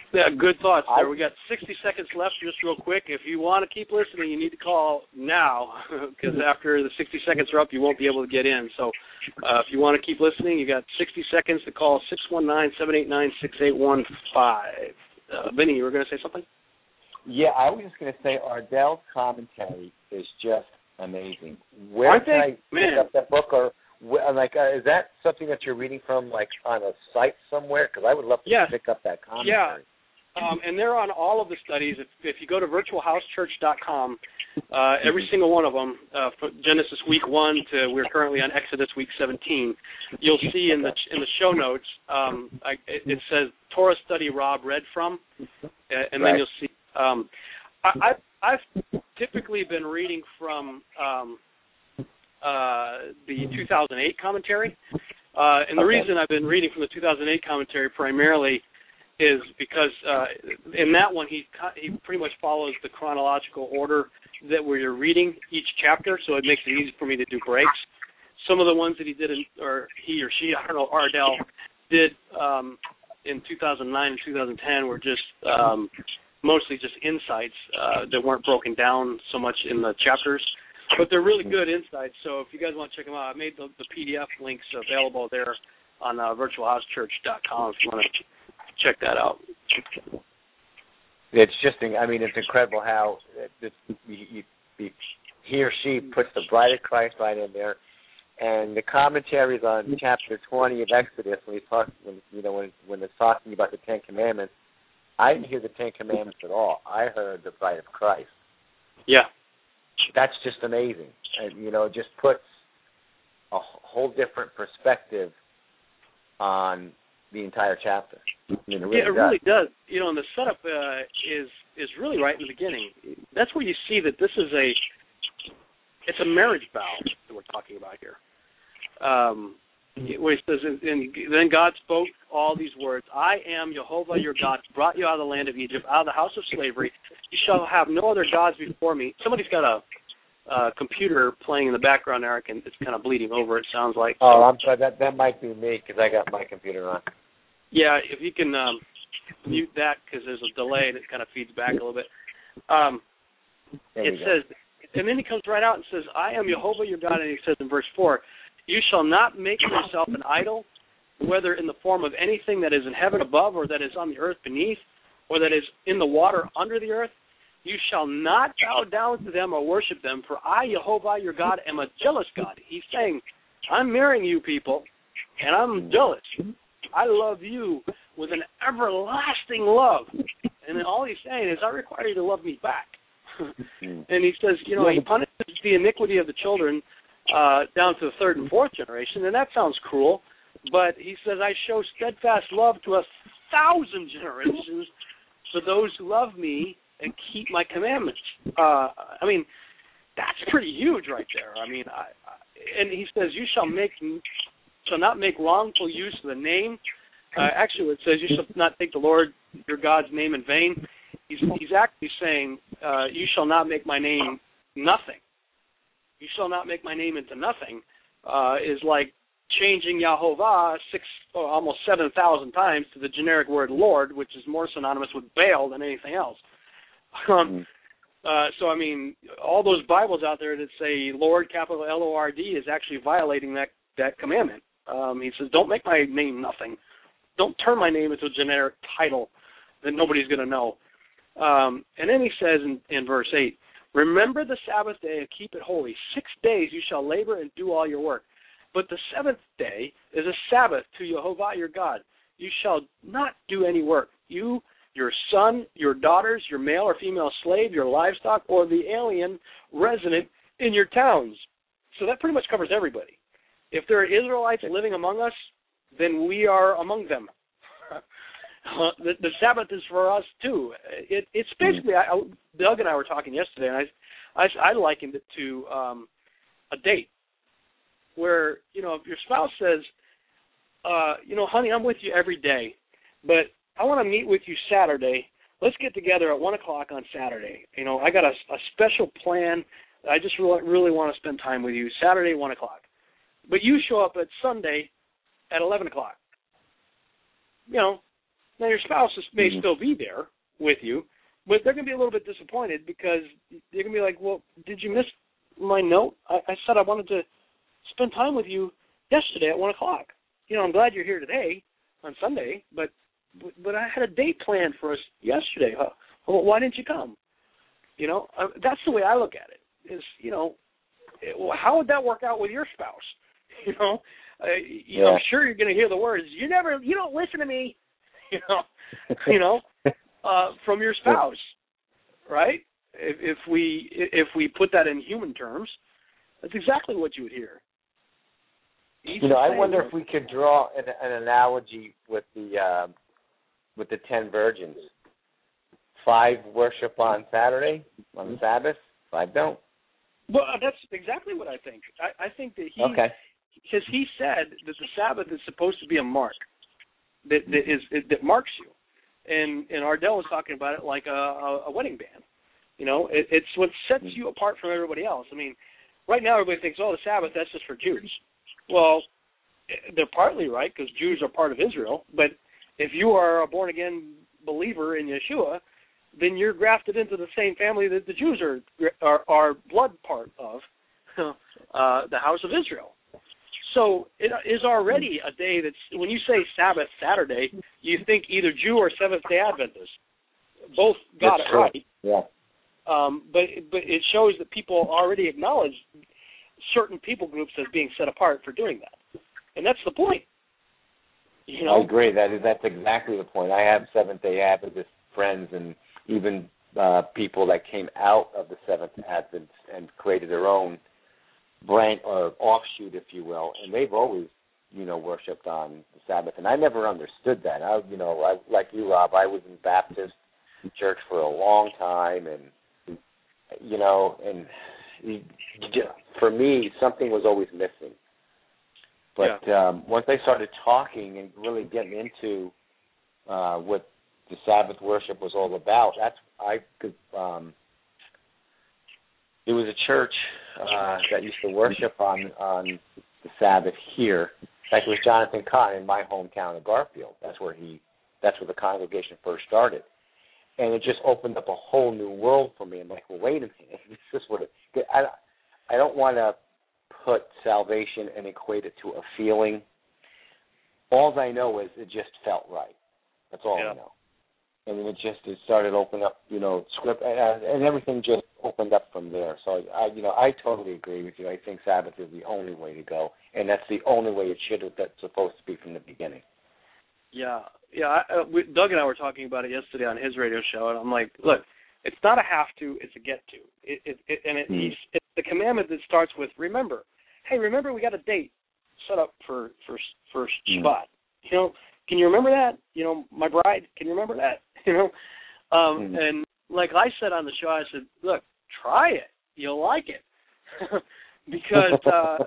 Yeah, good thoughts there. We got sixty seconds left, just real quick. If you want to keep listening, you need to call now, because after the sixty seconds are up, you won't be able to get in. So uh, if you want to keep listening, you got sixty seconds to call six one nine, seven eight nine, six eight one five. Uh, Vinny, you were going to say something? Yeah, I was just going to say Ardell's commentary is just amazing. Where Aren't can they? I pick Man. up that book, or like, uh, is that something that you're reading from, like, on a site somewhere? Because I would love to Yes. pick up that commentary. Yeah. Um, and they're on all of the studies. If, if you go to virtual house church dot com, uh, every single one of them, uh, from Genesis week one to we're currently on Exodus week seventeen, you'll see in the in the show notes, um, I, it, it says Torah study Rob read from, uh, and Right. then you'll see. Um, I, I've, I've typically been reading from um, uh, the two thousand eight commentary, uh, and the Okay. reason I've been reading from the two thousand eight commentary primarily is because uh, in that one he he pretty much follows the chronological order that we're reading each chapter, so it makes it easy for me to do breaks. Some of the ones that he did, in, or he or she, I don't know, Ardell did um, in two thousand nine and two thousand ten were just um, mostly just insights uh, that weren't broken down so much in the chapters, but they're really good insights. So if you guys want to check them out, I made the, the P D F links available there on uh, virtual house church dot com if you want to check that out. It's just, I mean, it's incredible how it, it, you, you, he or she puts the bride of Christ right in there, and the commentaries on chapter twenty of Exodus when he talks, when you know, when when it's talking about the Ten Commandments, I didn't hear the Ten Commandments at all. I heard the bride of Christ. Yeah, that's just amazing, and you know, it just puts a whole different perspective on the entire chapter. I mean, it really yeah, it does. really does. You know, and the setup uh, is is really right in the beginning. That's where you see that this is a it's a marriage vow that we're talking about here. Um, where he says, and then God spoke all these words: "I am Jehovah your God, brought you out of the land of Egypt, out of the house of slavery. You shall have no other gods before me." Somebody's got a uh, computer playing in the background, Eric, and it's kind of bleeding over. It sounds like. Oh, I'm sorry. That that might be me because I got my computer on. Yeah, if you can um, mute that because there's a delay and it kind of feeds back a little bit. Um, it says, and then he comes right out and says, "I am Jehovah your God," and he says in verse four, "You shall not make yourself an idol, whether in the form of anything that is in heaven above, or that is on the earth beneath, or that is in the water under the earth. You shall not bow down to them or worship them, for I, Jehovah your God, am a jealous God." He's saying, I'm marrying you people, and I'm jealous. I love you with an everlasting love. And then all he's saying is, I require you to love me back. And he says, you know, he punishes the iniquity of the children uh, down to the third and fourth generation, and that sounds cruel. But he says, I show steadfast love to a thousand generations for those who love me and keep my commandments. Uh, I mean, that's pretty huge right there. I mean, I, I, and he says, you shall make shall not make wrongful use of the name. Uh, actually, it says you shall not take the Lord your God's name in vain. He's, he's actually saying, uh, you shall not make my name nothing. You shall not make my name into nothing uh, is like changing Yahovah six, or almost seven thousand times to the generic word Lord, which is more synonymous with Baal than anything else. Um, uh, so, I mean, all those Bibles out there that say Lord, capital L O R D, is actually violating that, that commandment. Um, he says, don't make my name nothing. Don't turn my name into a generic title that nobody's going to know. Um, and then he says in, in verse eight, remember the Sabbath day and keep it holy. Six days you shall labor and do all your work. But the seventh day is a Sabbath to Jehovah your God. You shall not do any work. You, your son, your daughters, your male or female slave, your livestock, or the alien resident in your towns. So that pretty much covers everybody. If there are Israelites living among us, then we are among them. uh, the, the Sabbath is for us too. It, it's basically, I, Doug and I were talking yesterday, and I, I, I likened it to um, a date where, you know, if your spouse says, uh, you know, honey, I'm with you every day, but I want to meet with you Saturday. Let's get together at one o'clock on Saturday. You know, I got a, a special plan. I just really, really want to spend time with you Saturday, one o'clock. But you show up at Sunday at eleven o'clock. You know, Now, your spouse is, may Mm-hmm. still be there with you, but they're going to be a little bit disappointed because they're going to be like, well, did you miss my note? I, I said I wanted to spend time with you yesterday at one o'clock. You know, I'm glad you're here today on Sunday, but but I had a date planned for us yesterday. Huh? Well, why didn't you come? You know, uh, that's the way I look at it. Is, you know, it, well, how would that work out with your spouse? You know, uh, you know, Yeah. I'm sure you're going to hear the words, you never, you don't listen to me, you know, you know, uh, from your spouse, right? If, if we if we put that in human terms, that's exactly what you would hear. He's You know, I saying, wonder if we could draw an, an analogy with the uh, with the ten virgins. Five worship on Saturday, on the Sabbath. Five don't. Well, that's exactly what I think. I, I think that he, Okay. because he said that the Sabbath is supposed to be a mark that that is that marks you, and and Ardell was talking about it like a, a, a wedding band. You know, it, it's what sets you apart from everybody else. I mean, right now everybody thinks, oh, the Sabbath, that's just for Jews. Well, they're partly right because Jews are part of Israel, but if you are a born-again believer in Yeshua, then you're grafted into the same family that the Jews are are, are blood part of, uh, the house of Israel. So it is already a day that's, when you say Sabbath, Saturday, you think either Jew or Seventh-day Adventist. Both got That's it true. right. Yeah. Um, but but it shows that people already acknowledge certain people groups as being set apart for doing that, and that's the point. You know? I agree. That is that's exactly the point. I have Seventh-day Adventist friends and even uh, people that came out of the Seventh Advent and created their own branch or offshoot, if you will, and they've always, you know, worshipped on the Sabbath, and I never understood that. I, you know, I, like you, Rob, I was in Baptist church for a long time, and you know, and for me, something was always missing. But yeah. um, once I started talking and really getting into uh, what the Sabbath worship was all about, that's I could. Um, there was a church uh, that used to worship on on the Sabbath here. In fact, it was Jonathan Cotton in my hometown of Garfield. That's where he. That's where the congregation first started. And it just opened up a whole new world for me. I'm like, well, wait a minute. This is what it, I, I don't want to put salvation and equate it to a feeling. All I know is it just felt right. That's all yeah. I know. And then it just it started opening up, you know, script, and, and everything just opened up from there. So, I, you know, I totally agree with you. I think Sabbath is the only way to go, and that's the only way it should have been supposed to be from the beginning. Yeah, yeah. I, uh, we, Doug and I were talking about it yesterday on his radio show, and I'm like, look, it's not a have to, it's a get to. It, it, it, and it, mm. it's the commandment that starts with remember. Hey, remember we got a date set up for for for mm. Shabbat. You know, can you remember that? You know, my bride, can you remember that? You know, um, mm. and like I said on the show, I said, look, try it, you'll like it, because. Uh,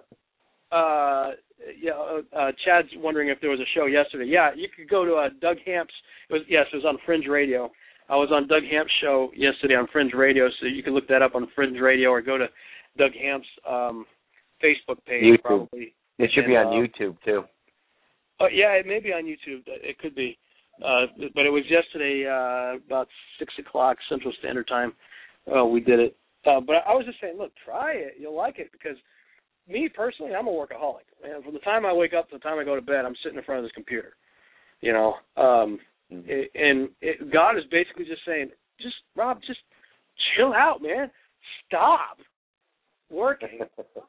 uh, yeah, uh, Chad's wondering if there was a show yesterday. Yeah, you could go to uh, Doug Hamp's. It was, yes, it was on Fringe Radio. I was on Doug Hamp's show yesterday on Fringe Radio, so you can look that up on Fringe Radio or go to Doug Hamp's um, Facebook page. YouTube. Probably. It should and, be on uh, YouTube too. Oh yeah, it may be on YouTube. It could be, uh, but it was yesterday uh, about six o'clock Central Standard Time. Uh, we did it, uh, but I was just saying, look, try it. You'll like it because. Me personally, I'm a workaholic. And from the time I wake up to the time I go to bed, I'm sitting in front of this computer. You know, um, mm-hmm. it, and it, God is basically just saying, just Rob, just chill out, man. Stop working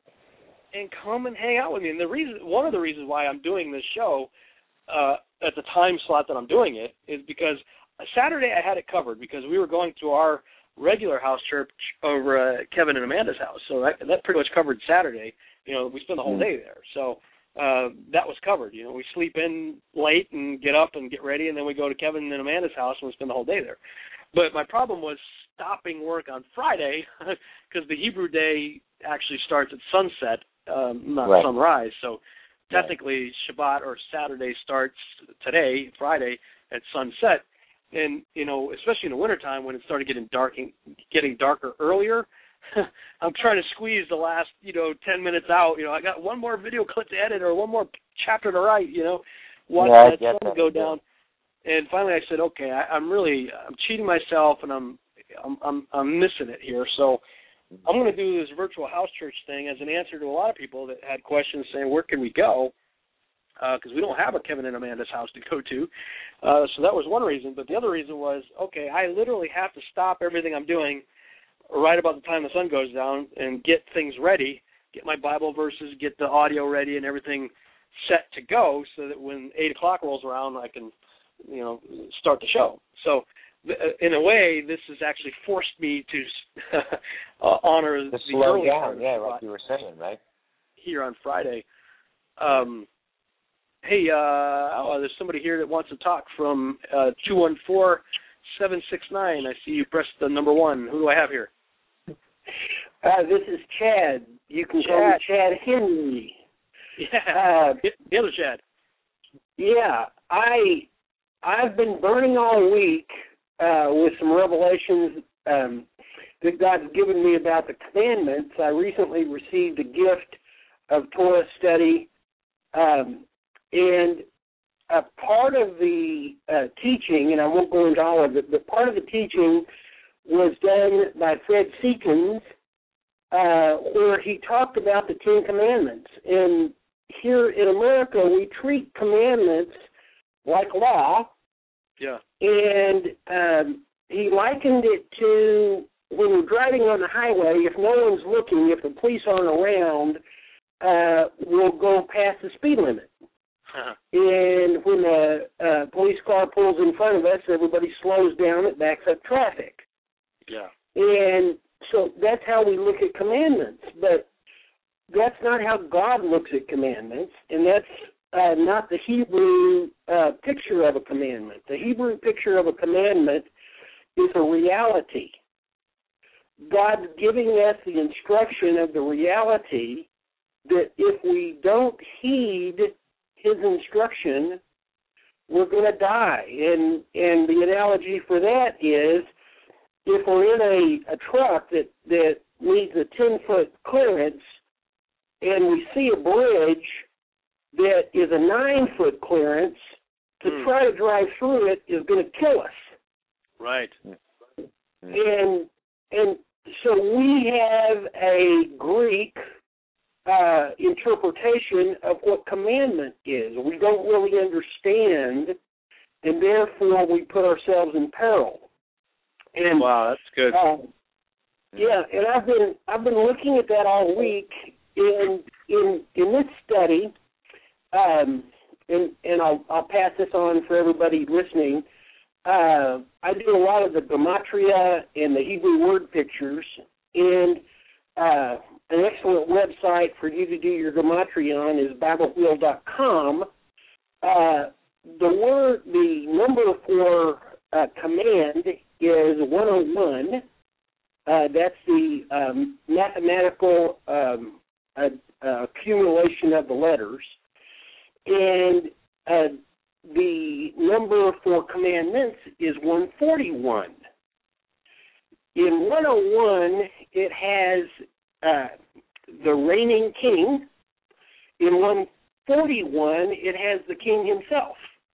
and come and hang out with me. And the reason, one of the reasons why I'm doing this show uh, at the time slot that I'm doing it is because Saturday I had it covered because we were going to our regular house church over uh, Kevin and Amanda's house. So that, that pretty much covered Saturday. You know, we spend the whole day there. So uh, that was covered. You know, we sleep in late and get up and get ready, and then we go to Kevin and Amanda's house and we spend the whole day there. But my problem was stopping work on Friday because the Hebrew day actually starts at sunset, um, not right. sunrise. So technically Shabbat or Saturday starts today, Friday, at sunset. And, you know, especially in the wintertime when it started getting dark and getting darker earlier, I'm trying to squeeze the last, you know, ten minutes out. You know, I got one more video clip to edit or one more chapter to write, you know, watch yeah, that sun that. go down. And finally, I said, okay, I, I'm really I'm cheating myself, and I'm I'm I'm, I'm missing it here. So I'm going to do this virtual house church thing as an answer to a lot of people that had questions saying, where can we go? Because uh, we don't have a Kevin and Amanda's house to go to. Uh, so that was one reason. But the other reason was, okay, I literally have to stop everything I'm doing right about the time the sun goes down and get things ready, get my Bible verses, get the audio ready and everything set to go so that when eight o'clock rolls around, I can, you know, start the show. So in a way, this has actually forced me to uh, honor to the slow early down, yeah, like you were saying, right? Here on Friday. Um, hey, uh, oh, there's somebody here that wants to talk from uh, two one four, seven six nine. I see you pressed the number one. Who do I have here? Uh, this is Chad. You can call me Chad Henry. Yeah, uh, the other Chad. Yeah, I, I've been burning all week uh, with some revelations um, that God's given me about the commandments. I recently received a gift of Torah study, um, and a part of the uh, teaching, and I won't go into all of it, but part of the teaching was done by Fred Seekins, uh, where he talked about the Ten Commandments. And here in America, we treat commandments like law. Yeah. And um, he likened it to when you're driving on the highway, if no one's looking, if the police aren't around, uh, we'll go past the speed limit. Uh-huh. And when a, a police car pulls in front of us, everybody slows down, it backs up traffic. Yeah. And so that's how we look at commandments. But that's not how God looks at commandments, and that's uh, not the Hebrew uh, picture of a commandment. The Hebrew picture of a commandment is a reality. God's giving us the instruction of the reality that if we don't heed his instruction, we're going to die. And and the analogy for that is if we're in a, a truck that, that needs a ten-foot clearance and we see a bridge that is a nine-foot clearance, to mm. try to drive through it is going to kill us. Right. And and so we have a Greek uh, interpretation of what commandment is. We don't really understand, and therefore we put ourselves in peril. And wow, that's good. Uh, yeah, and I've been I've been looking at that all week. In in in this study, um, and and I'll I'll pass this on for everybody listening. Uh, I do a lot of the gematria and the Hebrew word pictures, and uh, an excellent website for you to do your gematria on is Bible Wheel dot com. Uh, the word, the number for uh, command is one oh one. Uh, that's the um, mathematical um, uh, uh, accumulation of the letters. And uh, the number for commandments is one forty-one. In one oh one, it has uh, the reigning king. In one forty-one, it has the king himself.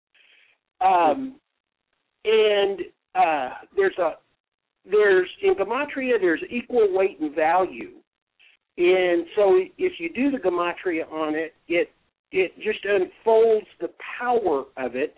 Um, and uh, there's a there's in gematria there's equal weight and value, and so if you do the gematria on it, it it just unfolds the power of it.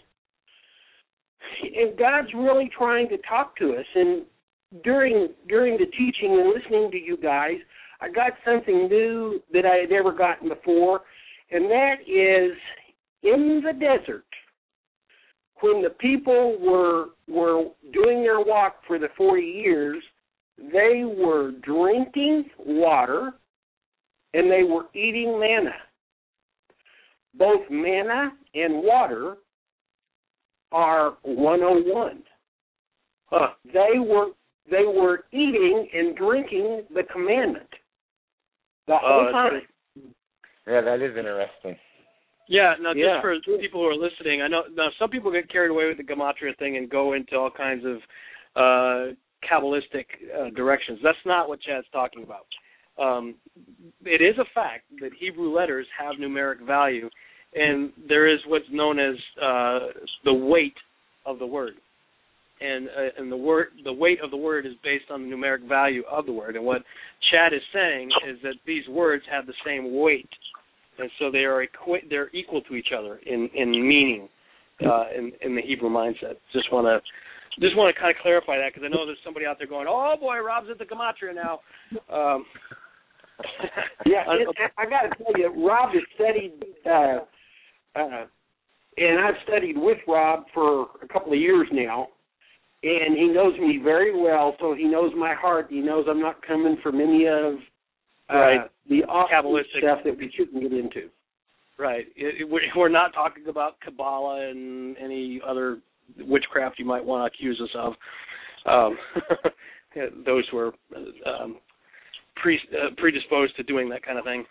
And God's really trying to talk to us. And during during the teaching and listening to you guys, I got something new that I had never gotten before, and that is in the desert. When the people were were doing their walk for the forty years, they were drinking water and they were eating manna. Both manna and water are one oh one. Huh. They were they were eating and drinking the commandment the whole uh, time. Yeah, that is interesting. Yeah, now just yeah. for people who are listening, I know now some people get carried away with the gematria thing and go into all kinds of uh, Kabbalistic uh, directions. That's not what Chad's talking about. Um, it is a fact that Hebrew letters have numeric value, and there is what's known as uh, the weight of the word. And uh, and the word, the weight of the word is based on the numeric value of the word. And what Chad is saying is that these words have the same weight, and so they are equi- they're equal to each other in in meaning, uh, in in the Hebrew mindset. Just want to just want to kind of clarify that, because I know there's somebody out there going, "Oh boy, Rob's at the gematria now." Um, yeah, it, I got to tell you, Rob has studied, uh, uh, and I've studied with Rob for a couple of years now. And he knows me very well, so he knows my heart. He knows I'm not coming from any of uh, right. the off Kabbalistic stuff that we shouldn't get into. Right. It, it, we're not talking about Kabbalah and any other witchcraft you might want to accuse us of. Um, those who are um, pre, uh, predisposed to doing that kind of thing.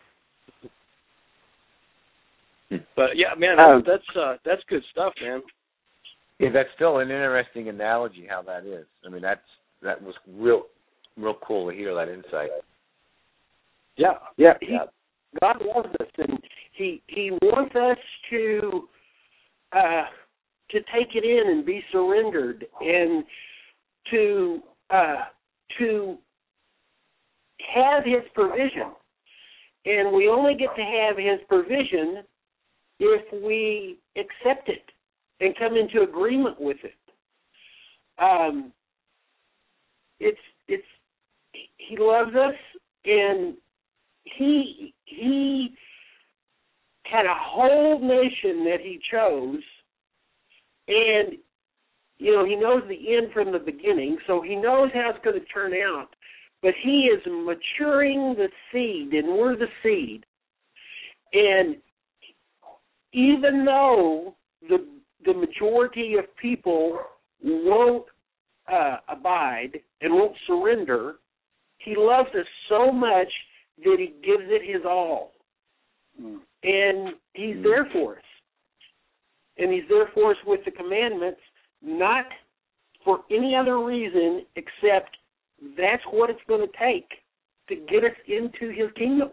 But yeah, man, Um, that's uh, that's good stuff, man. Yeah, that's still an interesting analogy how that is. I mean, that's that was real, real cool to hear that insight. Yeah, yeah. He, yeah. God loves us, and He He wants us to uh, to take it in and be surrendered, and to uh, to have His provision. And we only get to have His provision if we accept it and come into agreement with it. Um, it's it's He loves us, and he he had a whole nation that He chose, and you know He knows the end from the beginning, so He knows how it's going to turn out. But He is maturing the seed, and we're the seed. And even though the the majority of people won't uh, abide and won't surrender, He loves us so much that He gives it His all. Mm. And He's mm. there for us. And He's there for us with the commandments, not for any other reason except that's what it's going to take to get us into His kingdom.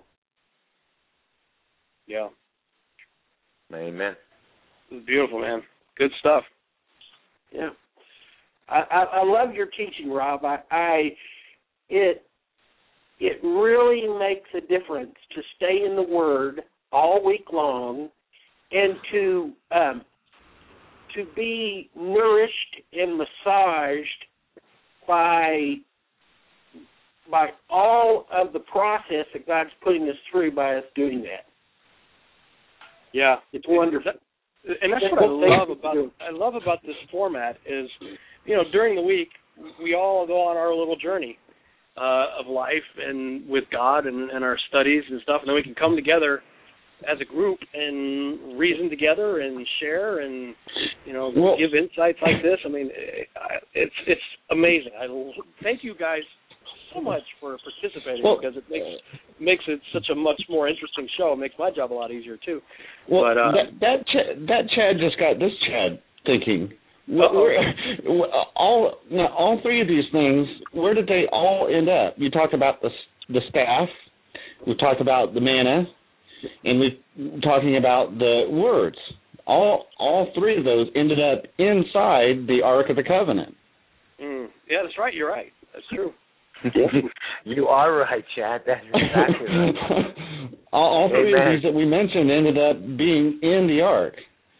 Yeah. Amen. It's beautiful, man. Good stuff. Yeah, I, I, I love your teaching, Rob. I, I it it really makes a difference to stay in the Word all week long, and to um, to be nourished and massaged by by all of the process that God's putting us through by us doing that. Yeah, it's wonderful. And that's what I love about I love about this format is, you know, during the week we all go on our little journey uh, of life and with God and, and our studies and stuff, and then we can come together as a group and reason together and share and, you know, well, give insights like this. I mean, it's it's amazing. I thank you guys so much for participating, well, because it makes makes it such a much more interesting show. It makes my job a lot easier too. Well, but, uh, that that Ch- that Chad just got this Chad thinking. We're, all now, all three of these things, where did they all end up? You talked about the the staff. We talked about the manna, and we're talking about the words. All all three of those ended up inside the Ark of the Covenant. Mm, yeah, that's right. You're right. That's true. You are right, Chad. That's exactly right. all, all three Amen. of these that we mentioned ended up being in the Ark.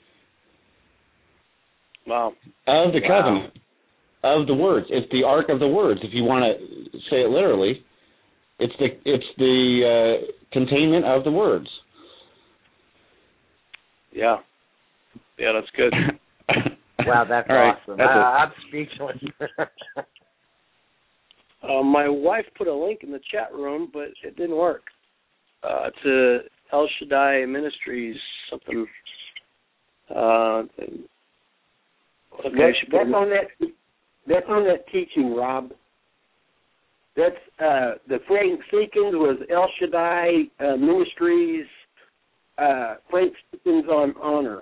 Wow. Of the wow. covenant. Of the words. It's the Ark of the words, if you want to say it literally. It's the it's the uh, containment of the words. Yeah. Yeah, that's good. Wow, that's All right. awesome. That's uh, I'm speechless. uh, my wife put a link in the chat room, but it didn't work. Uh, to El Shaddai Ministries, something. Uh, okay, that's, that's on that. That's on that teaching, Rob. That's uh, the Frank Seekins was El Shaddai uh, Ministries. Uh, Frank Seekins on honor.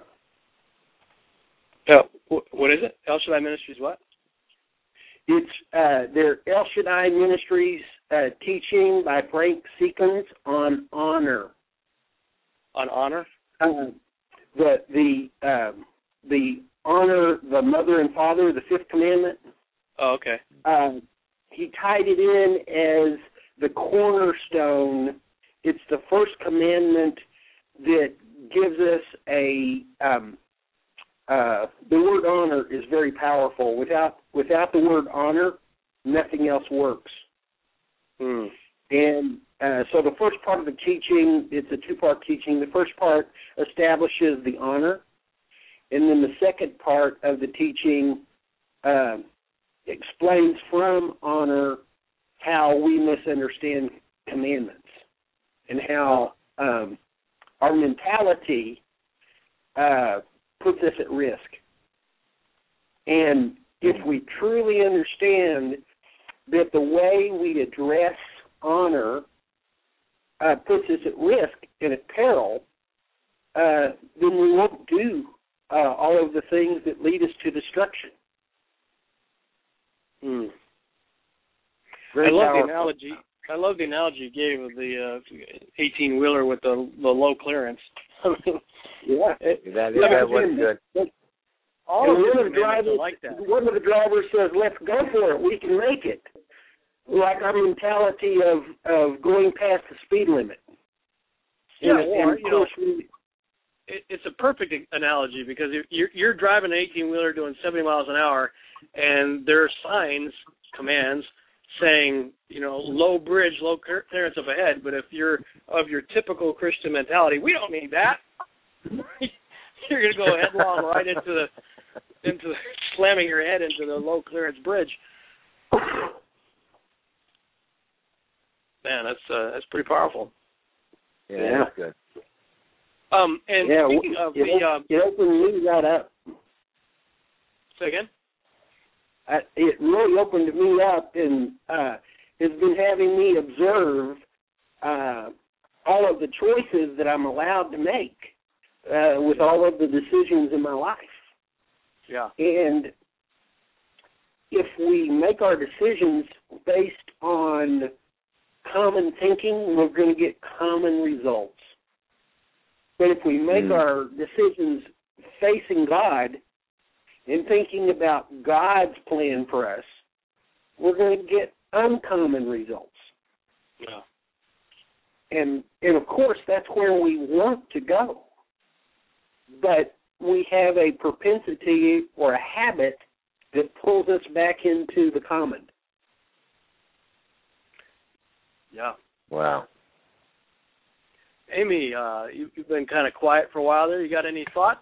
Oh, what is it? El Shaddai Ministries what? It's uh, their El Shaddai Ministries uh, teaching by Frank Seekins on honor. On honor? Uh, the the um, the honor the mother and father, the fifth commandment. Oh, okay. Uh, he tied it in as the cornerstone. It's the first commandment that gives us a um, uh, the word honor is very powerful. Without without the word honor, nothing else works. Mm. And uh, so the first part of the teaching, it's a two-part teaching. The first part establishes the honor, and then the second part of the teaching uh, explains from honor how we misunderstand commandments and how um, our mentality uh, puts us at risk. And if we truly understand that the way we address honor uh, puts us at risk and at peril, uh, then we won't do uh, all of the things that lead us to destruction. Mm. Very I love powerful. the analogy. I love the analogy you gave of the eighteen wheeler uh, with the the low clearance. Yeah, that, that was good. All and of one the of the drivers, like that. One of the drivers says, "Let's go for it. We can make it." Like our mentality of, of going past the speed limit. Yeah, and, or, and you know, it, it's a perfect analogy because if you're, you're driving an eighteen-wheeler doing seventy miles an hour, and there are signs, commands, saying, you know, low bridge, low clearance up ahead, but if you're of your typical Christian mentality, we don't need that. You're going to go headlong right into the, into the, slamming your head into the low clearance bridge. Man, that's uh, that's pretty powerful. Yeah, yeah. That's good. Um, and yeah, speaking of it, the, um, it opened me right up. Say again. I, it really opened me up, and uh, has been having me observe uh, all of the choices that I'm allowed to make uh, with all of the decisions in my life. Yeah. And if we make our decisions based on common thinking, we're going to get common results. But if we make mm. our decisions facing God and thinking about God's plan for us, we're going to get uncommon results. Yeah. And and of course, that's where we want to go. But we have a propensity or a habit that pulls us back into the common. Yeah. Wow. Amy, uh, you, you've been kind of quiet for a while there. You got any thoughts?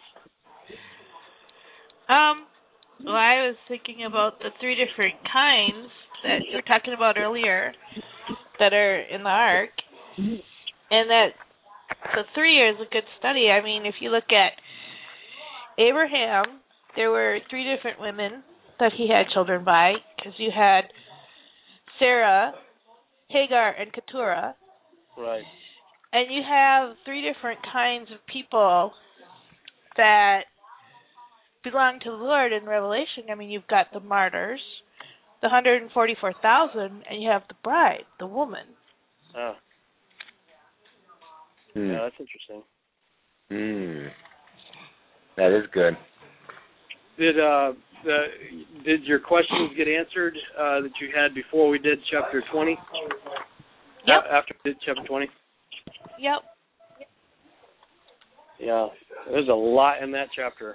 Um, well, I was thinking about the three different kinds that you were talking about earlier that are in the Ark, and that the three is a good study. I mean, if you look at Abraham, there were three different women that he had children by, because you had Sarah, Hagar, and Keturah. Right. And you have three different kinds of people that belong to the Lord in Revelation. I mean, you've got the martyrs, the one hundred forty-four thousand, and you have the bride, the woman. Oh. Mm. Yeah, that's interesting. Mm. That is good. Did uh, the, did your questions get answered uh, that you had before we did chapter twenty? Yep. A- after we did chapter twenty? Yep. Yeah, there's a lot in that chapter.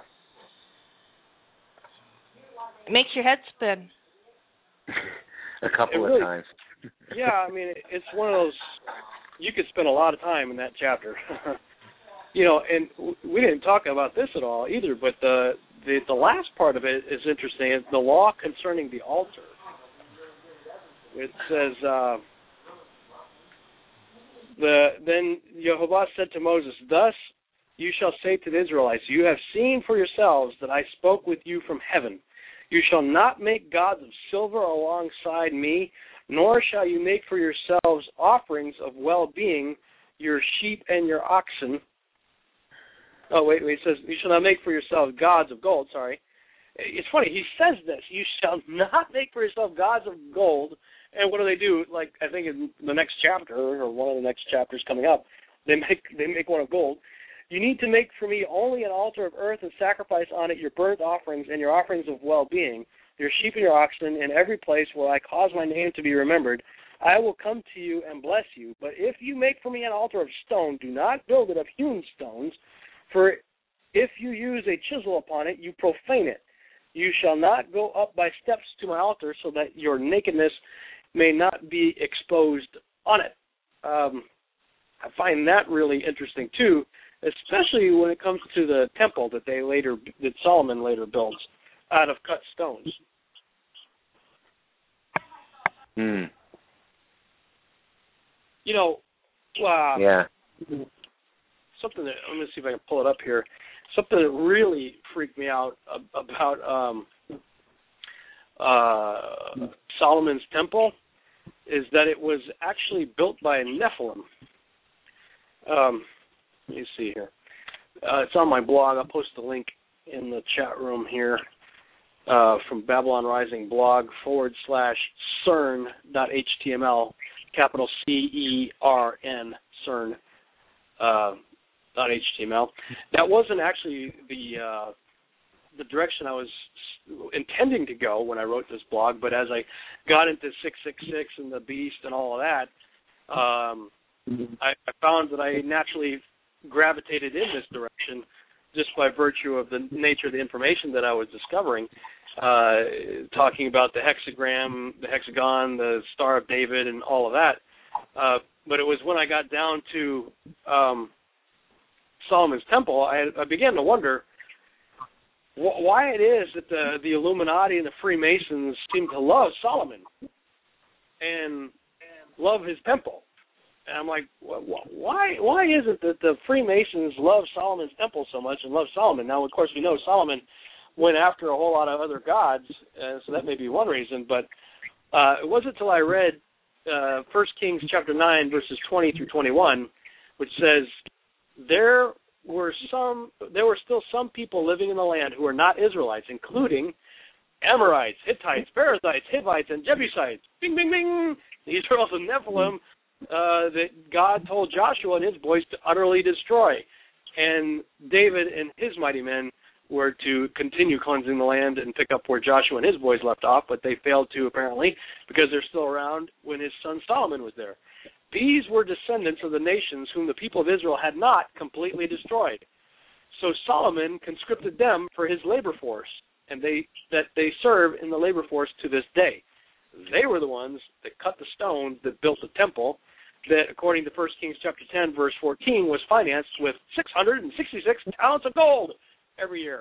It makes your head spin. A couple really, of times. Yeah, I mean, it's one of those, you could spend a lot of time in that chapter. You know, and we didn't talk about this at all either, but the, the, the last part of it is interesting. It's the law concerning the altar. It says, uh, the then Jehovah said to Moses, "Thus you shall say to the Israelites, you have seen for yourselves that I spoke with you from heaven. You shall not make gods of silver alongside me, nor shall you make for yourselves offerings of well-being, your sheep and your oxen." Oh, wait, wait, it says, you shall not make for yourselves gods of gold, sorry. It's funny, he says this, you shall not make for yourself gods of gold, and what do they do? Like, I think in the next chapter, or one of the next chapters coming up, they make they make one of gold. You need to make for me only an altar of earth and sacrifice on it your burnt offerings and your offerings of well-being, your sheep and your oxen, in every place where I cause my name to be remembered. I will come to you and bless you. But if you make for me an altar of stone, do not build it of hewn stones, for if you use a chisel upon it, you profane it. You shall not go up by steps to my altar, so that your nakedness may not be exposed on it. Um, I find that really interesting too, especially when it comes to the temple that they later, that Solomon later builds out of cut stones. Hmm. You know, uh, yeah. something that, let me see if I can pull it up here. Something that really freaked me out about um, uh, Solomon's temple is that it was actually built by a Nephilim. Um, let me see here. Uh, it's on my blog. I'll post the link in the chat room here uh, from Babylon Rising blog forward slash CERN dot H T M L, capital C E R N, CERN. Uh, .html. That wasn't actually the uh, the direction I was intending to go when I wrote this blog, but as I got into six six six and the Beast and all of that, um, I, I found that I naturally gravitated in this direction just by virtue of the nature of the information that I was discovering, uh, talking about the hexagram, the hexagon, the Star of David, and all of that. Uh, but it was when I got down to um, Solomon's Temple, I, I began to wonder wh- why it is that the, the Illuminati and the Freemasons seem to love Solomon and love his temple. And I'm like, wh- why why is it that the Freemasons love Solomon's temple so much and love Solomon? Now, of course, we know Solomon went after a whole lot of other gods, uh, so that may be one reason. But uh, it wasn't until I read uh, First Kings chapter nine, verses twenty through twenty-one, which says, There were some. There were still some people living in the land who were not Israelites, including Amorites, Hittites, Perizzites, Hivites, and Jebusites. Bing, bing, bing. These are also Nephilim uh, that God told Joshua and his boys to utterly destroy. And David and his mighty men were to continue cleansing the land and pick up where Joshua and his boys left off, but they failed to, apparently, because they're still around when his son Solomon was there. These were descendants of the nations whom the people of Israel had not completely destroyed. So Solomon conscripted them for his labor force, and they that they serve in the labor force to this day. They were the ones that cut the stones that built the temple that, according to First Kings chapter ten, verse fourteen, was financed with six hundred sixty-six talents of gold every year.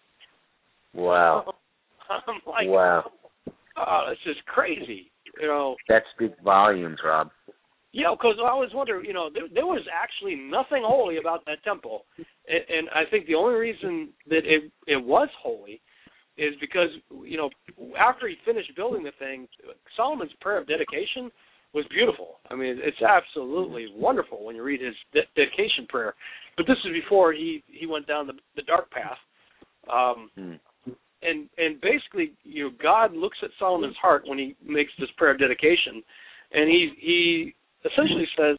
Wow. I'm like, wow. Oh, that's just crazy. You know. That speaks volumes, Rob. Yeah, because I always wonder, you know, there, there was actually nothing holy about that temple. And, and I think the only reason that it it was holy is because, you know, after he finished building the thing, Solomon's prayer of dedication was beautiful. I mean, it's absolutely wonderful when you read his de- dedication prayer. But this is before he, he went down the, the dark path. Um, hmm. And and basically, you know, God looks at Solomon's heart when he makes this prayer of dedication, and he he essentially says,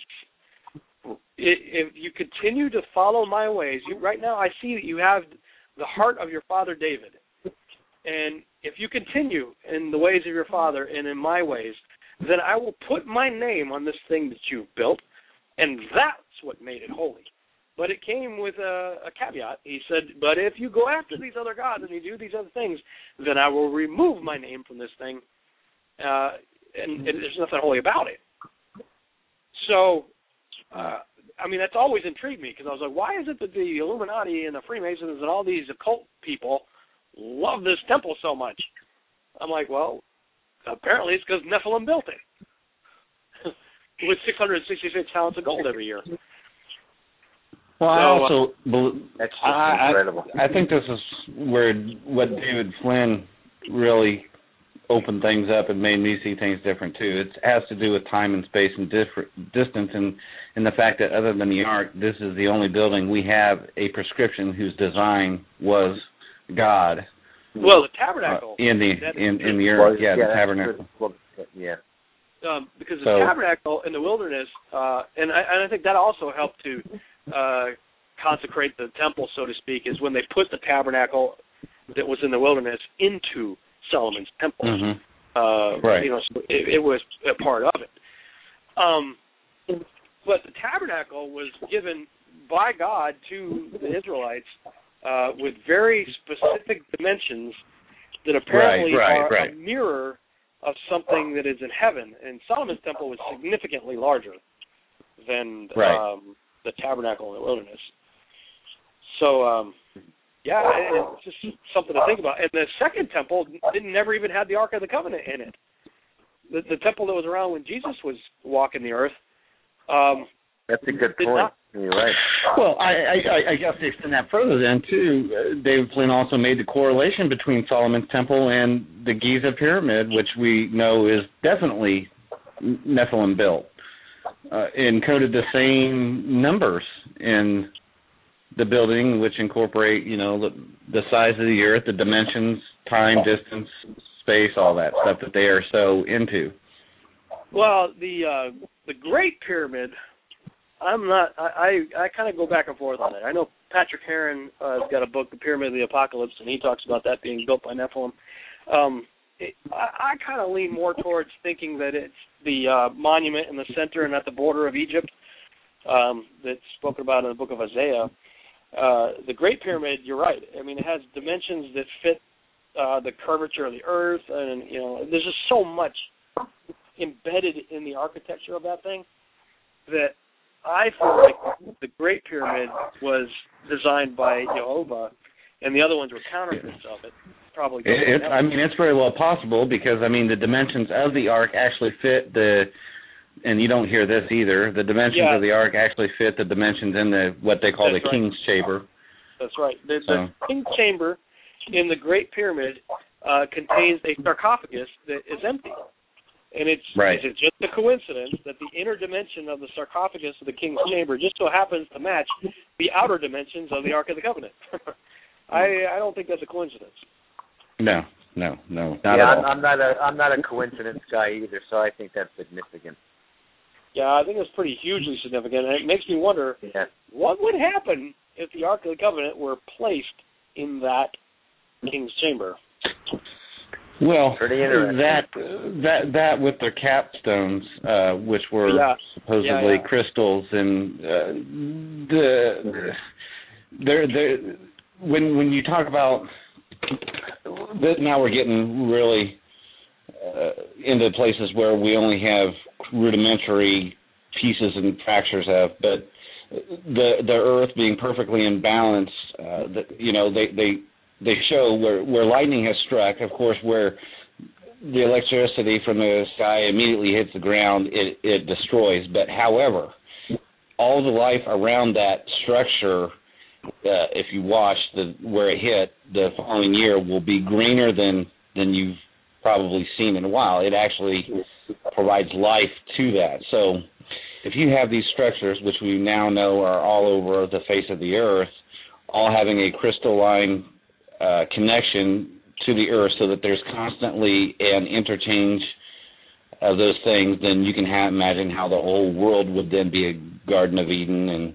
if you continue to follow my ways, you, right now I see that you have the heart of your father David. And if you continue in the ways of your father and in my ways, then I will put my name on this thing that you've built, and that's what made it holy. But it came with a, a caveat. He said, but if you go after these other gods and you do these other things, then I will remove my name from this thing, uh, and, and there's nothing holy about it. So, uh, I mean, that's always intrigued me, because I was like, why is it that the Illuminati and the Freemasons and all these occult people love this temple so much? I'm like, well, apparently it's because Nephilim built it with six hundred sixty-six talents of gold every year. Well, I so, also uh, believe, that's just I, incredible. I, I think this is where what David Flynn really opened things up and made me see things different too. It has to do with time and space and different distance, and, and the fact that other than the Ark, this is the only building we have a prescription whose design was God. Well, the tabernacle uh, in the in, in the earth, yeah, yeah the tabernacle. Well, yeah. Um, because the so, tabernacle in the wilderness, uh, and, I, and I think that also helped to uh, consecrate the temple, so to speak, is when they put the tabernacle that was in the wilderness into Solomon's temple. Mm-hmm. Uh, right. You know, so it, it was a part of it. Um, but the tabernacle was given by God to the Israelites uh, with very specific dimensions that apparently right, right, are right. a mirror of something that is in heaven. And Solomon's temple was significantly larger than right. um, the tabernacle in the wilderness. So, um, yeah, it's just something to think about. And the second temple didn't never even have the Ark of the Covenant in it. The, the temple that was around when Jesus was walking the earth. Um, That's a good point. Not, You're right. Well, I, I, I guess to extend that further then, too, uh, David Flynn also made the correlation between Solomon's temple and the Giza pyramid, which we know is definitely Nephilim built, uh, encoded the same numbers in the building, which incorporate, you know, the, the size of the earth, the dimensions, time, distance, space, all that stuff that they are so into. Well, the uh, the Great Pyramid, I'm not. I I, I kind of go back and forth on it. I know Patrick Heron uh, has got a book, The Pyramid of the Apocalypse, and he talks about that being built by Nephilim. Um, it, I, I kind of lean more towards thinking that it's the uh, monument in the center and at the border of Egypt um, that's spoken about in the book of Isaiah. Uh, the Great Pyramid, you're right. I mean, it has dimensions that fit uh, the curvature of the earth, and you know, there's just so much embedded in the architecture of that thing that I feel like the Great Pyramid was designed by Jehovah, and the other ones were counterfeits of it. Probably. It, it, I mean, it's very well possible because I mean, the dimensions of the ark actually fit the. And you don't hear this either. The dimensions yeah. of the ark actually fit the dimensions in the what they call That's the right. king's chamber. That's right. The, so. the king's chamber in the Great Pyramid uh, contains a sarcophagus that is empty. And it's, right. it's just a coincidence that the inner dimension of the sarcophagus of the king's chamber just so happens to match the outer dimensions of the Ark of the Covenant. I I don't think that's a coincidence. No, no, no, not yeah, at all. I'm, I'm not a I'm not a coincidence guy either, so I think that's significant. Yeah, I think it's pretty hugely significant, and it makes me wonder yeah. what would happen if the Ark of the Covenant were placed in that king's chamber. Well, Pretty interesting. that that that with their capstones, uh, which were yeah. supposedly yeah, yeah. crystals, and uh, the there there when when you talk about that, now we're getting really uh, into places where we only have rudimentary pieces and fractures of, but the the Earth being perfectly in balance, uh, the, you know, they they. They show where, where lightning has struck, of course, where the electricity from the sky immediately hits the ground, it, it destroys. But however, all the life around that structure, uh, if you watch the where it hit the following year, will be greener than, than you've probably seen in a while. It actually provides life to that. So if you have these structures, which we now know are all over the face of the Earth, all having a crystalline Uh, connection to the earth so that there's constantly an interchange of those things, then you can have, imagine how the whole world would then be a Garden of Eden and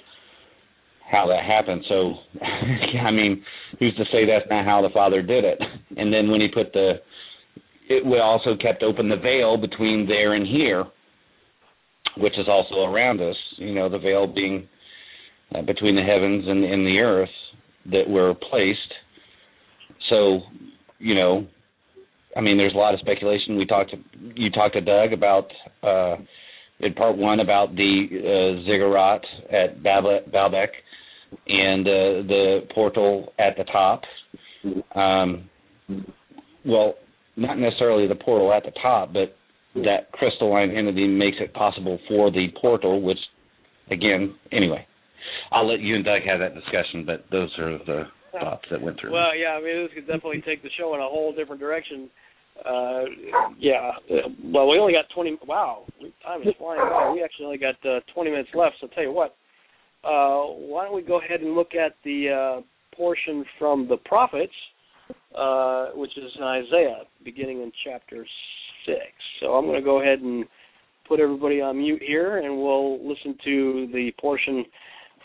how that happened. So, I mean, who's to say that's not how the Father did it? And then when he put the, it also kept open the veil between there and here, which is also around us, you know, the veil being uh, between the heavens and, and the earth that were placed. So, you know, I mean, there's a lot of speculation. We talked to you talked to Doug about uh, in part one about the uh, ziggurat at Baalbek and uh, the portal at the top. Um, well, not necessarily the portal at the top, but that crystalline entity makes it possible for the portal, which, again, anyway, I'll let you and Doug have that discussion, but those are the thoughts that went through. Well, yeah, I mean, this could definitely take the show in a whole different direction. Uh, yeah, well, we only got twenty. Wow, time is flying by. We actually only got uh, twenty minutes left. So, I'll tell you what. Uh, why don't we go ahead and look at the uh, portion from the prophets, uh, which is in Isaiah, beginning in chapter six. So, I'm going to go ahead and put everybody on mute here, and we'll listen to the portion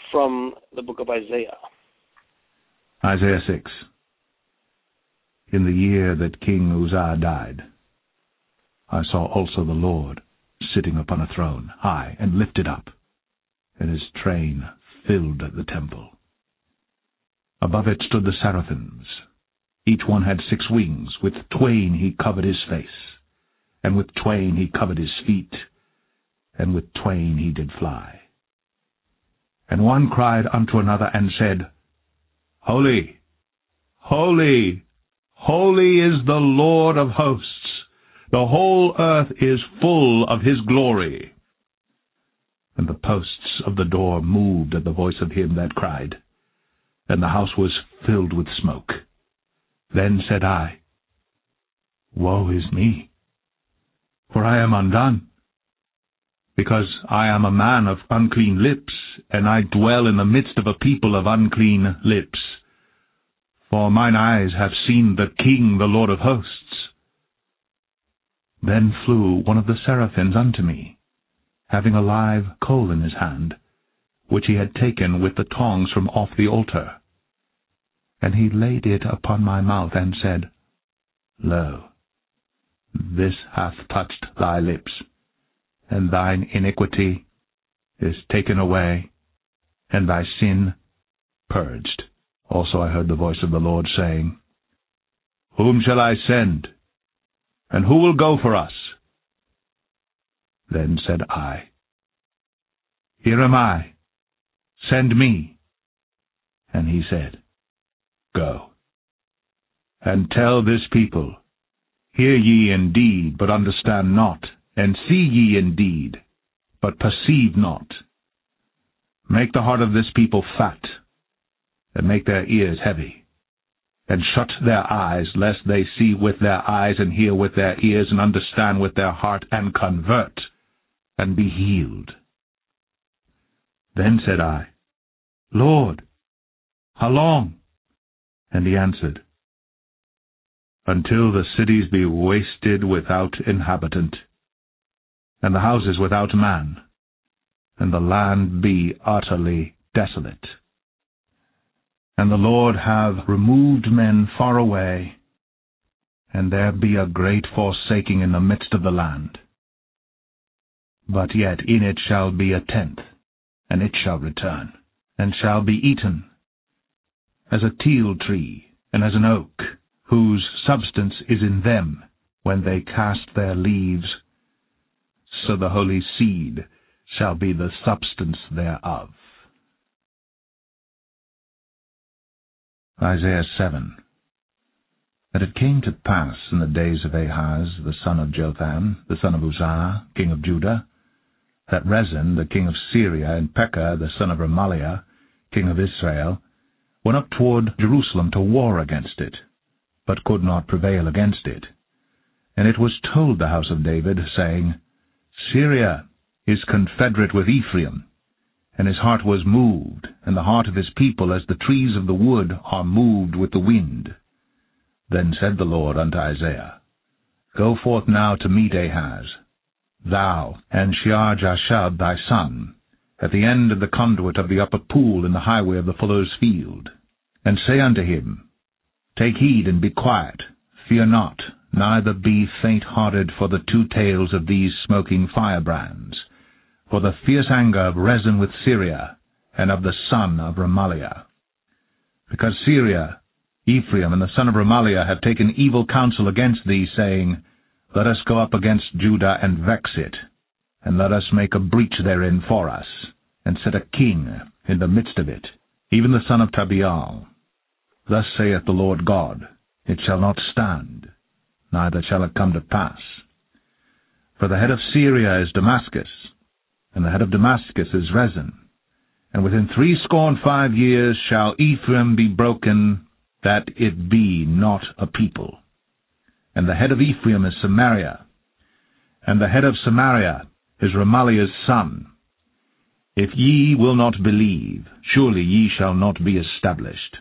from the book of Isaiah. Isaiah six. In the year that King Uzziah died, I saw also the Lord sitting upon a throne, high and lifted up, and his train filled the temple. Above it stood the seraphims. Each one had six wings. With twain he covered his face, and with twain he covered his feet, and with twain he did fly. And one cried unto another and said, Holy, holy, holy is the Lord of hosts. The whole earth is full of his glory. And the posts of the door moved at the voice of him that cried, and the house was filled with smoke. Then said I, Woe is me, for I am undone, because I am a man of unclean lips, and I dwell in the midst of a people of unclean lips. For mine eyes have seen the King, the Lord of hosts. Then flew one of the seraphims unto me, having a live coal in his hand, which he had taken with the tongs from off the altar. And he laid it upon my mouth, and said, Lo, this hath touched thy lips, and thine iniquity is taken away, and thy sin purged. Also I heard the voice of the Lord saying, Whom shall I send? And who will go for us? Then said I, Here am I, send me. And he said, Go, and tell this people, Hear ye indeed, but understand not, and see ye indeed, but perceive not. Make the heart of this people fat, and make their ears heavy, and shut their eyes, lest they see with their eyes, and hear with their ears, and understand with their heart, and convert, and be healed. Then said I, Lord, how long? And he answered, Until the cities be wasted without inhabitant, and the houses without man, and the land be utterly desolate. And the Lord have removed men far away, and there be a great forsaking in the midst of the land. But yet in it shall be a tenth, and it shall return, and shall be eaten, as a teil tree, and as an oak, whose substance is in them when they cast their leaves, so the holy seed shall be the substance thereof. Isaiah seven. That it came to pass in the days of Ahaz, the son of Jotham, the son of Uzziah, king of Judah, that Rezin, the king of Syria, and Pekah, the son of Remaliah, king of Israel, went up toward Jerusalem to war against it, but could not prevail against it. And it was told the house of David, saying, Syria is confederate with Ephraim, and his heart was moved, and the heart of his people as the trees of the wood are moved with the wind. Then said the Lord unto Isaiah, Go forth now to meet Ahaz, thou and Shear-Jashub thy son, at the end of the conduit of the upper pool in the highway of the fuller's field, and say unto him, Take heed and be quiet, fear not, neither be faint-hearted for the two tails of these smoking firebrands, for the fierce anger of Rezin with Syria, and of the son of Remaliah. Because Syria, Ephraim, and the son of Remaliah have taken evil counsel against thee, saying, Let us go up against Judah and vex it, and let us make a breach therein for us, and set a king in the midst of it, even the son of Tabeal. Thus saith the Lord God, It shall not stand, neither shall it come to pass. For the head of Syria is Damascus, and the head of Damascus is Rezin. And within threescore and five years shall Ephraim be broken, that it be not a people. And the head of Ephraim is Samaria, and the head of Samaria is Remaliah's son. If ye will not believe, surely ye shall not be established.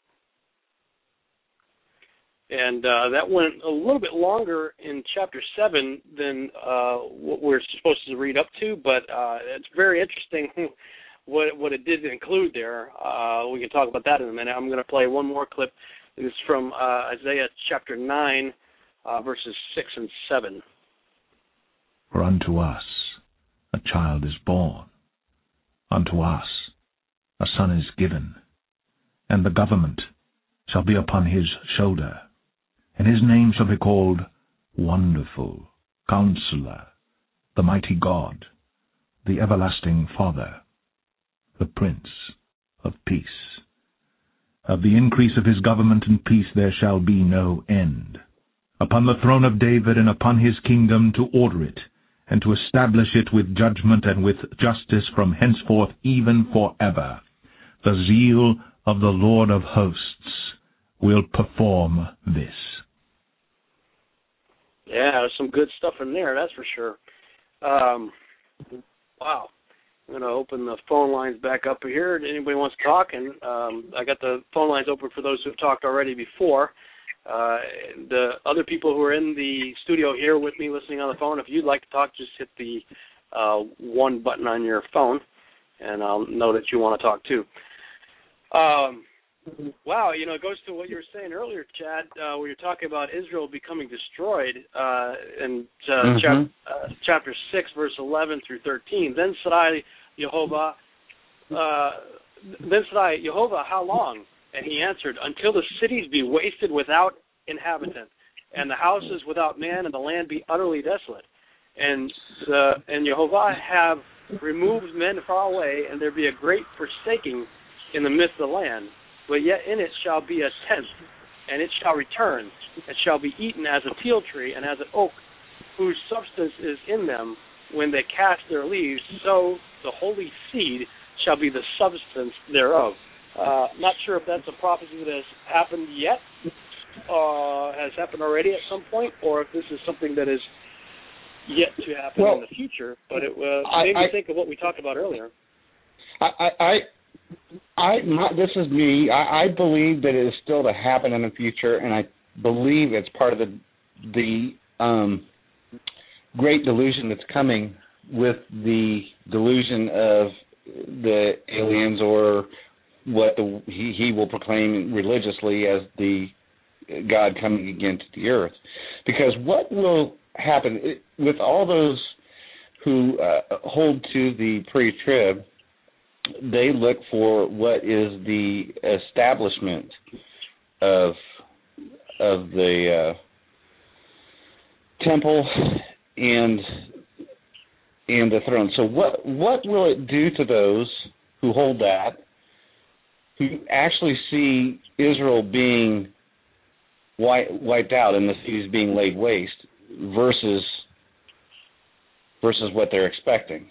And uh, that went a little bit longer in chapter seven than uh, what we're supposed to read up to, but uh, it's very interesting what what it did include there. Uh, we can talk about that in a minute. I'm going to play one more clip. It's from uh, Isaiah chapter nine, uh, verses six and seven. For unto us a child is born, unto us a son is given, and the government shall be upon his shoulder, and his name shall be called Wonderful, Counselor, the Mighty God, the Everlasting Father, the Prince of Peace. Of the increase of his government and peace there shall be no end, upon the throne of David and upon his kingdom, to order it, and to establish it with judgment and with justice from henceforth even forever. The zeal of the Lord of hosts will perform this. Yeah, there's some good stuff in there, that's for sure. Um, wow. I'm going to open the phone lines back up here. Anybody wants to talk? And um, I got the phone lines open for those who have talked already before. Uh, the other people who are in the studio here with me listening on the phone, if you'd like to talk, just hit the uh, one button on your phone, and I'll know that you want to talk too. Um, wow, you know, it goes to what you were saying earlier, Chad, uh, where you're talking about Israel becoming destroyed uh, in uh, mm-hmm. chap- uh, chapter six, verse eleven through thirteen. Then said I, Jehovah, uh, then said I, Jehovah, how long? And he answered, until the cities be wasted without inhabitant, and the houses without man, and the land be utterly desolate. And uh, and Jehovah have removed men far away, and there be a great forsaking in the midst of the land. But yet in it shall be a tenth, and it shall return, and shall be eaten as a teal tree, and as an oak, whose substance is in them when they cast their leaves, so the holy seed shall be the substance thereof. Uh, not sure if that's a prophecy that has happened yet, uh, has happened already at some point, or if this is something that is yet to happen well, in the future. But it uh, I, made me I, think of what we talked about earlier. I, I, I, my, this is me. I, I believe that it is still to happen in the future, and I believe it's part of the the um, great delusion that's coming with the delusion of the aliens, or what the, he, he will proclaim religiously as the God coming again to the earth. Because what will happen it, with all those who uh, hold to the pre-trib, they look for what is the establishment of of the uh, temple and and the throne. So what what will it do to those who hold that, who actually see Israel being wipe, wiped out and the cities being laid waste, versus versus what they're expecting?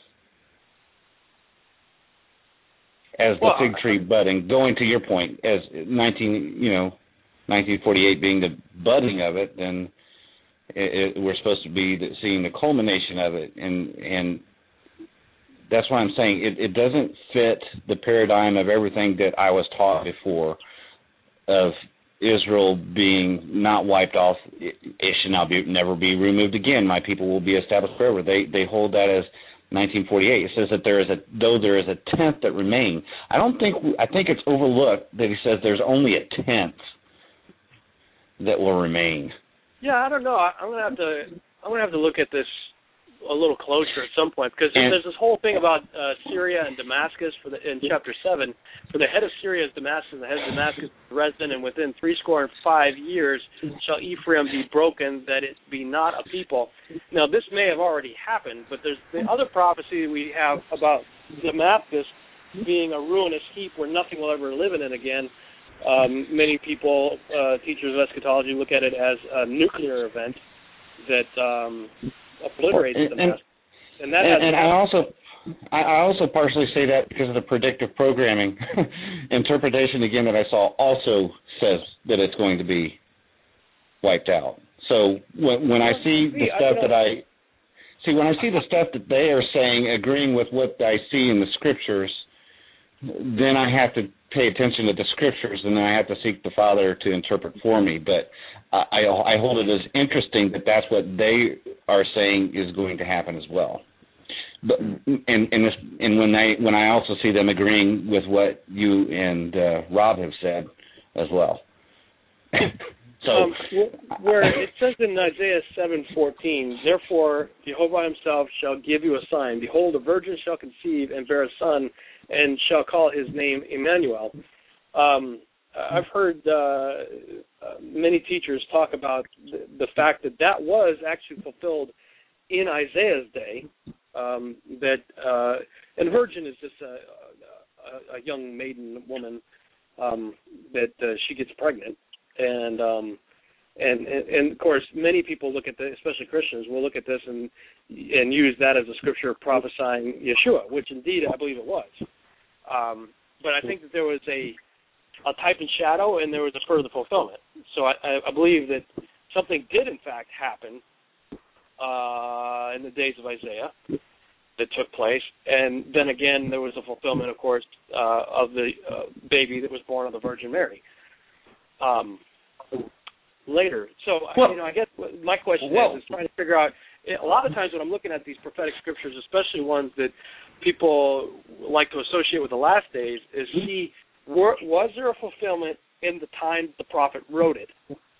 As the well, fig tree budding, going to your point, as nineteen, you know, nineteen forty-eight being the budding of it, then it, it, we're supposed to be the, seeing the culmination of it, and and that's why I'm saying it, it doesn't fit the paradigm of everything that I was taught before, of Israel being not wiped off. It, it should not be never be removed again. My people will be established forever. They they hold that as nineteen forty-eight. It says that there is a though there is a tenth that remain. I don't think I think it's overlooked that he says there's only a tenth that will remain. Yeah, I don't know. I, I'm gonna have to I'm gonna have to look at this a little closer at some point, because and, there's this whole thing about uh, Syria and Damascus for the in chapter seven. For the head of Syria is Damascus, and the head of Damascus is Rezin, and within three score and five years shall Ephraim be broken, that it be not a people. Now this may have already happened, but there's the other prophecy we have about Damascus being a ruinous heap where nothing will ever live in it again. Um, many people, uh, teachers of eschatology, look at it as a nuclear event that um, obliterates and, Damascus. And, and that and, has and I also I also partially say that because of the predictive programming interpretation again that I saw also says that it's going to be wiped out. So when, when I see the stuff that I see, when I see the stuff that they are saying, agreeing with what I see in the scriptures, then I have to pay attention to the scriptures, and then I have to seek the Father to interpret for me. But I, I hold it as interesting that that's what they are saying is going to happen as well. but and and this, and when I when I also see them agreeing with what you and uh, Rob have said as well. So um, where it says in Isaiah seven fourteen, therefore Jehovah himself shall give you a sign. Behold, a virgin shall conceive and bear a son, and shall call his name Emmanuel. Um, I've heard uh, uh, many teachers talk about the, the fact that that was actually fulfilled in Isaiah's day. Um, that uh, and virgin is just a, a, a young maiden woman um, that uh, she gets pregnant. And, um, and and and of course, many people look at this, especially Christians, will look at this and and use that as a scripture prophesying Yeshua, which indeed I believe it was. Um, but I think that there was a a type and shadow, and there was a further fulfillment. So I, I believe that something did in fact happen uh, in the days of Isaiah that took place, and then again there was a fulfillment, of course, uh, of the uh, baby that was born of the Virgin Mary. Um, later. So, well, you know, I guess my question well, is, is trying to figure out, a lot of times when I'm looking at these prophetic scriptures, especially ones that people like to associate with the last days, is see, were, was there a fulfillment in the time the prophet wrote it?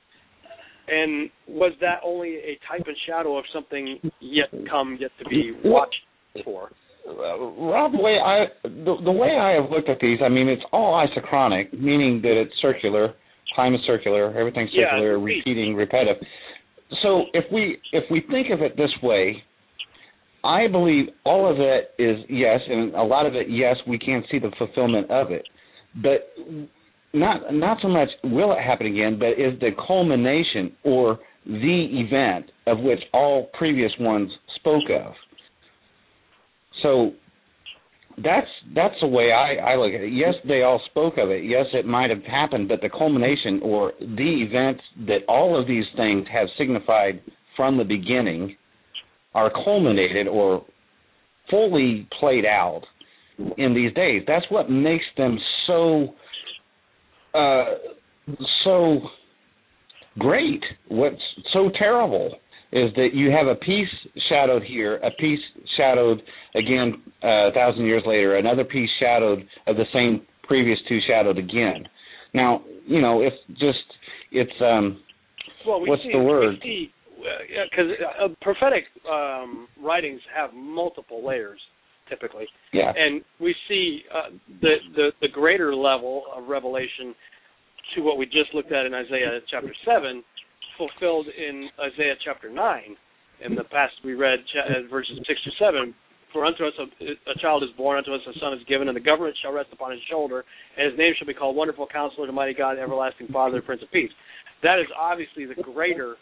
And was that only a type and shadow of something yet to come, yet to be watched for? Uh, Rob, the way I the, the way I have looked at these, I mean, it's all isochronic, meaning that it's circular. Time is circular. Everything's circular, yeah, repeating, repetitive. So if we if we think of it this way, I believe all of it is yes, and a lot of it, yes, we can't see the fulfillment of it. But not not so much will it happen again, but is the culmination or the event of which all previous ones spoke of. So That's that's the way I, I look at it. Yes, they all spoke of it. Yes, it might have happened, but the culmination or the events that all of these things have signified from the beginning are culminated or fully played out in these days. That's what makes them so uh, so great. What's so terrible is that you have a piece shadowed here, a piece shadowed again uh, a thousand years later, another piece shadowed of the same previous two shadowed again. Now, you know, it's just, it's, um, well, we what's see, the word? Because uh, uh, prophetic um, writings have multiple layers, typically. Yeah. And we see uh, the, the, the greater level of revelation to what we just looked at in Isaiah chapter seven, fulfilled in Isaiah chapter nine, in the passage we read, verses six to seven. For unto us a, a child is born, unto us a son is given, and the government shall rest upon his shoulder, and his name shall be called Wonderful Counselor, the Mighty God, Everlasting Father, Prince of Peace. That is obviously the greater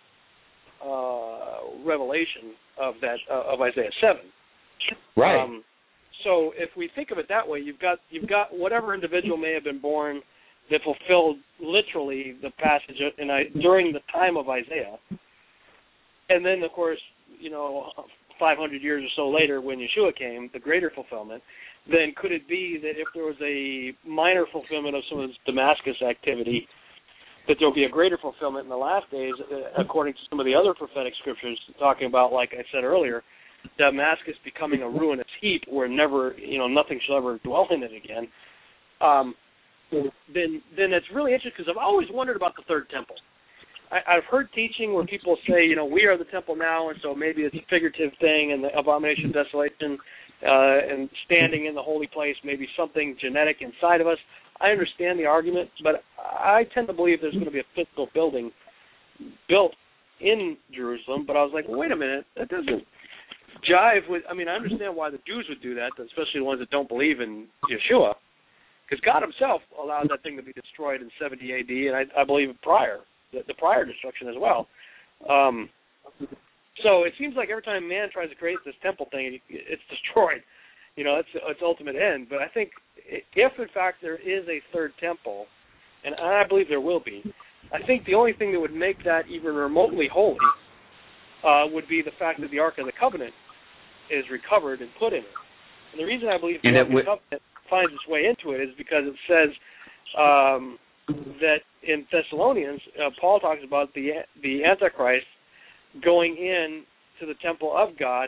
uh, revelation of that uh, of Isaiah seven. Right. Um, so if we think of it that way, you've got you've got whatever individual may have been born that fulfilled literally the passage in, during the time of Isaiah. And then, of course, you know, five hundred years or so later when Yeshua came, the greater fulfillment, then could it be that if there was a minor fulfillment of some of this Damascus activity, that there will be a greater fulfillment in the last days, according to some of the other prophetic scriptures, talking about, like I said earlier, Damascus becoming a ruinous heap where never, you know, nothing shall ever dwell in it again. Um, then then it's really interesting because I've always wondered about the third temple. I, I've heard teaching where people say, you know, we are the temple now, and so maybe it's a figurative thing, and the abomination of desolation uh, and standing in the holy place may be something genetic inside of us. I understand the argument, but I tend to believe there's going to be a physical building built in Jerusalem. But I was like, well, wait a minute, that doesn't jive with, I mean, I understand why the Jews would do that, especially the ones that don't believe in Yeshua. Because God himself allowed that thing to be destroyed in seventy A D, and I, I believe prior, the, the prior destruction as well. Um, so it seems like every time man tries to create this temple thing, it's destroyed. You know, it's its ultimate end. But I think if, in fact, there is a third temple, and I believe there will be, I think the only thing that would make that even remotely holy uh, would be the fact that the Ark of the Covenant is recovered and put in it. And the reason I believe the Ark of the Covenant finds its way into it is because it says um, that in Thessalonians, uh, Paul talks about the the Antichrist going in to the temple of God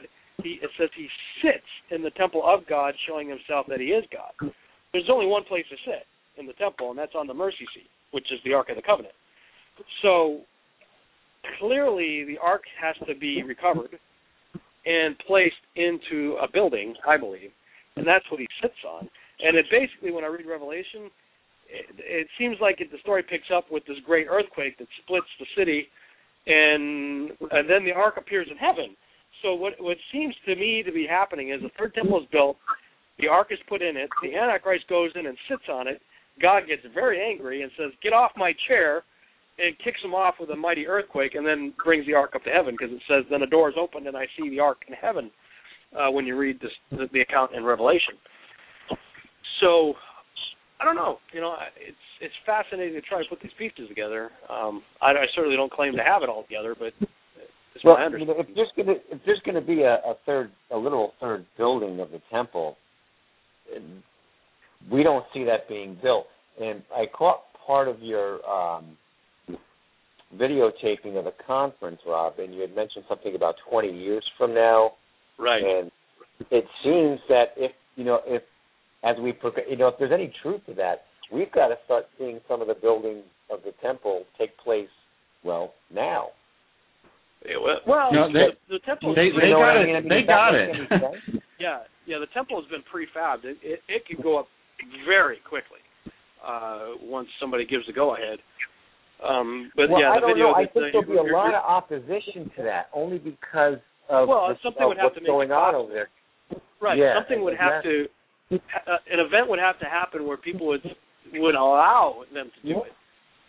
he, it says he sits in the temple of God, showing himself that he is God. There's only one place to sit in the temple, and that's on the mercy seat, which is the Ark of the Covenant. So clearly the Ark has to be recovered and placed into a building, I believe, and that's what he sits on. And it basically, when I read Revelation, it, it seems like it, the story picks up with this great earthquake that splits the city, and, and then the Ark appears in heaven. So what what seems to me to be happening is the third temple is built, the Ark is put in it, the Antichrist goes in and sits on it, God gets very angry and says, get off my chair, and kicks him off with a mighty earthquake, and then brings the Ark up to heaven, because it says, then the door is opened and I see the Ark in heaven, uh, when you read this, the, the account in Revelation. So, I don't know. You know, it's it's fascinating to try to put these pieces together. Um, I, I certainly don't claim to have it all together, but it's well, my understanding. You know, if there's going to if there's going to be a, a third, a literal third building of the temple, we don't see that being built. And I caught part of your um, videotaping of the conference, Rob, and you had mentioned something about twenty years from now. Right. And it seems that if you know if as we you know if there's any truth to that, we've got to start seeing some of the building of the temple take place. Well, now. Yeah, well, well no, they, the, the temple. They, they got it. I mean, they got it. Yeah, yeah. The temple has been prefabbed. It it, it can go up very quickly uh, once somebody gives the go ahead. Um, but well, yeah, the I don't video. know. I that, think uh, there'll be a lot of opposition to that, only because of, well, the, something of would have what's to make going it on over there. Right. Yeah, something would have exactly. to. Uh, an event would have to happen where people would would allow them to do yeah. it.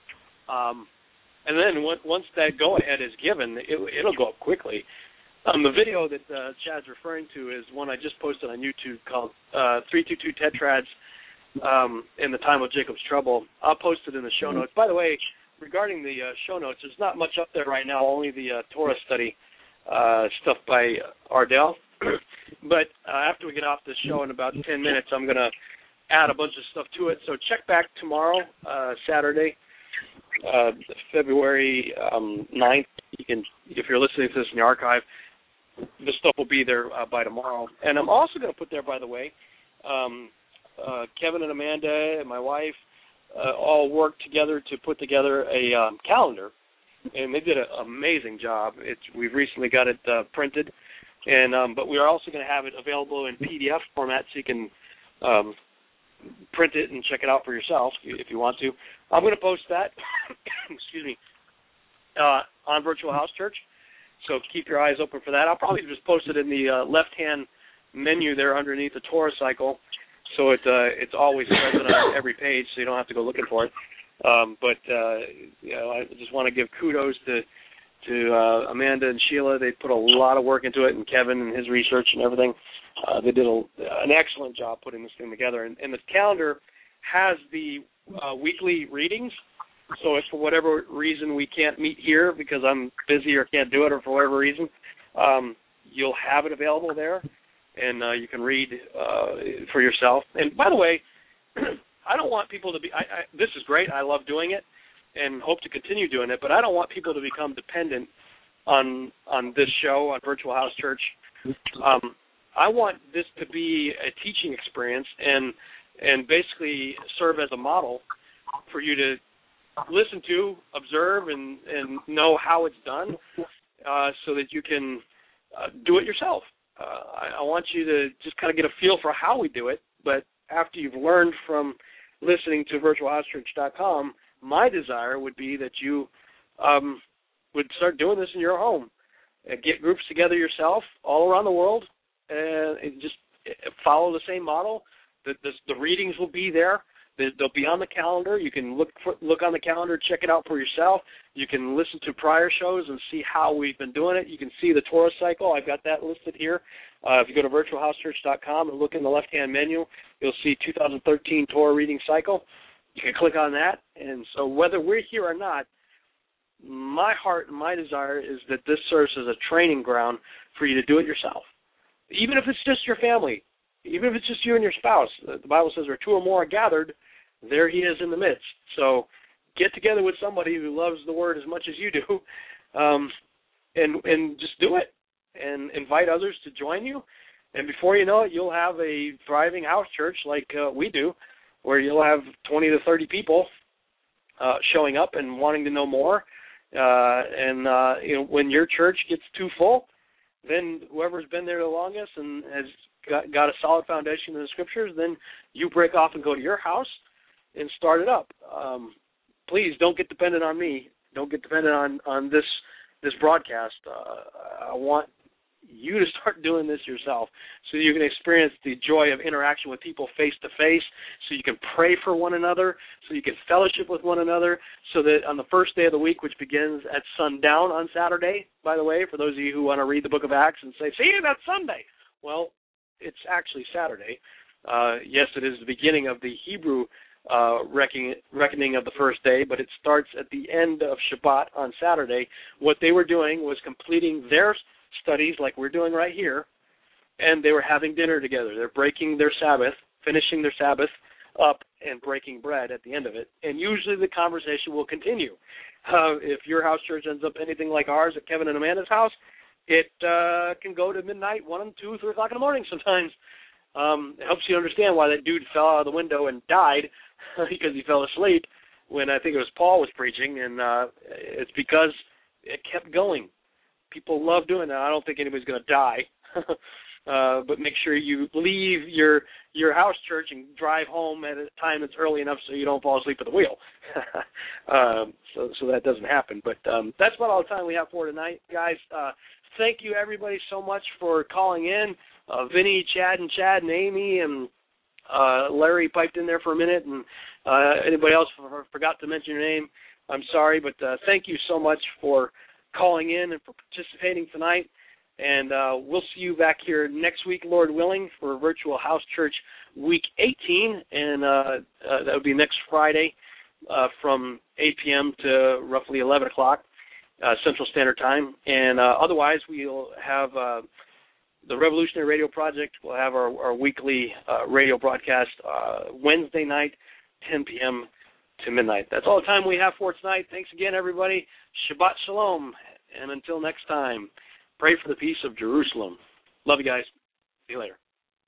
Um, and then once once that go ahead is given, it, it'll go up quickly. Um, the video that uh, Chad's referring to is one I just posted on YouTube called uh, three two two Tetrads um, in the Time of Jacob's Trouble. I'll post it in the show notes. By the way, regarding the uh, show notes, there's not much up there right now, only the uh, Torah study uh, stuff by Ardell. But uh, after we get off this show in about ten minutes, I'm going to add a bunch of stuff to it. So check back tomorrow, uh, Saturday, uh, February um, ninth. You can, if you're listening to this in the archive, this stuff will be there uh, by tomorrow. And I'm also going to put there, by the way, um, uh, Kevin and Amanda and my wife uh, all worked together to put together a um, calendar, and they did an amazing job. It's, we've recently got it uh, printed, and um, but we are also going to have it available in P D F format, so you can um, print it and check it out for yourself if you want to. I'm going to post that, excuse me, uh, on Virtual House Church. So keep your eyes open for that. I'll probably just post it in the uh, left-hand menu there underneath the Torah cycle, so it uh, it's always present on every page, so you don't have to go looking for it. Um, but uh, you know, I just want to give kudos to to uh, Amanda and Sheila. They put a lot of work into it, and Kevin and his research and everything. Uh, they did a, an excellent job putting this thing together. And, and the calendar has the uh, weekly readings. So if for whatever reason we can't meet here because I'm busy or can't do it or for whatever reason, um, you'll have it available there, and uh, you can read uh, for yourself. And by the way, I don't want people to be I, I, – this is great. I love doing it and hope to continue doing it, but I don't want people to become dependent on on this show, on Virtual House Church. Um, I want this to be a teaching experience and and basically serve as a model for you to listen to, observe, and, and know how it's done uh, so that you can uh, do it yourself. Uh, I, I want you to just kind of get a feel for how we do it, but after you've learned from listening to virtual house church dot com, my desire would be that you um, would start doing this in your home. Uh, get groups together yourself all around the world and, and just follow the same model. The, the, the readings will be there. They'll be on the calendar. You can look for, look on the calendar, check it out for yourself. You can listen to prior shows and see how we've been doing it. You can see the Torah cycle. I've got that listed here. Uh, if you go to virtual house church dot com and look in the left-hand menu, you'll see two thousand thirteen Torah reading cycle. You can click on that. And so whether we're here or not, my heart and my desire is that this serves as a training ground for you to do it yourself. Even if it's just your family, even if it's just you and your spouse. The Bible says where two or more are gathered, there he is in the midst. So get together with somebody who loves the word as much as you do, um, and and just do it. and invite others to join you. And before you know it, you'll have a thriving house church like uh, we do, where you'll have twenty to thirty people uh, showing up and wanting to know more. Uh, and uh, you know, when your church gets too full, then whoever's been there the longest and has got, got a solid foundation in the Scriptures, then you break off and go to your house and start it up. Um, please don't get dependent on me. Don't get dependent on, on this this broadcast. Uh, I want you to start doing this yourself so you can experience the joy of interaction with people face to face, so you can pray for one another, so you can fellowship with one another, so that on the first day of the week, which begins at sundown on Saturday, by the way, for those of you who want to read the book of Acts and say, see, that's Sunday. Well, it's actually Saturday. Uh, yes, it is the beginning of the Hebrew uh, reckoning, reckoning of the first day, but it starts at the end of Shabbat on Saturday. What they were doing was completing their studies like we're doing right here, and they were having dinner together. They're breaking their Sabbath, finishing their Sabbath up, and breaking bread at the end of it. And usually the conversation will continue. Uh, if your house church ends up anything like ours at Kevin and Amanda's house, it uh, can go to midnight, one and two, three o'clock in the morning sometimes. Um, it helps you understand why that dude fell out of the window and died because he fell asleep when I think it was Paul was preaching, and uh, it's because it kept going. People love doing that. I don't think anybody's going to die. uh, but make sure you leave your your house church and drive home at a time that's early enough so you don't fall asleep at the wheel. um, so so that doesn't happen. But um, that's about all the time we have for tonight, guys. Uh, thank you, everybody, so much for calling in. Uh, Vinny, Chad, and Chad, and Amy, and uh, Larry piped in there for a minute. And uh, anybody else for, forgot to mention your name, I'm sorry. But uh, thank you so much for calling in and for participating tonight. And uh, we'll see you back here next week, Lord willing, for Virtual House Church Week eighteen. And uh, uh, that would be next Friday uh, from eight p.m. to roughly eleven o'clock uh, Central Standard Time. And uh, otherwise, we'll have uh, the Revolutionary Radio Project. We'll have our, our weekly uh, radio broadcast uh, Wednesday night, ten p.m. to midnight. That's all the time we have for tonight. Thanks again, everybody. Shabbat Shalom. And until next time, pray for the peace of Jerusalem. Love you guys. See you later.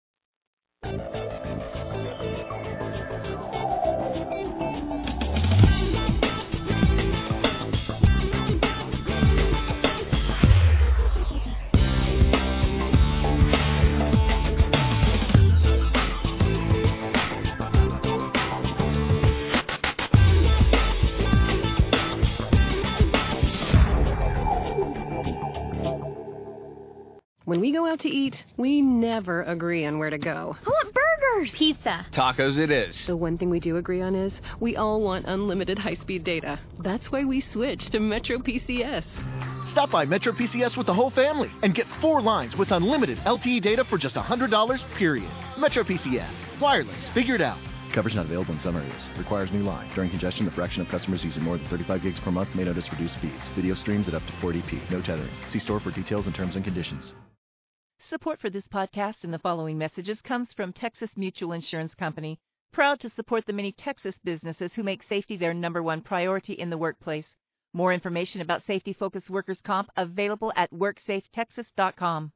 When we go out to eat, we never agree on where to go. I want burgers. Pizza. Tacos it is. The one thing we do agree on is we all want unlimited high-speed data. That's why we switched to Metro P C S. Stop by Metro P C S with the whole family and get four lines with unlimited L T E data for just one hundred dollars, period. Metro P C S. Wireless. Figured out. Coverage not available in some areas. Requires new line. During congestion, the fraction of customers using more than thirty-five gigs per month may notice reduced fees. Video streams at up to four eighty p. No tethering. See store for details and terms and conditions. Support for this podcast and the following messages comes from Texas Mutual Insurance Company, proud to support the many Texas businesses who make safety their number one priority in the workplace. More information about safety-focused workers' comp available at work safe texas dot com.